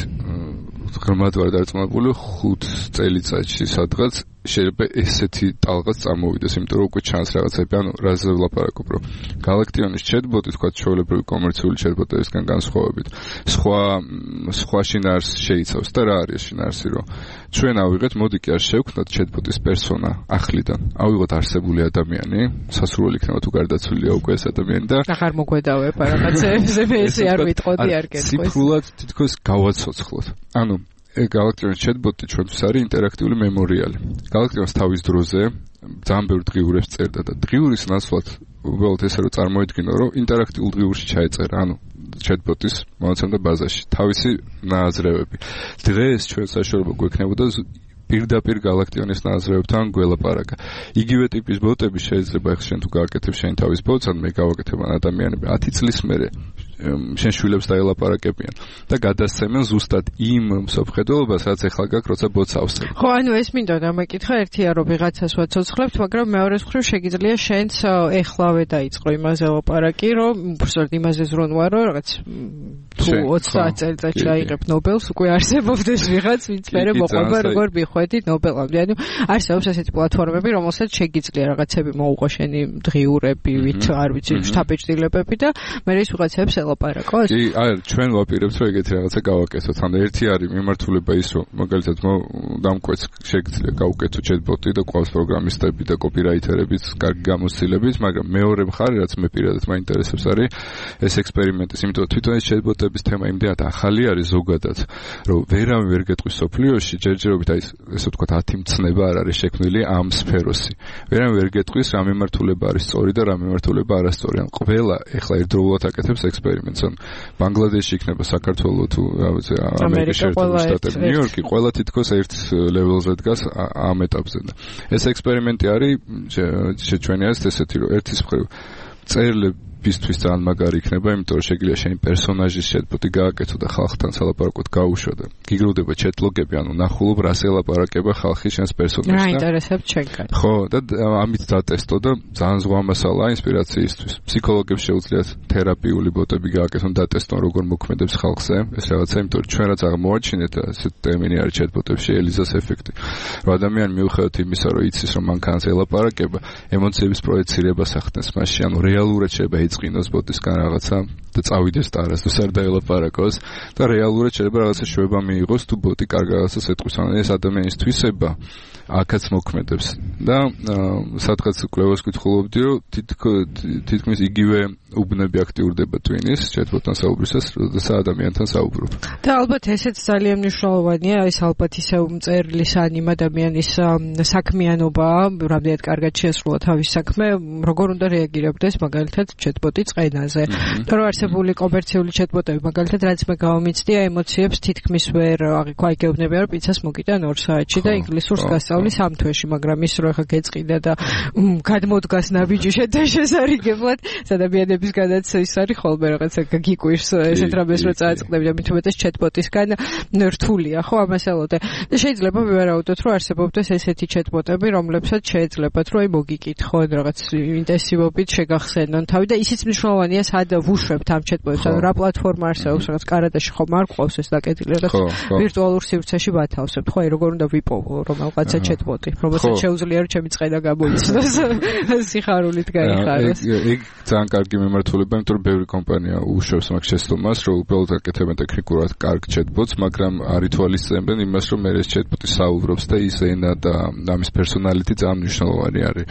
K: ღრმად ვარ დარწმუნებული ხუთ წელიწადში სადღაც შეიძლება ესეთი ტალღაც წამოვიდეს, იმიტომ რომ უკვე ჩანს რაღაცები, ანუ რაზე ვლაპარაკობ, რომ Galactionis chatbot-ი თქვა ჩვეულებრივი კომერციული chatbot-ებისგან განსხვავებით, სხვა სხვა შინაარსს შეიცავს და რა არის შინაარსი, რომ ჩვენ ავიღეთ, მოდი კი არ შევქმნათ chatbot-ის პერსონა ახლიდან, ავიღოთ არსებული ადამიანი, სასურველი იქნება თუ გარდაცვლილია უკვე ეს ადამიანი და
D: აღარ მოგვედავებ რაღაცებზე, მე ესე არ ვიტყოდი, არ გეტყვი.
K: ციფრულად თითქოს გავაცოცხლოთ. ანუ Galactionis chatbot-ი ჩვენთვის არის ინტერაქტიული მემორიალი. Galactionis თავის დროზე ძალიან ბევრ დღიურებს წერდა და დღიურის ნაცვლად უბრალოდ ესე რომ წარმოიდგინო, რომ ინტერაქტიულ დღიურში ჩაეწერა, ანუ chatbot-ის მონაცემთა ბაზაში თავისი ნააზრევები. დღეს ჩვენ საშუალება გვექნებოდა პირდაპირ Galactionis ნააზრევებთან გველაპარაკა. იგივე ტიპის ბოტები შეიძლება ახლა შენ თუ გააკეთებ შენ თავის ბოტს, ან მე გავაკეთებ ან ადამიანები ათი წლის მერე შენ შვილებს დაელაპარაკებიან და გადასცემენ ზუსტად იმ მსოფლმხედველობას, რაც ახლა გაქვს, როცა ბოტს ავსებ.
D: ხო, ანუ ეს მინდა დამეკითხა, ერთია რომ ვიღაცას ვაცოცხლებთ, მაგრამ მეორეს მხრივ შეგიძლია შენც ეხლავე დაიწყო იმაზე ლაპარაკი, რომ უბრალოდ იმაზე ზრუნვა, რომ რაღაც თუ ოცდაათ წელიწადში აიღებ ნობელს, უკვე არსებობდეს ვიღაც, ვინც მერე მოყვება როგორ მიხვედი ნობელამდე. ანუ არსებობს ესეთი პლატფორმები, რომელსაც შეგიძლია რაღაცები მოუყო შენი დღიურებივით, არ ვიცი, შთაბეჭდილებები და მე ის ვიღაცებს ლაპარაკოს?
K: კი, აი, ჩვენ ვაპირებთ, რომ ეგეთი რაღაცა გავაკეთოთ. ან ერთი არის მიმართულება ის, რომ მაგალითად დამკვეთს შეგიძლია გავუკეთო chatbot-ი და ყავს პროგრამისტები და კოპირაითერებიც, კარგი გამოცდილებით, მაგრამ მეორე მხარე, რაც მე პირადად მაინტერესებს, არის ეს ექსპერიმენტის, იმიტომ რომ თვითონ ეს chatbot-ების თემა იმდენად ახალი არის ზოგადად, რომ ვერავინ ვერ გეტყვის სოფლიოში, ჯერჯერობით აი ესე ვთქვათ ათი მცნება არ არის შექმნილი ამ სფეროსი. ვერავინ ვერ გეტყვის რა მიმართულება არის სწორი და რა მიმართულება არასწორი. ან ყველა ეხლა ერთდროულად აკეთებს ექსპერიმენტს, ან ბანგლადეში იქნება, საქართველო თუ რა ვიცი, ამერიკის შეერთებული შტატები, ნიუ-იორკი, ყველა თითქოს ერთ ლეველზე დგას ამ ეტაპზე. ეს ექსპერიმენტი არის შეჩვენია ესეთი, რომ ერთის მხრივ წერილები ფისთვის ძალიან მაგარი იქნება, იმიტომ რომ შეგიძლია შენი პერსონაჟის chatbot-ი გააკეთო და ხალხთან სალაპარაკოდ გაუშვა და გიგროვდება chat-ლოგები, ანუ ნახულობ რას ელაპარაკება ხალხი შენს პერსონაჟს.
D: რა ინტერესებს შენგან?
K: ხო, და ამით დატესტო და ძალიან ზღვა მასალაა ინსპირაციისთვის. ფსიქოლოგებს შეუძლიათ თერაპიული ბოტები გააკეთონ, დატესტონ როგორ მოქმედებს ხალხზე ეს რაღაცა, იმიტომ რომ ჩვენ რაც აღმოვაჩინეთ, ესეთ ტერმინი არის chat-botებში ელიზას ეფექტი. რომ ადამიანი მიუხედავად იმისა, რომ იცის რომ მანქანაზე ელაპარაკება, ემოციების პროექცირებას ახდენს მასში, ანუ რეალურად შეიძლება ეწყინოს ბოტისგან რაღაცა და წავიდეს ტარას თუ არ დაელაპარაკოს და რეალურად შეიძლება რაღაცა შვება მიიღოს თუ ბოტი კარგ რაღაცას ეტყვის, ანუ ეს ადამიანის თვისება აქაც მოქმედებს და სადღაც კვლევას კითხულობდი, რომ თითქმის იგივე უბნები აქტიურდება ტვინის chatbot-თან საუბრისას, როდესაც ადამიანთან საუბრობ.
D: და ალბათ ესეც ძალიან მნიშვნელოვანია, ეს ალბათ ისევ მწერლის ან იმ ადამიანის საქმიანობა, რამდენად კარგად შეასრულა თავის საქმე, როგორ უნდა რეაგირებდეს მაგალითად chatbot-ი წყენაზე. და რომ არსებული კომერციული chatbot-ები, მაგალითად რაც მე გავამიცდია, ემოციებს თითქმის ვერ აიგევნებიან, რომ პიცას მოგიტან ორ საათში და ინგლისურს გასწავლის ამ თვეში, მაგრამ ის რო ახლა გეწყიდა და გადმოდგას ნაბიჯი შეთა შესარიგებლად, ადამიანების გადაც ის არის ხოლმე რაღაცა გიკვირს ესეთ რამეს რო წააწყდები და მით უმეტეს chatbot-ისგან რთულია, ხო, ამასალოდე. და შეიძლება ვივარაუდოთ, რომ არსებობდეს ესეთი chatbot-ები, რომლებსაც შეეძლებათ, რომ აი მოგიკითხონ რაღაც ინტენსივობით შეგახსენონ თავი და ისიც მნიშვნელოვანია, სად ვუშვებთ ამ chatbot-ს, ანუ რა პლატფორმა არსებობს, რაღაც კარადაში ხომ არ ყავს ეს დაკეტილი, რაღაც ვირტუალურ სივრცეში ვათავსებთ, ხო, აი როგორ უნდა ვიპოვო რომელღაცა chatbot-ი, რომელსაც შეუძლია რომ ჩემი წყენა გამოიცნოს სიხარულით გაიხაროს.
K: ეგ ძალიან კარგი მიმართულება, იმიტომ რომ ბევრი კომპანია უშვებს მაგ შეცდომას, რომ უბრალოდ აკეთებენ ტექნიკურად კარგ chatbot-ს, მაგრამ არ ითვალისწინებენ იმას, რომ მე ეს chatbot-ი საუბრობს და ის ენა და ამის პერსონალიტი ძალიან მნიშვნელოვანი არის.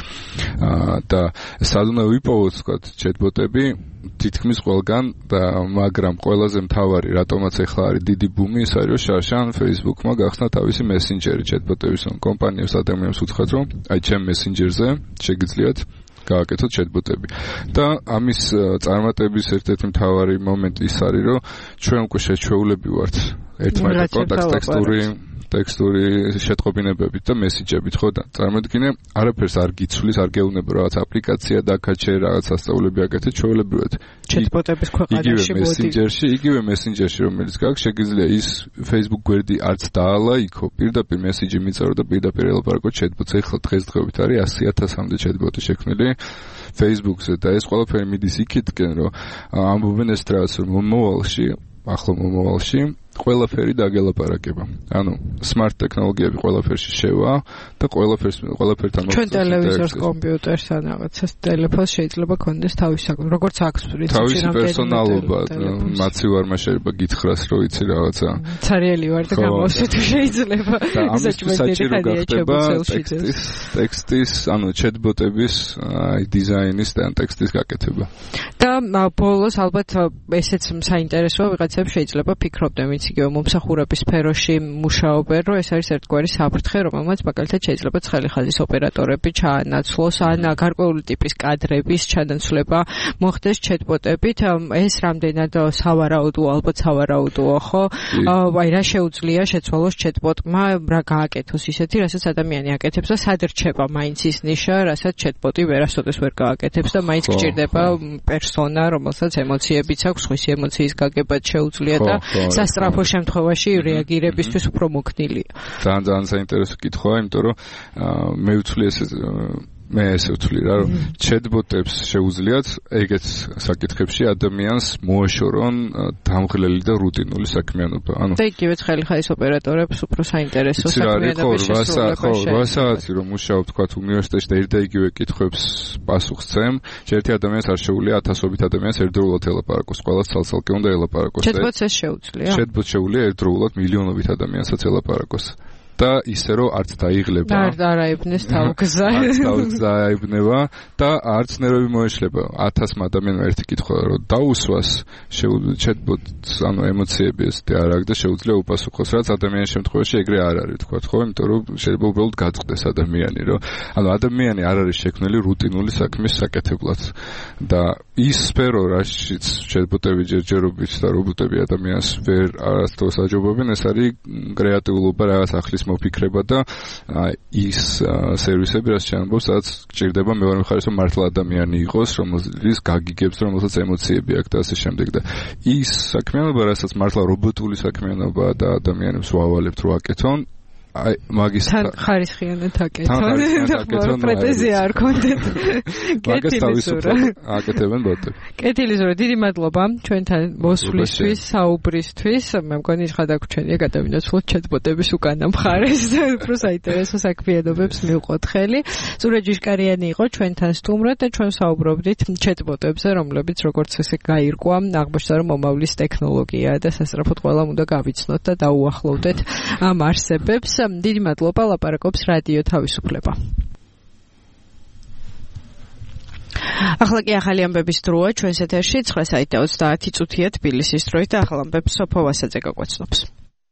K: და სად უნდა ვიპოვოთ, ვთქვათ, chatbot-ები თითქმის ყველგან და მაგრამ ყველაზე მთავარი, რატომაც ახლა არის დიდი ბუმი, ის არის, რომ შარშან Facebook-მა გახსნა თავისი მესენჯერი chatbot-ების, კომპანიებს ადამიანებს უთხრათ, რომ აი ჩემ მესენჯერზე შეგიძლიათ გააკეთოთ chatbot-ები. და ამის წარმატების ერთ-ერთი მთავარი მომენტი ის არის, რომ ჩვენ უკვე შეჩვეულები ვართ ერთმანეთთან კონტაქტ ტექსტური ტექსტური შეტყობინებებით და მესიჯებით, ხო და წარმოიდგინე, არაფერს არ გიცვლის, არ გეუბნება რაღაც აპლიკაცია დაკაჩე, რაღაც ასწავლები აკეთე, ჩვეულებრივად
D: chatbot-ების ქვეყანაში
K: მოდი. იგივე მესენჯერში, იგივე მესენჯერში, რომელიც გაქვს, შეგიძლია ის Facebook გვერდი არც დაალაიქო, პირდაპირ მესიჯი მიწერო და პირდაპირ ელაპარაკო chatbot-ს. ახლა დღესდღეობით არის ასი ათასამდე chatbot-ი შექმნილი Facebook-ზე და ეს ყველაფერი მიდის იქითკენ, რომ ამბობენ ეს რაღაც მომავალში, ახლა მომავალში ყველაფერი დაგელაპარაკება. ანუ smart ტექნოლოგიები ყველაფერში შევა და ყველაფერს ყველაფერთან
D: მოხდა. ჩვენ ტელევიზორს, კომპიუტერს ან რაღაცას ტელეფონს შეიძლება კონდეს თავის საქმე. როგორც აქვს პრინციპი
K: თავისი პერსონალობა, მაცივარმა შეიძლება გითხრას, რომ იცი რაღაცა.
D: ცარიელი ვარ და გამოვსე თუ შეიძლება.
K: საჭირო გახდება ტექსტის, ტექსტის, ანუ chatbot-ების აი დიზაინის და ტექსტის გაკეთება.
D: და ბოლოს ალბათ ესეც საინტერესოა, ვიღაცებს შეიძლება ფიქრობდნენ იგივე მომსახურების სფეროში მუშაობენ, რომ ეს არის ერთგვარი საფრთხე, რომელმაც მაგალითად შეიძლება ცხელი ხაზის ოპერატორები ჩაანაცვლოს, ან გარკვეული ტიპის კადრების ჩანაცვლება მოხდეს chatbot-ებით. ეს რამდენად სავარაუდოა, ალბათ სავარაუდოა, ხო? აი რა შეუძლია შეცვალოს chatbot-მა, რა გააკეთოს ისეთი, რასაც ადამიანი აკეთებს და სად რჩება მაინც ის ნიშა, რასაც chatbot-ი ვერასოდეს ვერ გააკეთებს და მაინც გჭირდება პერსონა, რომელსაც ემოციებიც აქვს, სხვისი ემოციის გაგებაც შეუძლია და სასწრაფო შემთხვევაში რეაგირებისთვის უფრო მოქნილია.
K: ძალიან ძალიან საინტერესო კითხვაა, იმიტომ რომ მე ვთვლი ესე მე ესე ვთვლი რა, რომ chatbot-ებს შეუძლიათ ეგეთ საკითხებში ადამიანს მოაშორონ დამღლელი და რუტინული საქმიანობა. ანუ
D: და იგივე ცხელი ხაზის ოპერატორებს უფრო საინტერესო საქმიანობის შესრულება
K: ხო, რვა საათი რომ მუშაობ, თქვათ, უნივერსიტეტში და ერთ და იგივე კითხვებს პასუხს წემ, ერთი ადამიანს არ შეუძლია ათასობით ადამიანს ერთდროულად ელაპარაკოს, ყველას ცალ-ცალკე უნდა ელაპარაკოს.
D: chatbot-ს ეს შეუძლია?
K: chatbot-ს შეუძლია ერთდროულად მილიონობით ადამიანსაც ელაპარაკოს. და ისე რომ არც დაიღლება.
D: არ დააიბნეს თავგზა.
K: არც თავგზა აიბნება და არც ნერვები მოეშლება. ათასმა ადამიანმა ერთი კითხვა რომ დაუსვას შეუძლია chatbot-ს, ანუ ემოციები ესეთი არ აქვს და შეუძლია უპასუხოს, რაც ადამიანის შემთხვევაში ეგრე არ არის, თქვა, ხო? იმიტომ რომ შეიძლება უბრალოდ გაწყდეს ადამიანი, რომ ანუ ადამიანი არ არის შექმნილი რუტინული საქმის საკეთებლად. და ის სფერო, რაშიც chatbot-ები ჯერჯერობით და რობოტები ადამიანს ვერ არასდროს აჯობებენ, ეს არის კრეატიულობა, რაღაც ახლის მოფიქრება და ის სერვისები, რაც შეამბობს, სადაც გჭირდება მეორე მხარეს რომ მართლა ადამიანი იყოს, რომელის გაგიგებს, რომელსაც ემოციები აქვს და ასე შემდეგ და ის საქმიანობა, რასაც მართლა რობოტული საქმიანობა და ადამიანებს ვავალებთ რომ აკეთონ აი მაგის
D: თან ხარისხიანად აკეთონ პრეტენზია არ კონდეთ კეთილისურა
K: აკეთებენ ბოტები
D: კეთილისურა დიდი მადლობა ჩვენთან მოსვლისთვის საუბრისთვის მე მგონი ხადაგვრჩენია გადავინაცვლოთ ჩატბოტების უკანა მხარეს და უფრო საინტერესო საქმიანობებს მივყოთ ხელი ზურა ჯიშკარიანი იყო ჩვენთან სტუმრად და ჩვენ საუბრობდით ჩატბოტებზე რომლებიც როგორც ესე გაირკვა აღმოჩნდა რომ მომავლის ტექნოლოგია და სასწრაფოდ ყველამ უნდა გავიცნოთ და დაუახლოვდეთ ამ არსებებს დიდი მადლობა ლაპარაკობს რადიო თავისუფლება. ახლა კი ახალი ამბების დროა ჩვენს ეთერში ცხრა საათი და ოცდაათი წუთია თბილისის დროით და ახალ ამბებს სოფო ვასაძე გაგვაცნობს.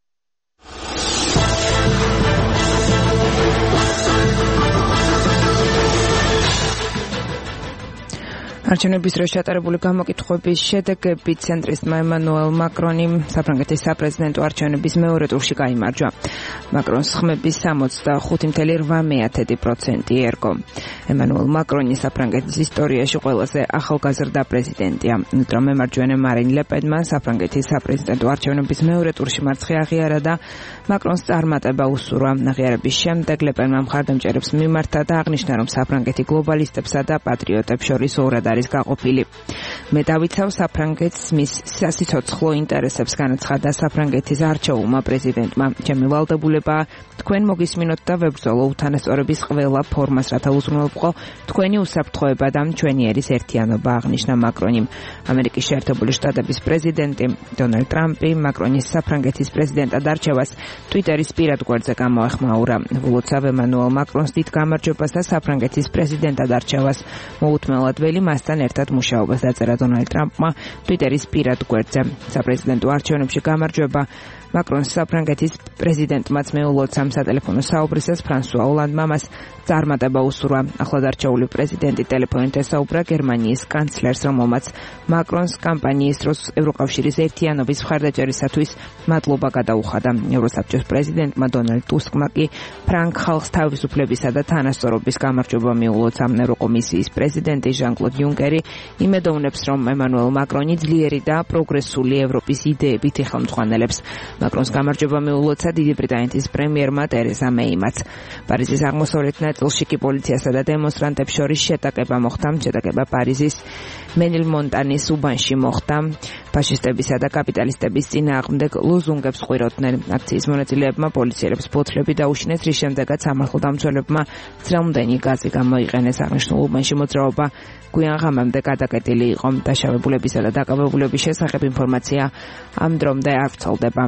B: არჩევნების დროს ჩატარებული გამოკითხვების შედეგები ცენტრისტმა ემანუელ მაკრონი საფრანგეთის საპრეზიდენტო არჩევნების მეორე ტურში გაიმარჯვა. მაკრონს ხმების სამოცდახუთი ფاصლე ორი პროცენტი ერგო. ემანუელ მაკრონი საფრანგეთის ისტორიაში ყველაზე ახალგაზრდა პრეზიდენტია. ულტრამემარჯვენე მარინ ლეპენმა საფრანგეთის საპრეზიდენტო არჩევნების მეორე ტურში მარცხი აღიარა და მაკრონს წარმატება უსურვა. აღიარების შემდეგ ლეპენმა მხარდამჭერებს მიმართა და აღნიშნა, რომ საფრანგეთი გლობალისტებსა და პატრიოტებს შორის ორად არის გაყოფილი. მე დავიცავ საფრანგეთს მის სასიცოცხლო ინტერესებს განაცხადა საფრანგეთის არჩეულმა პრეზიდენტმა. ჩემი ვალდებულება თქვენ მოგისმინოთ და ვებრძოლო უთანასწორობის ყველა ფორმას, რათა უზრუნველყო თქვენი უსაფრთხოება და მშვენიერის ერთიანობა, აღნიშნა მაკრონი. ამერიკის შეერთებული შტატების პრეზიდენტი დონალდ ტრამპი მაკრონის საფრანგეთის პრეზიდენტად არჩევას ტვიტერის პირად გვერდზე გამოეხმაურა. ვლოცავ ემანუელ მაკრონს დიდ გამარჯვებას და საფრანგეთის პრეზიდენტად არჩევას მოუთმელად ველი მასთან ერთად მუშაობას დაწერა დონალდ ტრამპმა ტვიტერის პირად გვერდზე. საპრეზიდენტო არჩევნებში გამარჯვება მაკრონს საფრანგეთის პრეზიდენტმაც მეულოცამ სატელეფონო საუბრისას ფრანსუა ოლანდმა მას წარმატება უსურვა. ახლად არჩეული პრეზიდენტი ტელეფონით ესაუბრა გერმანიის კანცლერს, რომელმაც მაკრონს კამპანიის დროს ევროკავშირის ერთიანობის მხარდაჭერისათვის მადლობა გადაუხადა. ევროსაბჭოს პრეზიდენტმა დონალდ ტუსკმა კი ფრანგ ხალხს თავისუფლებისა და თანასწორობის გამარჯვება მიულოცა. ევროკომისიის პრეზიდენტი ჟან-კლოდ იუნკერი იმედოვნებს, რომ ემანუელ მაკრონი ძლიერი და პროგრესული ევროპის იდეებით იხელმძღვანელებს. მაკრონს გამარჯვება მიულოცა დიდი ბრიტანეთის პრემიერმა ტერეზა მეიმაც. პარიზის აღმოსავლეთ ნაწილში კი პოლიციასა და დემონსტრანტებს შორის შეტაკება მოხდა. შეტაკება პარიზის მენილმონტანის უბანში მოხდა. ფაშისტებისა და კაპიტალისტების წინააღმდეგ ლოზუნგებს ყვიროდნენ. აქციის მონაწილეებმა პოლიციელებს ბოთლები დაუშინეს, რის შემდეგაც სამართალდამცველებმა ძრავმდენი გაზი გამოიყენეს. აღნიშნულ უბანში მოძრაობა გვიან ღამემდე გადაკეტილი იყო. დაშავებულებისა და დაკავებულების შესახებ ინფორმაცია ამ დრომდე არ ვრცელდება.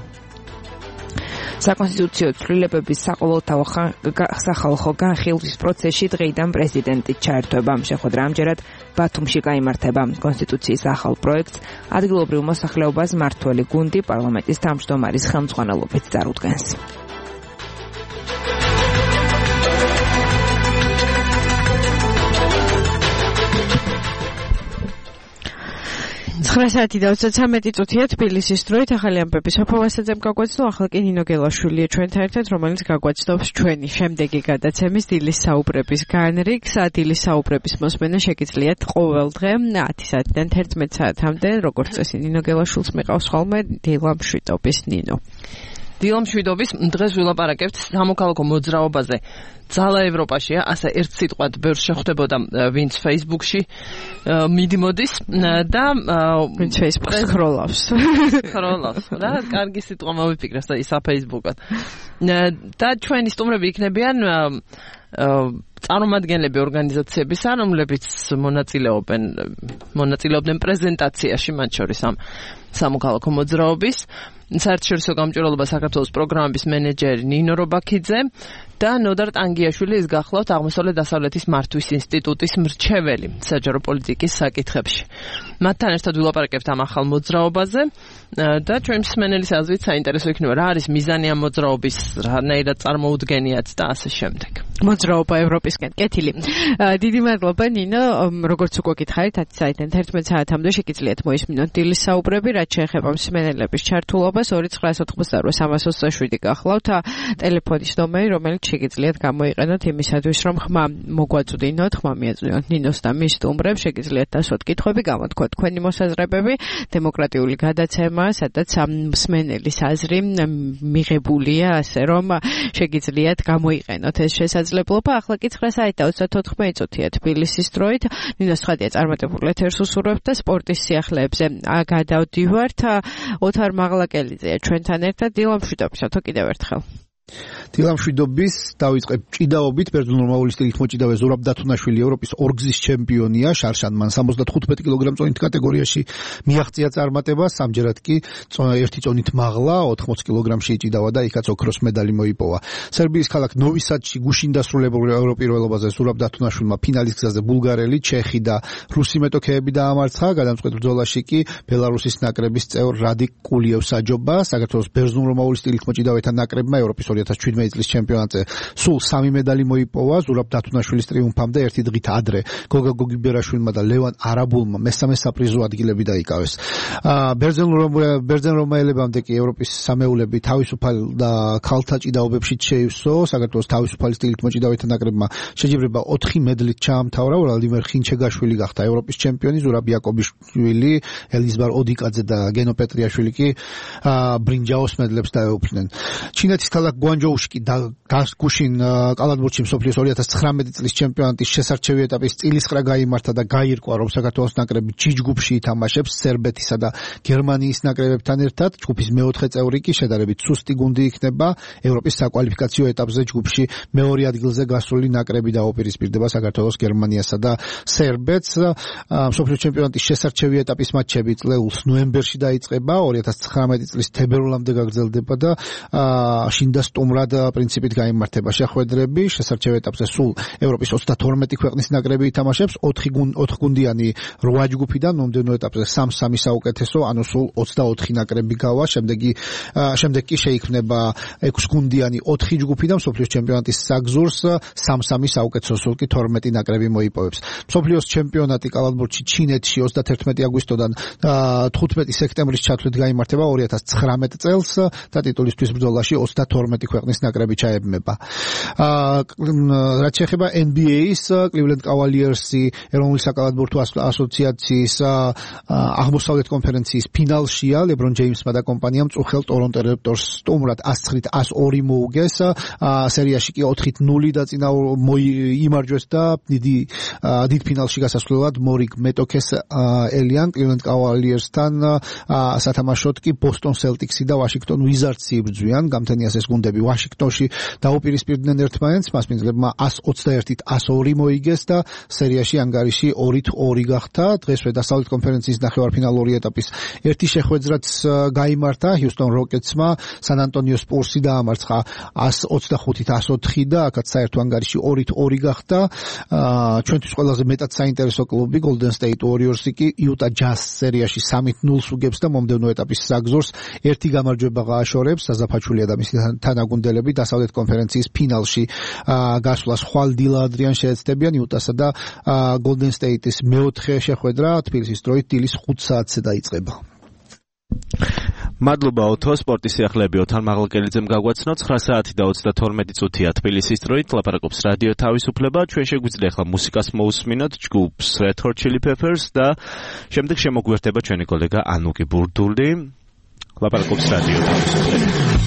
B: საკონსტიტუციო ცვლილებების საყოველთაო სახალხო განხილვის პროცესში დღეიდან პრეზიდენტი ჩაერთვება. შეხვედრა ამჯერად ბათუმში გაიმართება. კონსტიტუციის ახალ პროექტს ადგილობრივ მოსახლეობას მმართველი გუნდი პარლამენტის თავმჯდომარის ხელმძღვანელობით წარუდგენს. ცხრა საათი და ოცდათრამეტი წუთია თბილისის დროით ახალი ამბები სოფო ვასაძემ გაგვაცნო. ახლა კი ნინო გელაშვილია ჩვენთან ერთად, რომელიც გაგვაცნობს ჩვენი შემდეგი გადაცემის დილის საუბრების განრიგს. დილის საუბრების მოსმენა შეგიძლიათ ყოველ დღე ათი საათიდან თერთმეტ საათამდე, როგორც წესი ნინო გელაშვილს მეყავს ხოლმე დილა მშვიდობის ნინო.
N: დილა მშვიდობის დღეს ვილაპარაკებთ სამოქალაქო მოძრაობაზე. ძალა ევროპაშია, ასე ერთ სიტყვად ბევრს შეხვდებოდა ვინც Facebook-ში მიდიმოდის და
D: ვინც Facebook-ს ხროლავს.
N: ხროლავს, რა, კარგი სიტყვა მოვიფიქრეს და ისა Facebook-ად. და ჩვენი სტუმრები იქნებიან წარმომადგენლები ორგანიზაციებისა, რომლებიც მონაწილეობენ მონაწილეობდნენ პრეზენტაციაში, მათ შორის ამ სამოქალაქო მოძრაობის. საერთაშორისო გამჭვირვალობა საქართველოს პროგრამების მენეჯერი ნინო რობაქიძე და ნოდარ ტანგიაშვილი ის გახლავთ აღმოსავლეთ დასავლეთის მართვის ინსტიტუტის მრჩეველი საჯარო პოლიტიკის საკითხებში. მათთან ერთად ვილაპარაკებთ ამ ახალ მოძრაობაზე და ჩვენი მსმენელის აზრით საინტერესო იქნება რა არის მიზანი ამ მოძრაობის, რანაირად წარმოუდგენიათ და ასე შემდეგ.
D: მოძრაობა ევროპისკენ კეთილი. დიდი მადლობა ნინო, როგორც უკვე გითხარით, ათი საათიდან თერთმეტ საათამდე შეგიძლიათ მოისმინოთ დილის საუბრები, რაც შეეხება მსმენელების ჩართულობას. ორი ცხრაას ოთხმოცდაორი სამას ოცდაშვიდი გახლავთ ტელეფონის ნომერი, რომელიც შეგიძლიათ გამოიყენოთ იმისათვის, რომ ხმა მოგვაწვდინოთ, ხმა მიაწვდინოთ ნინოს და მის სტუმრებს, შეგიძლიათ დასვათ კითხვები, გამოთქვათ თქვენი მოსაზრებები, დემოკრატიული გადაცემა, სადაც მსმენელის აზრი მიღებულია, ასე რომ შეგიძლიათ გამოიყენოთ ეს შესაძლებლობა. ახლა კი ცხრა საათი და ოცდათოთხმეტი წუთია თბილისის დროით. ნინოს ცხადია წარმატებულ ეთერს უსურვებთ და სპორტის სიახლეებზე გადავდივართ. ოთარ მაღლაკელიძეა ჩვენთან ერთად. დილამშვიდობისათო კიდევ ერთხელ.
O: დილამშვიდობის დავიწყებ ჭიდაობით ბერძნულ-რომაული სტილით მოჭიდავე ზურაბ დათუნაშვილი ევროპის ორგზის ჩემპიონია. შარშანმან სამოცდათხუთმეტი კილოგრამ წონით კატეგორიაში მიაღწია წარმატება, სამჯერად კი ერთი წონით მაღლა ოთხმოცი კილოგრამში იჭიდავა და იქაც ოქროს медаლი მოიპოვა. სერბიის ქალაქ ნოვი სადში გუშინ დასრულებულ ევროპირველობაზე ზურაბ დათუნაშვილმა ფინალის გზაზე ბულგარელი, ჩეხი და რუსი მეტოქეები დაამარცხა. გადამწყვეტ ბრძოლაში კი ბელარუსის ნაკრების წევრ რადიკ კულიევს აჯობა. საქართველოს ბერძნულ-რომაული სტილით მოჭიდავეთა ნაკრებმა ევროპის ორი ათას შვიდმეტი წლის ჩემპიონატზე სულ სამი медаლი მოიპოვა. ზურაბ დათუნაშვილის ტრიუმფამდე ერთი დღით ადრე გოგა გოგიბერაშვილმა და ლევან არაბულმა მესამე საპრიზო ადგილები დაიკავეს. ბერძენ-რომაელებამდე კი ევროპის სამეულები თავისუფალ და ქალთა ჭიდაობებში შეივსო. საქართველოს თავისუფალი სტილით მოჭიდავეთა ნაკრებმა შეჯიბრება ოთხი მედლით ჩაამთავრა. ვლადიმერ ხინჩეგაშვილი გახდა ევროპის ჩემპიონი, ზურაბ იაკობიშვილი, ელიზბარ ოდიკაძე და გენო პეტრიაშვილი კი ბრინჯაოს მედლებს დაეუფლნენ. ჩინეთის ქალაქ გვანჯოუში კი გუშინ კალათბურთში მსოფლიოს ორი ათას ცხრამეტი წლის ჩემპიონატის შესარჩევი ეტაპის წილისყრა გაიმართა და გაირკვა, რომ საქართველოს ნაკრები ჯი ჯგუფში ითამაშებს სერბეთისა და გერმანიის ნაკრებებთან ერთად. ჯგუფის მეოთხე წევრი კი შედარებით სუსტი გუნდი იქნება. ევროპის საკვალიფიკაციო ეტაპზე ჯგუფში მეორე ადგილზე გასული ნაკრები დაუპირისპირდება საქართველოს, გერმანიასა და სერბეთს. მსოფლიოს ჩემპიონატის შესარჩევი ეტაპის მატჩები წლეულს ნოემბერში დაიწყება, ორი ათას ცხრამეტი წლის თებერვლამდე გაგრძელდება და შინდა სტუმრად პრინციპით გაიმართება შეხვედრები. შესარჩევ ეტაპზე სულ ევროპის ოცდათორმეტი ქვეყნის ნაკრები ითამაშებს, ოთხგუნდიანი რვა ჯგუფიდან მომდევნო ეტაპზე სამ-სამი საუკეთესო, ანუ სულ ოცდაოთხი ნაკრები გავა. შემდეგი შემდეგ კი შეიქმნება ექვსგუნდიანი ოთხი ჯგუფი და მსოფლიოს ჩემპიონატის საგზურს სამ-სამი საუკეთესო, სულ კი თორმეტი ნაკრები მოიპოვებს. მსოფლიოს ჩემპიონატი კალათბურთში ჩინეთში ოცდათერთმეტი აგვისტოდან თხუთმეტი სექტემბრის ჩათვლით გაიმართება ორი ათას ცხრამეტ წელს და ტიტულისთვის ბრძოლაში ოცდათორმეტი ქვეყნის ნაკრები ჩაებმება. რაც შეეხება ენ ბი ეის, Cleveland Cavaliers-ი ეროვნული საკალათბურთო ასოციაციის აღმოსავლეთ კონფერენციის ფინალშია. LeBron James-მა და კომპანიამ წუხელ Toronto Raptors სტუმრად ას ცხრით ას ორი მოუგეს. სერიაში კი ოთხით ნული იმარჯვეს და დიდი დიდ ფინალში გასასვლელად მორიგ მეტოქეს ელიან. Cleveland Cavaliers-თან სათამაშოდ კი Boston Celtics-ი და Washington Wizards-ი იბრძვიან. გამთენიას ეს გუნდები ვაშინგტონში დაუპირისპირდნენ ერთმანეთს. მასპინძლებმა ას ოცდაერთით ას ორი მოიგეს და სერიაში ანგარიში ორით ორი გახდა. დღესვე დასავლეთ კონფერენციის ნახევარფინალური ეტაპის ერთი შეხვედრაც გაიმართა. Houston Rockets-მა San Antonio Spurs-ი დაამარცხა ას ოცდახუთით ას ოთხი და აქაც საერთო ანგარიში ორით ორი გახდა. ჩვენთვის ყველაზე მეტად საინტერესო კლუბი Golden State Warriors-ი კი Utah Jazz სერიაში სამით ნულს უგებს და მომდევნო ეტაპის საგზურს ერთი გამარჯვება გააშორებს. საზაფაჩულია და მისი თანაგუნდელები დასავლეთ კონფერენციის ფინალში გასვლას ხვალ დილა ადრიან შეეცდებიან. Utah-სა და Golden State-ის მეოთხე შეხვედრა თბილისის დროით დილის ხუთ საათზე დაიწყება.
C: მადლობა ოთო, სპორტის სიახლეები ოთარ მაღლაკელიძემ გაგვაცნო. ცხრა საათი და ოცდათორმეტი წუთია თბილისის დროით. ლაპარაკობს რადიო თავისუფლება. ჩვენ შეგვიძლია ახლა მუსიკას მოусმინოთ ჯგუფს Red Hot Chili Peppers და შემდეგ შემოგვერთება ჩვენი კოლეგა ანუკი ბურდული. ლაპარაკობს რადიო თავისუფლება.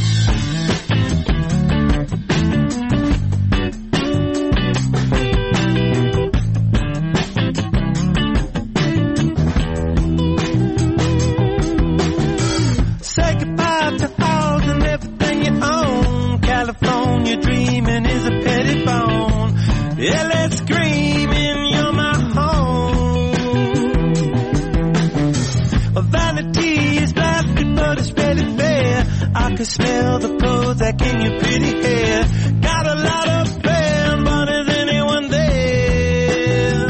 L: California dreaming is a petty bone. Yeah, let's screaming, you're my home. Well, vanity is plastic, but it's really fair. I can smell the Prozac in your pretty hair. Got a lot of plan, but is anyone there?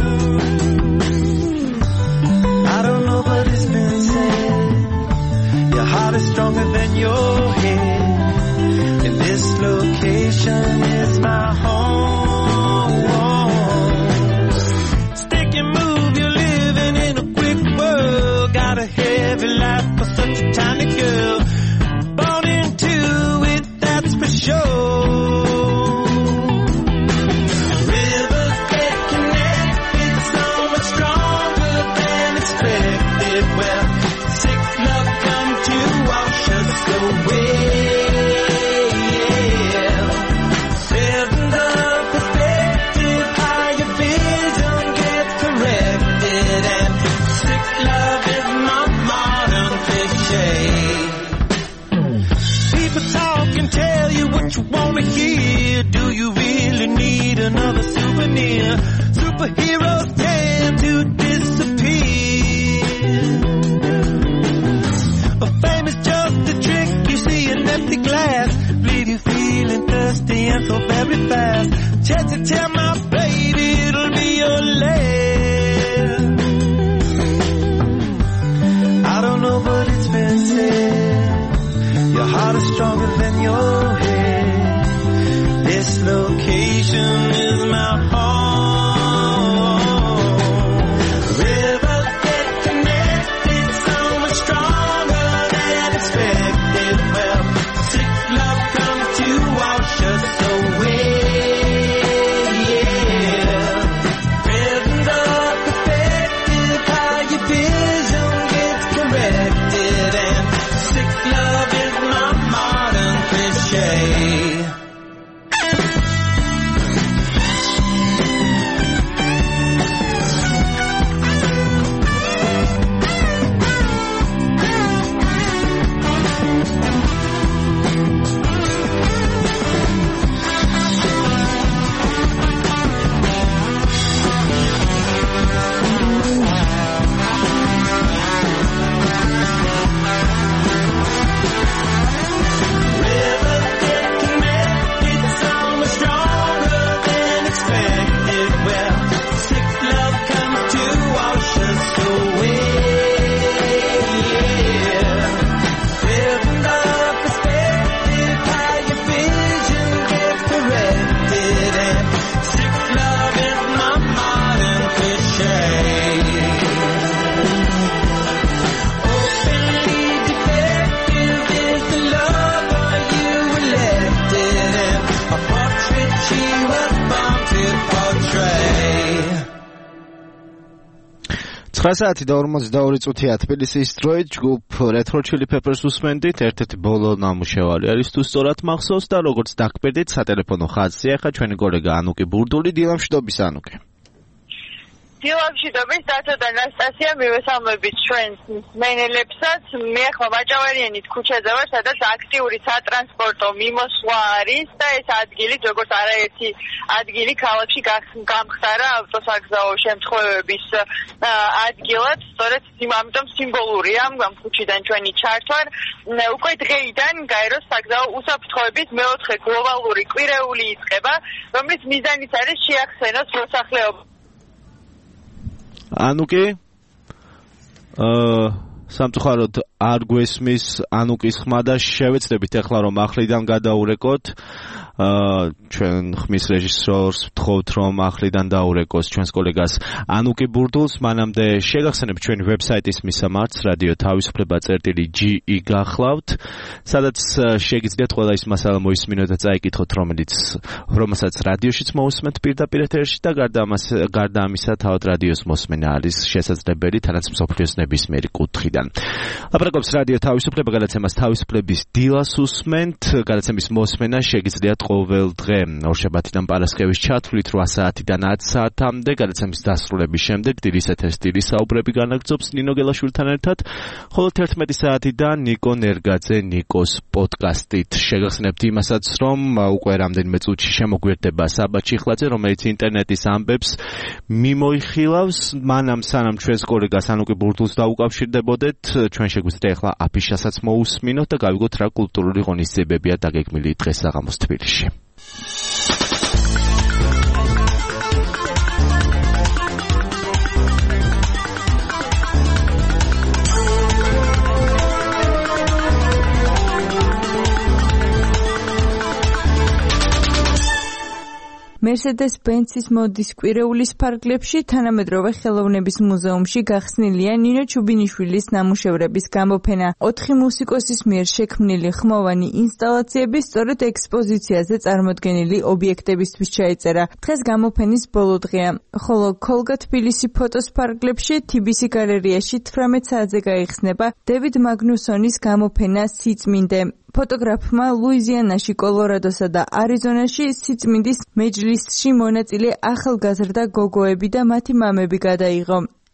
L: I don't know, but it's been said your heart is stronger than your head. This location is my home. need another souvenir. Superheroes tend to disappear. A fame is just a trick. You see an empty glass, leave you feeling thirsty and so very fast. Chance to tell my baby it'll be your last. I don't know, but it's been said your heart is stronger than your head. This location is my home. Rivers get connected so much stronger than expected. Well, sick love comes to wash us away. Yeah, prisons of perspective, how your vision gets corrected, and sick love is my modern cliche.
C: ცხრა და ორმოცდაორი წუთია თბილისის დროით ჯგუფ Red Hot Chili Peppers უსმენდით, ერთ-ერთი ბოლო ნამუშევარი არის თუ სწორად მახსოვს და როგორც დაგკბედით სატელეფონო ხაზზე ახლა ჩვენი გოლეგა ანუკი ბურდული. დილამშვიდობის ანუკი.
P: დილამშვიდობის დათო და ნასტასია, მივესალმებით ჩვენს მსმენელებსაც. მე ახლა ვაჭავარიანის ქუჩაზე ვარ, სადაც აქტიური სატრანსპორტო მიმოსვლა არის და ეს ადგილი როგორც არაერთი ადგილი ქალაქში გამხდარა ავტოსაგზაო შემთხვევების ადგილად, სწორედ ამიტომ სიმბოლურია ამ ქუჩიდან ჩვენი ჩართვა. უკვე დღეიდან გაეროს საგზაო უსაფრთხოების მეოთხე გლობალური კვირეული იწყება, რომლის მიზანიც არის შეახსენოს მოსახლეობა.
C: ანუკი აა სამწუხაროდ არ გვესმის ანუკის ხმა და შევეცდებით ახლა რომ ახლიდან გადაურეკოთ. აა ჩვენ ხმის რეჟისორს ვთხოვთ რომ ახლიდან დაურეკოს ჩვენს კოლეგას ანუკი ბურდულს. მანამდე შეგახსენებთ ჩვენი ვებსაიტის მისამართს რადიო თავისუფლება წერტილი ჯი ი გახლავთ, სადაც შეგიძლიათ ყველა ის მასალა მოისმინოთ და წაიკითხოთ, რომელიც რომელსაც რადიოშიც მოусმენთ პირდაპირ ეთერში და გარდა ამას გარდა ამისა თავად რადიოს მოსმენა არის შესაძლებელი თანაც მსოფლიოს ნებისმიერი კუთხიდან. ლაპარაკობს რადიო თავისუფლება, გადაცემას თავისუფლების დილას უსმენთ. გადაცემის მოსმენა შეგიძლიათ ყოველ დღე ორშაბათიდან პარასკევის ჩათვლით რვა საათიდან ათ საათამდე. გადაცემის დასრულების შემდეგ დილის ეთერს დილის საუბრები განაგრძობს ნინო გელაშვილთან ერთად, ხოლო თერთმეტი საათიდან ნიკო ნერგაძე ნიკოს პოდკასტით. შეგახსენებთ იმასაც, რომ უკვე რამდენიმე წუთში შემოგვიერთდება საბა ჩიხლაძე, რომელიც ინტერნეტის ამბებს მიმოიხილავს. მანამ სანამ ჩვენს კოლეგას ანუკი ბურდულს დაუკავშირდებოდეთ, ჩვენ შეგვიძლია ახლა აფიშასაც მოусმინოთ და გავიგოთ რა კულტურული ღონისძიებებია დაგეგმილი დღეს საღამოს თბილისში.
B: Mercedes-Benz-ის მოდის კვირეულის ფარგლებში თანამედროვე ხელოვნების მუზეუმში გახსნილია ნინო ჩუბინიშვილის ნამუშევრების გამოფენა. ოთხი მუსიკოსის მიერ შექმნილი ხმოვანი ინსტალაციები სწორედ ექსპოზიციაზე წარმოდგენილი ობიექტებისთვის ჩაეწერა. დღეს გამოფენის ბოლო დღეა, ხოლო ქოლგა თბილისი ფოტოს ფარგლებში თი ბი სი გალერეაში თვრამეტ საათზე გაიხსნება დევიდ მაგნუსონის გამოფენა სიწმინდე. ფოტოგრაფმა ლუიზიანაში, კოლორადოსა და არიზონაში სიწმინდის მეჯლისში მონაწილე ახალგაზრდა გოგოები და მათი მამები გადაიღო.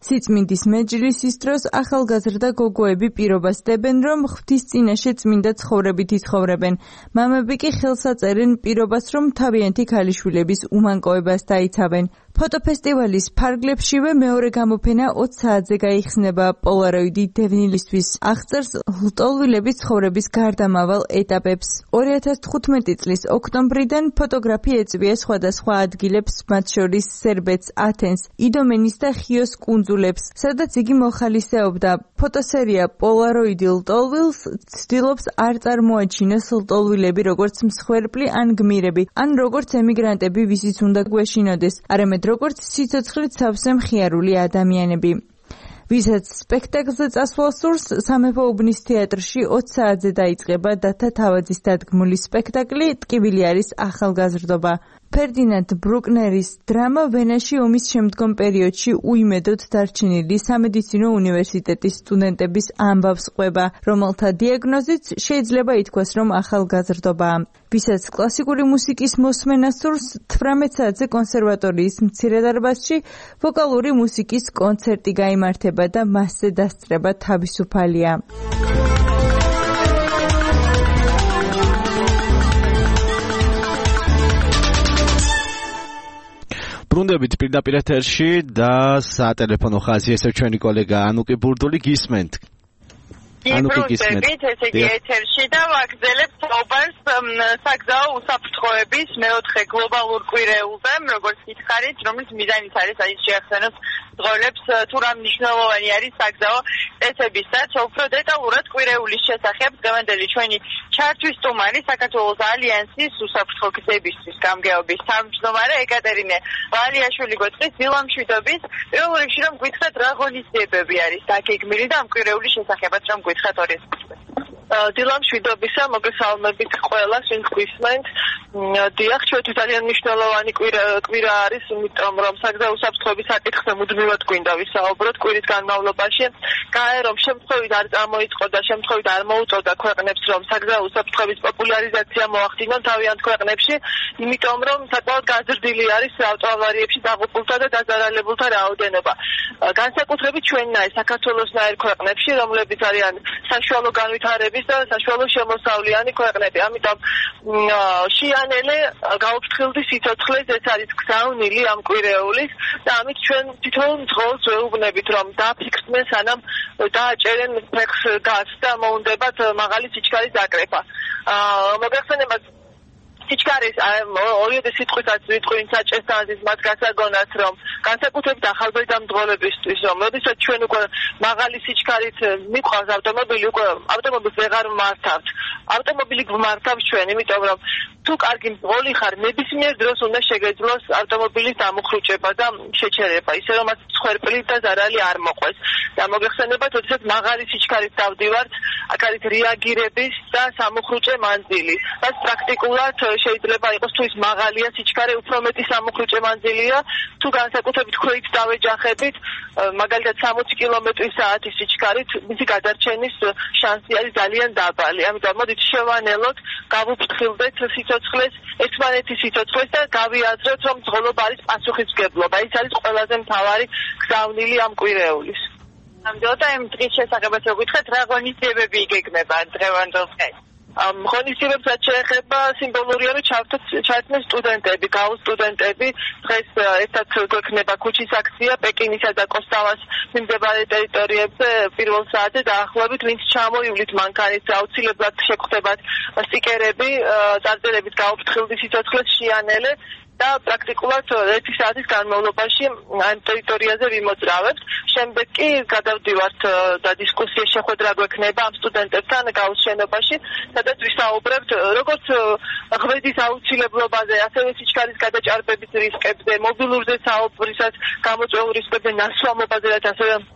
B: სიწმინდის მეჯლისის დროს ახალგაზრდა გოგოები პირობას დებენ, რომ ღვთის წინაშე წმინდა ცხოვრებით იცხოვრებენ. მამები კი ხელს აწერენ პირობას, რომ თავიანთი ქალიშვილების უმანკოებას დაიცავენ. ფოტოფესტივალის ფარგლებშივე მეორე გამოფენა ოც საათზე გაიხსნება პოლაროიდი დევნილისთვის. აღწერს ლტოლვილების ცხოვრების გარდამავალ ეტაპებს. ორი ათას თხუთმეტი წლის ოქტომბრიდან ფოტოგრაფი ეწვია სხვადასხვა ადგილებს, მათ შორის სერბეთს, ათენს, იდომენის და ხიოს კუნძულებს, სადაც იგი მოხალისეობდა. ფოტოსერია პოლაროიდი ლტოლვილს ცდილობს არ წარმოაჩინოს ლტოლვილები როგორც მსხვერპლი ან გმირები, ან როგორც ემიგრანტები, ვისიც უნდა გვეშინოდეს, არამედ როგორც სიცოცხლით სავსე მხიარული ადამიანები. ვისაც სპექტაკლზე წასვლა სურს, სამეფო უბნის თეატრში ოც საათზე დაიწყება დათა თავაძის დადგმული სპექტაკლი „ტკივილი არის ახალგაზრდობა“. ფერდინანდ ბრუკნერის დრამა ვენაში ომის შემდგომ პერიოდში უიმედოდ დარჩენილი სამედიცინო უნივერსიტეტის სტუდენტების ამბავს ყვება, რომელთა დიაგნოზით შეიძლება ითქვას, რომ ახალგაზრდობაა. ვისაც კლასიკური მუსიკის მოსმენა სურს, თვრამეტ საათზე კონსერვატორიის მცირე დარბაზში ვოკალური მუსიკის კონცერტი გაიმართება და მასზე დასწრება თავისუფალია.
C: ბრუნდებით პირდაპირ ეთერში და სატელეფონო ხაზი ესე ჩვენი კოლეგა ანუკი ბურდული გისმენთ.
P: ანუკი გისმენთ. ესე იგი ეთერში და ვაგზელებთ საუბარს საგზაო უსაფრთხოების მეოთხე გლობალურ კვირეულზე, როგორც გითხარით, რომლის მიზანიც არის აი შეახსენოს დღოლებს თუ რა მნიშვნელოვანი არის საგზაო წესებისა, უფრო დეტალურად კვირეულის შესახებ დღევანდელი ჩვენი ჩართვის სტუმარი საქართველოს ალიანსის უსაფრთხო გზებისთვის გამგეობის თავმჯდომარე ეკატერინე ვალიაშვილი გვეწყდის დილამშვიდობის. პირველ რიგში რომ გითხრათ რა ღონისძიებები არის დაგეგმილი და ამ კვირეულის შესახებაც რომ გითხრათ ორი
Q: დილამშვიდობისა, მოგესალმებით ყველას, ვინც გვისმენთ. დიახ, ჩვენთვის ძალიან მნიშვნელოვანი კვირა კვირა არის, იმიტომ რომ საგზაო უსაფრთხოების საკითხზე მუდმივად გვინდა ვისაუბროთ კვირის განმავლობაში. გაე რომ შემთხვევით არ წარმოიწყო და შემთხვევით არ მოუწოდა ქვეყნებს, რომ საგზაო უსაფრთხოების პოპულარიზაცია მოახდინონ თავიანთ ქვეყნებში, იმიტომ რომ საკმაოდ გაზრდილი არის ავტოავარიებში დაღუპულთა და დაზარალებულთა რაოდენობა. განსაკუთრებით ჩვენნაირ საქართველოსნაირ ქვეყნებში, რომლებიც არიან საშუალო განვითარების და საშუალო შემოსავლიანი ქვეყნები. ამიტომ შიანელე გაუფრთხილდი სიცოცხლეს ეს არის გზავნილი ამ კვირეულის და ამით ჩვენ თითოეულ მძღოლს ვეუბნებით, რომ დაფიქრდნენ სანამ დააჭერენ ფეხს გას და მოუნდებათ მაღალი სიჩქარის აკრეფა. მოგეხსენებათ სიჩქარის ორიოდე სიტყვითაც ვიტყვი საჭესთან ის მათ გასაგონად, რომ განსაკუთრებით ახალბედა მძღოლებისთვის, რომ როდესაც ჩვენ უკვე მაღალი სიჩქარით მიყვავს ავტომობილი, უკვე ავტომობილს ვეღარ ვმართავთ. ავტომობილი გვმართავს ჩვენ, იმიტომ რომ თუ კარგი მძღოლი ხარ, ნებისმიერ დროს უნდა შეგეძლოს ავტომობილის დამუხრუჭება და შეჩერება, ისე რომ მას მსხვერპლი და ზარალი არ მოყვეს. და მოგეხსენებათ, როდესაც მაღალი სიჩქარით დავდივართ, აქ არის რეაგირების და სამუხრუჭე მანძილი. რაც პრაქტიკულად შეიძლება იყოს თუ ის მაღალია სიჩქარე, უფრო მეტი სამუხრუჭე მანძილია, თუ განსაკუთრებით ქვეით დავეჯახებით, მაგალითად სამოცი კილომეტრის საათის სიჩქარით, მისი გადარჩენის შანსი არის ძალიან დაბალი. ამიტომ მოდით შევანელოთ, გავუფრთხილდეთ სიცოცხლეს, ერთმანეთის სიცოცხლეს და გავიაზროთ, რომ მძღოლობა არის პასუხისმგებლობა. ის არის ყველაზე მთავარი გზავნილი ამ კვირეულის. ამდენად ამ დღის შესახებაც ვიკითხეთ, რა ღონისძიებები იგეგმება დღევანდელ დღეს? ღონისძიებებსაც შეეხება სიმბოლურია, რომ ჩართმენ სტუდენტები, გაუს სტუდენტები. დღეს ერთად გვექნება ქუჩის აქცია პეკინისა და კოსტავას მიმდებარე ტერიტორიებზე პირველ საათზე დაახლოებით, ვინც ჩამოივლით მანქანით, აუცილებლად შეგხვდებათ სტიკერები, წარწერებით გაუფრთხილდი სიცოცხლეს შიანელე და პრაქტიკულად ერთი საათის განმავლობაში ამ ტერიტორიაზე ვიმოძრავებთ. შემდეგ კი გადავდივართ და დისკუსიის შეხვედრა გვექნება ამ სტუდენტებთან გაუს შენობაში, სადაც ვისაუბრებთ როგორც ღვედის აუცილებლობაზე, ასევე სიჩქარის გადაჭარბების რისკებზე, მობილურზე საუბრისას გამოწვეულ რისკებზე, ნასვამობაზე, რაც ასევე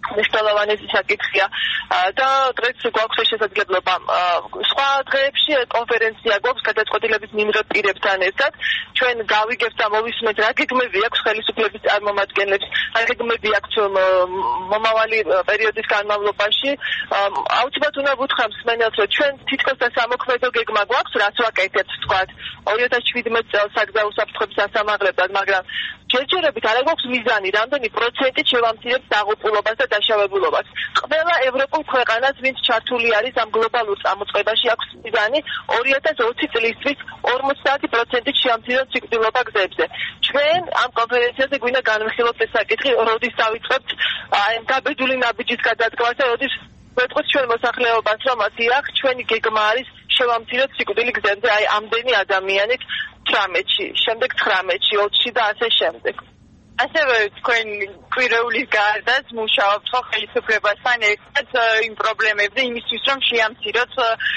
Q: მნიშვნელოვანი საკითხია და დღეს გვაქვს შესაძლებლობა სხვა დღეებში კონფერენცია გვაქვს გადაწყვეტილების მიმღებ პირებთან ერთად ჩვენ გავიგებთ და მოვისმენთ რა გეგმები აქვს ხელისუფლების წარმომადგენლებს რა გეგმები აქვს მომავალი პერიოდის განმავლობაში აუცილებლად უნდა ვუთხრათ მსმენელს რომ ჩვენ თითქოს დასამოქმედო გეგმა გვაქვს რაც ვაკეთებთ თქვათ ორი ათას შვიდმეტ წელს საგზაო საფრთხების დასამაღლებად მაგრამ ჯერჯერობით არ გვაქვს მიზანი რამდენი პროცენტით შევამცირებთ დაღუპულობას და დაშავებულობას. ყველა ევროპულ ქვეყანას, ვინც ჩართული არის ამ გლობალურ წამოწყებაში, აქვს მიზანი ორი ათას ოცი წლისთვის ორმოცდაათი პროცენტით შევამციროთ სიკვდილობა გზებზე. ჩვენ ამ კონფერენციაზე გვინდა განვიხილოთ ეს საკითხი, როდის დავიწყებთ აი გაბედული ნაბიჯის გადადგმას და როდის ვეთქვით ჩვენ მოსახლეობას, რომ ათიახ ჩვენი გეგმა არის შევამციროთ სიკვდილი გზებზე, აი ამდენი ადამიანით თვრამეტში, შემდეგ ცხრამეტში, ოცში და ასე შემდეგ. ასევე თქვენ კვირეულის გარდაც მუშაობთ ხო ხელისუფლებასთან ერთად იმ პრობლემებზე იმისთვის რომ შეამციროთ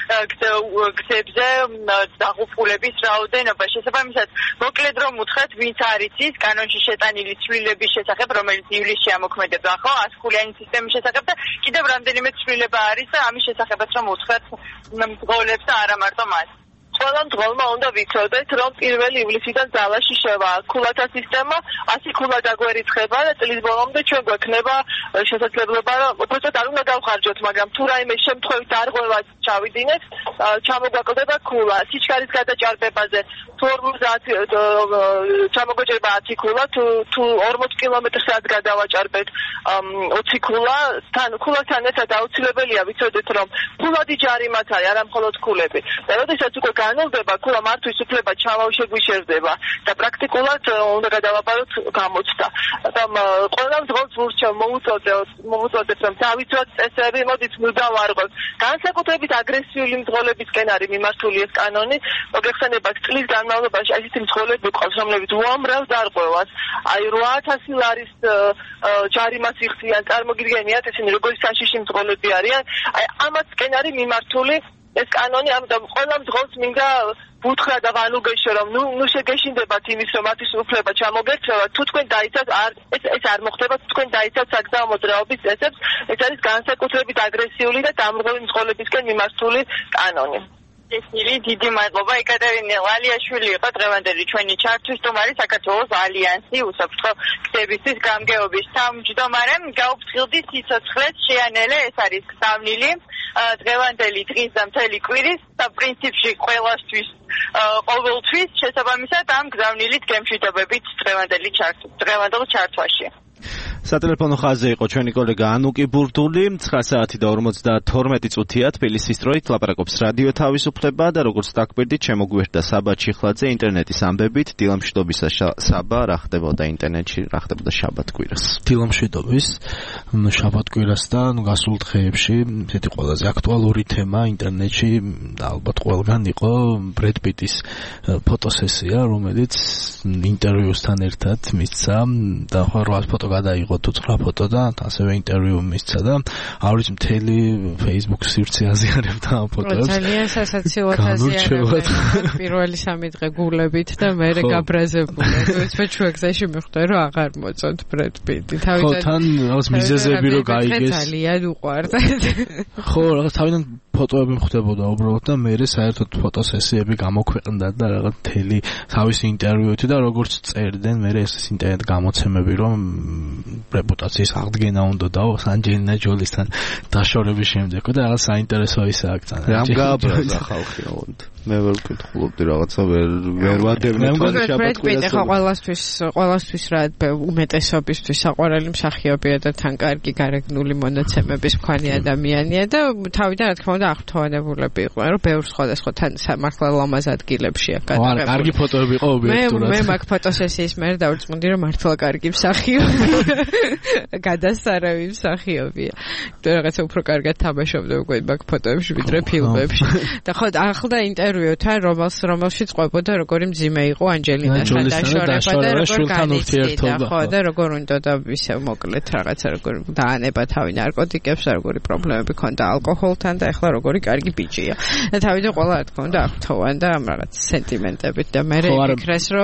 Q: გზებზე დაღუპულების რაოდენობა შესაბამისად მოკლედ რომ უთხრათ ვინც არის ის კანონში შეტანილი ცვლილების შესახებ რომელიც ივლისში ამოქმედება ხო ასკულიანი სისტემის შესახებ და კიდევ რამდენიმე ცვლილება არის და ამის შესახებაც რომ უთხრათ მძღოლებს და არა მარტო მას ყველა მძღოლმა უნდა ვიცოდეთ, რომ პირველი ივლისიდან ძალაში შევა ქულათა სისტემა, ასი ქულა დაგვერიცხება და წლის ბოლომდე ჩვენ გვექნება შესაძლებლობა, რომ უბრალოდ არ უნდა გავხარჯოთ, მაგრამ თუ რაიმე შემთხვევით არ ღვევა ჩავიდინეთ, ჩამოგვაკლდება ქულა. სიჩქარის გადაჭარბებაზე თუ ორმოცდაათი ჩამოგვეჭება ათი ქულა, თუ თუ ორმოც კილომეტრს რაც გადავაჭარბეთ ოცი ქულა, თან ქულასთან ერთად აუცილებელია ვიცოდეთ, რომ ფულადი ჯარიმაც არის, არა მხოლოდ ქულები. და როდესაც უკვე განულდება, ქულა მართვის უფლება ჩამოშეგვიშერდება და პრაქტიკულად უნდა გადავაბაროთ გამოცდა. და ყველა მძღოლს ვურჩევ მოუწოდეთ, მოუწოდეთ რომ დავიცვათ წესები, მოდით მუდავარყოთ. განსაკუთრებით აგრესიული მძღოლებისკენ არის მიმართული ეს კანონი, მოგეხსენებათ წლის განმავლობაში ასეთი მძღოლები ყავს, რომლებიც უამრავ დარღვევას, აი რვა ათასი ლარის ჯარიმას იხდიან, წარმოგიდგენიათ ესენი როგორი საშიში მძღოლები არიან, აი ამათკენ არის მიმართული ეს კანონი ამიტომ ყველა მძღოლს მინდა ვუთხრა და ვანუგეშო რომ ნუ ნუ შეგეშინდებათ იმის რომ მათთვის უფლება ჩამოგერჩევათ თუ თქვენ დაიცავთ არ ეს ეს არ მოხდება თუ თქვენ დაიცავთ საგზაო მოძრაობის წესებს ეს არის განსაკუთრებით აგრესიული და დამრღვევი მძღოლებისკენ მიმართული კანონი ესნილი დიდი მადლობა ეკატერინე ვალიაშვილი იყო დღევანდელი ჩვენი ჩართვის სტუმარი საქართველოს ალიანსი უსაფრთხო გზებისთვის გამგეობის თავმჯდომარე გაუფრთხილდი სიცოცხლეს შეანელე ეს არის გზავნილი დღევანდელი დღის და მთელი კვირის და პრინციპში ყველასთვის ყოველთვის შესაბამისად ამ გზავნილით გემშვიდობებით დღევანდელი დღევანდელ ჩართვაში
C: სატელეფონო ხაზზე იყო ჩვენი კოლეგა ანუკი ბურდული ცხრა საათი და ორმოცდათორმეტი წუთია თბილისის დროით ლაპარაკობს რადიო თავისუფლება და როგორც დაგკვირდით შემოგვერდა საბა ჩიხლაძე ინტერნეტის ამბებით დილამშვიდობისა საბა რა ხდებოდა ინტერნეტში რა ხდებოდა შაბათ-კვირას
R: დილამშვიდობის შაბათ-კვირას და გასულ დღეებში ესეთი ყველაზე აქტუალური თემა ინტერნეტში და ალბათ ყველგან იყო ბრედ პიტის ფოტოსესია რომელიც ინტერვიუსთან ერთად მისცა და რვა ფოტო გადაიღო თუ ცხრა ფოტო და ასევე ინტერვიუ მისცა და არ ვიცი მთელი Facebook სივრცე აზიარებდა ამ ფოტოებს.
D: ძალიან სასაცილოდ აზიარებდა პირველი სამი დღე გულებით და მე გაბრაზებული. მე ჩვენ გზაში მიხვდა რომ აღარ მოწონთ ბრედ პიტი.
R: თავიდან ხო თან რაღაც მიზეზები რო გაიგეს.
D: ძალიან უყვარდა.
R: ხო რაღაც თავიდან ფოტოები მხვდებოდა უბრალოდ და მე საერთოდ ფოტოსესიები გამოქვეყნდა და რაღაც მთელი თავისი ინტერვიუით და როგორც წერდნენ მე ეს ინტერნეტ გამოცემები რომ რეპუტაციის აღდგენა უნდა და ანჯელინა ჯოლისთან დაშორების შემდეგ და რაღაც საინტერესო ისე აქცია.
C: რამ გააბრაზა ხალხი ოღონდ. მე ვერ ვკითხულობდი რაღაცა ვერ ვერ ვადევნე თვალს შაბათ-კვირას.
D: ხო ყველასთვის ყველასთვის რა უმეტესობისთვის საყვარელი მსახიობია და თან კარგი გარეგნული მონაცემების მქონე ადამიანია და თავიდან რა თქმა უნდა აღფრთოვანებულები იყვნენ რომ ბევრ სხვადასხვა თან მართლა ლამაზ ადგილებშია გადაღებული.
R: კარგი ფოტოები იყო ობიექტურად.
D: მე მე მაგ ფოტოსესიის მერე დავწმუნდი რომ მართლა კარგი მსახიობია. გადასარავი მსახიობია. თუ რაღაცა უფრო კარგად თამაშობდა უკვე მაგ ფოტოებში ვიდრე ფილმებში. და ხო ახლა ინტერვიუთან რომელს რომელშიც ყვებოდა როგორი მძიმე იყო ანჯელინასთან დაშორება და როგორ განიცდიდა ხო და როგორ უნდა და ისე მოკლედ რაღაცა როგორ დაანება თავი ნარკოტიკებს და როგორი პრობლემები ჰქონდა ალკოჰოლთან და ეხლა როგორი კარგი ბიჭია. და თავიდან ყველა რა თქმა უნდა აღთოვან და ამ რაღაც სენტიმენტებით და მე ვფიქრეს რომ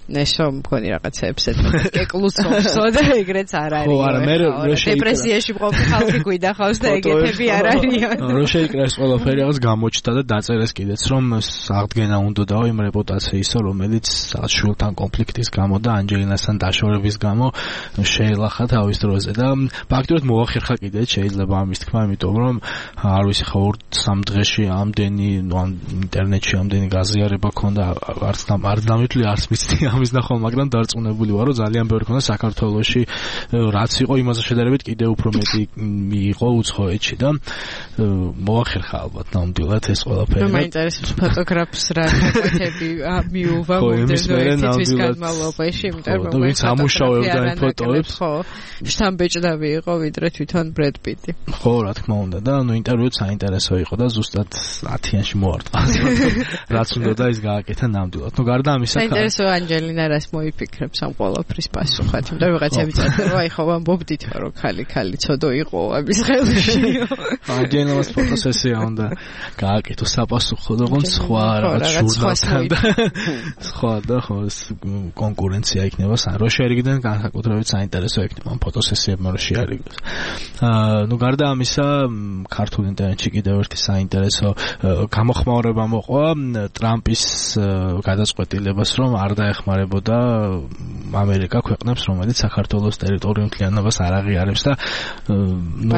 D: ნეშო მქონი რაღაცეებს ეკლუსოვსო და ეგრეც არ არის.
R: ხო, არა, მე რო შეიკრა.
D: დეპრესიაში მყოფი ხალხი გვიდახავს და ეგეთები არ არიან.
R: რო შეიკრა ეს ყველაფერი რაღაც გამოჩნდა და დაწერეს კიდეც რომ აღდგენა უნდა დაო იმ რეპუტაციისო, რომელიც რაღაც შვილთან კონფლიქტის გამო და ანჯელინასთან დაშორების გამო შეელახა თავის დროზე და ფაქტობრივად მოახერხა კიდეც შეიძლება ამის თქმა, იმიტომ რომ არ ვიცი ხო ორ სამ დღეში ამდენი ან ინტერნეტში ამდენი გაზიარება ქონდა არც არ დამეთვლი არც მიცდი ამის ნახვა, მაგრამ დარწმუნებული ვარ რომ ძალიან ბევრი ქონდა საქართველოში რაც იყო იმაზე შედარებით კიდევ უფრო მეტი მიიღო უცხოეთში და მოახერხა ალბათ ნამდვილად ეს ყველაფერი.
D: მე მაინტერესებს ფოტოგრაფს რა გაკვეთები მიუვა მომდევნო თვის განმავლობაში, იმიტომ რომ
R: ვინც ამუშავებდა იმ ფოტოებს,
D: ხო, შთამბეჭდავი იყო ვიდრე თვითონ ბრედ პიტი.
R: ხო, რა თქმა უნდა და ნუ ინტერვიუც საინტერესო იყო და ზუსტად ათიანში მოარტყა. რაც უნდა და ის გააკეთა ნამდვილად. ნუ გარდა ამისა,
D: საინტერესო ანჯელინა რას მოიფიქრებს ამ ყველაფრის პასუხად, იმიტომ რომ ვიღაცები წერდნენ, აი ხო ვამბობდით რომ ხალი ხალი ცოდო იყო ამის ხელში.
R: ანჯელინას ფოტოსესია უნდა გააკეთო საპასუხო და გონ სხვა რაღაც ჟურნალთან და სხვა და ხო კონკურენცია იქნება რო შეერიგდნენ განსაკუთრებით საინტერესო იქნება ამ ფოტოსესიებმა რო შეარიგოს. აა ნუ გარდა ამისა ქართულ ინტერნეტში კიდევ ერთი საინტერესო გამოხმაურება მოყვა ტრამპის გადაწყვეტილებას რომ არ დაეხმარებოდა ამერიკა ქვეყნებს რომელიც საქართველოს ტერიტორიულ მთლიანობას არ აღიარებს და ნუ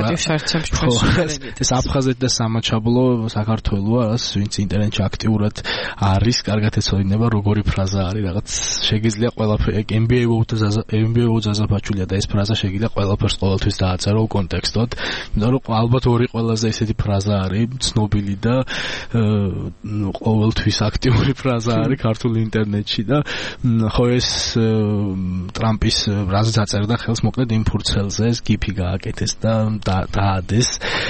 R: ეს აფხაზეთი და სამაჩაბლო საქართველოა რაც ვინც ინტერნეტში აქტიურად არის კარგად ეცოდინება როგორი ფრაზა არის რაღაც შეგიძლია ყველაფერი ემ ბი ეი უძაზაფაჩულია და ეს ფრაზა შეგიძლია ყველაფერს ყოველთვის დააწერო კონტექსტოდ, იმიტომ რომ ალბათ ორი ყველაზე ისეთი ფრაზა არის ცნობილი და ყოველთვის აქტიური ფრაზა არის ქართულ ინტერნეტში და ხო ეს ტრამპის რაზეც აწერდა ხელს მოკლედ იმ ფურცელზე ეს გიფი გააკეთეს და დაადეს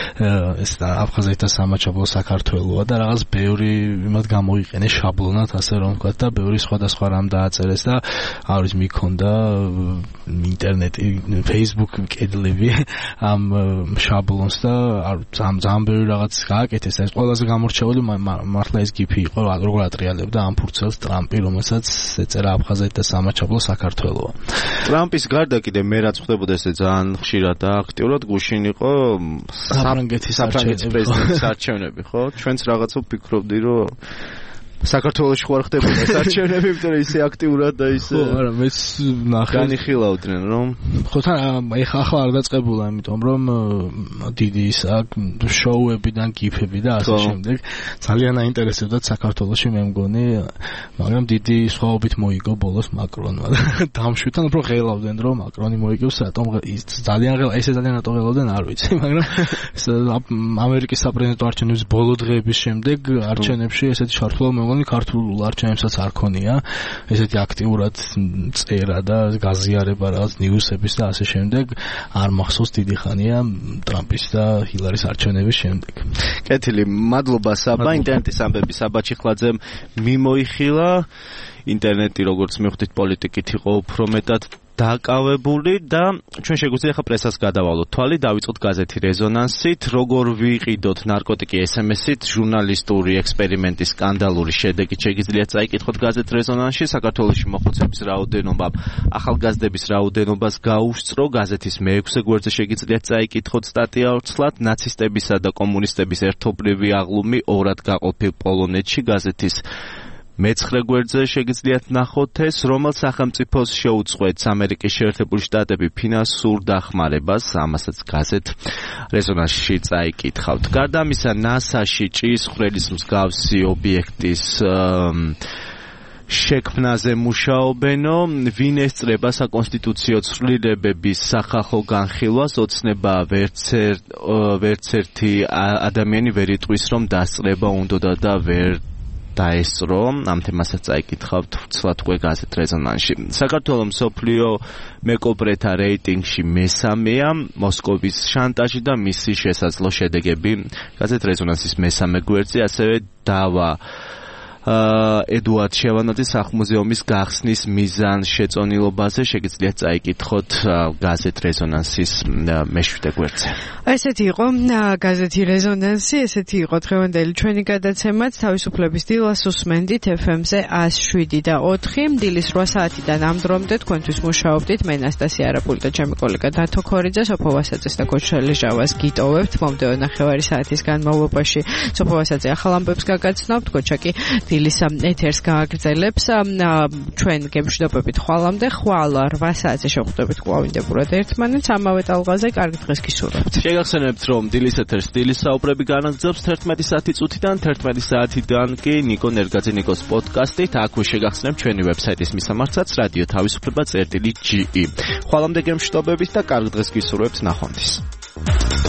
R: ეს აფხაზეთ და სამაჩაბლო საქართველოა და რაღაც ბევრი იმად გამოიყენეს შაბლონად ასე რომ ვთქვათ და ბევრი სხვადასხვა რამ დააწერეს და არის მიქონდა ინტერნეტი Facebook კედლები ამ შაბლონს და ამ ძალიან ბევრი რაღაც გააკეთეს და ეს ყველაზე გამორჩეული მართლა ეს გიფი იყო როგორ ატრიალებდა ამ ფურცელს ტრამპი რომელსაც ეწერა აფხაზეთ და სამაჩაბლო საქართველოა.
C: ტრამპის გარდა კიდე მე რაც ხდებოდა ესე ძალიან ხშირად და აქტიურად გუშინ იყო საფრანგეთის პრეზიდენტის არჩევნები, ხო? ჩვენც რაღაცა ვფიქრობდი რომ საქართველოში ხوار ხდებოდა ეს არჩევნები, იმიტომ რომ ისე აქტიურად და ისე
R: ხო, არა, მეც ნახე
C: განიხილავდნენ, რომ
R: ხო თან ეხა ახლა არ დაწყებულა, იმიტომ რომ დიდი ისა შოუებიდან გიფები და ასე შემდეგ ძალიან აინტერესებდა საქართველოში მე მგონი, მაგრამ დიდი სხვაობით მოიგო ბოლოს მაკრონმა და დამშვიდან უფრო ღელავდნენ რომ მაკრონი მოიგებს, რატომ ძალიან ღელა, ესე ძალიან რატომ ღელავდნენ არ ვიცი, მაგრამ ამერიკის საპრეზიდენტო არჩევნების ბოლო დღეების შემდეგ არჩევნებში ესეთი ჩართულობა ქართულ არჩევნებსაც არ ქონია ესეთი აქტიურად წერა და გაზიარება რაღაც ნიუსების და ასე შემდეგ არ მახსოვს დიდი ხანია ტრამპის და ჰილარის არჩევნების შემდეგ.
C: კეთილი, მადლობა საბა, ინტერნეტის ამბები საბა ჩიხლაძემ მიმოიხილა. ინტერნეტი როგორც მივხვდით პოლიტიკით იყო უფრო მეტად დაკავებული და ჩვენ შეგვიძლია ახლა პრესას გადავალოთ თვალი, დავიწყოთ გაზეთი რეზონანსით, როგორ ვიყიდოთ ნარკოტიკი ეს ემ ეს-ით, ჟურნალისტური ექსპერიმენტის სკანდალური შედეგი შეგიძლია წაიკითხოთ გაზეთ რეზონანსში, საქართველოში მოხუცების რაოდენობამ ახალგაზრდების რაოდენობას გაუსწრო, გაზეთის მეექვსე გვერდზე შეგიძლიათ წაიკითხოთ სტატია ორცლად, ნაცისტებისა და კომუნისტების ერთობლივი აღლუმი ორად გაყოფილ პოლონეთში, გაზეთის მეცხრე გვერდზე შეგიძლიათ ნახოთ ეს, რომელ სახელმწიფოს შეუწყვეტს ამერიკის შეერთებული შტატები ფინანსურ დახმარებას, ამასაც გაზეთ რეზონანსში წაიკითხავთ. გარდა ამისა, ნასაში ჭიის ხვრელის მსგავსი ობიექტის შექმნაზე მუშაობენო, ვინ ესწრება საკონსტიტუციო ცვლილებების სახალხო განხილვას, ოცნება ვერც ერთი ადამიანი ვერ იტყვის, რომ დასწრება უნდოდა და ვერ დაესწრო, ამ თემასაც წაიკითხავთ ვცლად უკვე გაზეთ რეზონანსში. საქართველოს მსოფლიო მეკობრეთა რეიტინგში მესამეა, მოსკოვის შანტაჟი და მისი შესაძლო შედეგები, გაზეთ რეზონანსის მესამე გვერდზე, ასევე დავა ედუარდ შევანაძის სახლ-მუზეუმის გახსნის მიზანს შეწონილობაზე შეგიძლიათ წაიკითხოთ გაზეთ რეზონანსის მეშვიდე გვერდზე.
D: ესეთი იყო გაზეთი რეზონანსი, ესეთი იყო დღევანდელი ჩვენი გადაცემაც. თავისუფლების დილას უსმენდით ეფ ემ-ზე εκατო შვიდი და ოთხი. დილის რვა საათიდან ამ დრომდე თქვენთვის მუშაობდით მე ნასტასია არაპული და ჩემი კოლეგა დათო ქორიძე. სოფო ვასაძეს და გოჩა ლეჟავას გიტოვებთ მომდევნო ნახევარი საათის განმავლობაში. სოფო ვასაძე ახალ ამბებს გაგაცნობთ, გოჩა კი დილის ეთერს გააგრძელებს. ჩვენ გემშვიდობებით ხვალამდე, ხვალ რვა საათზე შევხვდებით კვლავინდებურად ერთმანეთს ამავე ტალღაზე. კარგი დღეს გისურვებთ.
C: შეგახსენებთ, რომ დილის ეთერს დილის საუბრები განაგრძობს თერთმეტი საათი წუთიდან, თერთმეტი საათიდან კი ნიკო ნერგაძე ნიკოს პოდკასტით. აქვე შეგახსენებთ ჩვენი ვებსაიტის მისამართსაც რადიო თავისუფლება წერტილი ჯი ი. ხვალამდე გემშვიდობებით და კარგ დღეს გისურვებთ, ნახვამდის.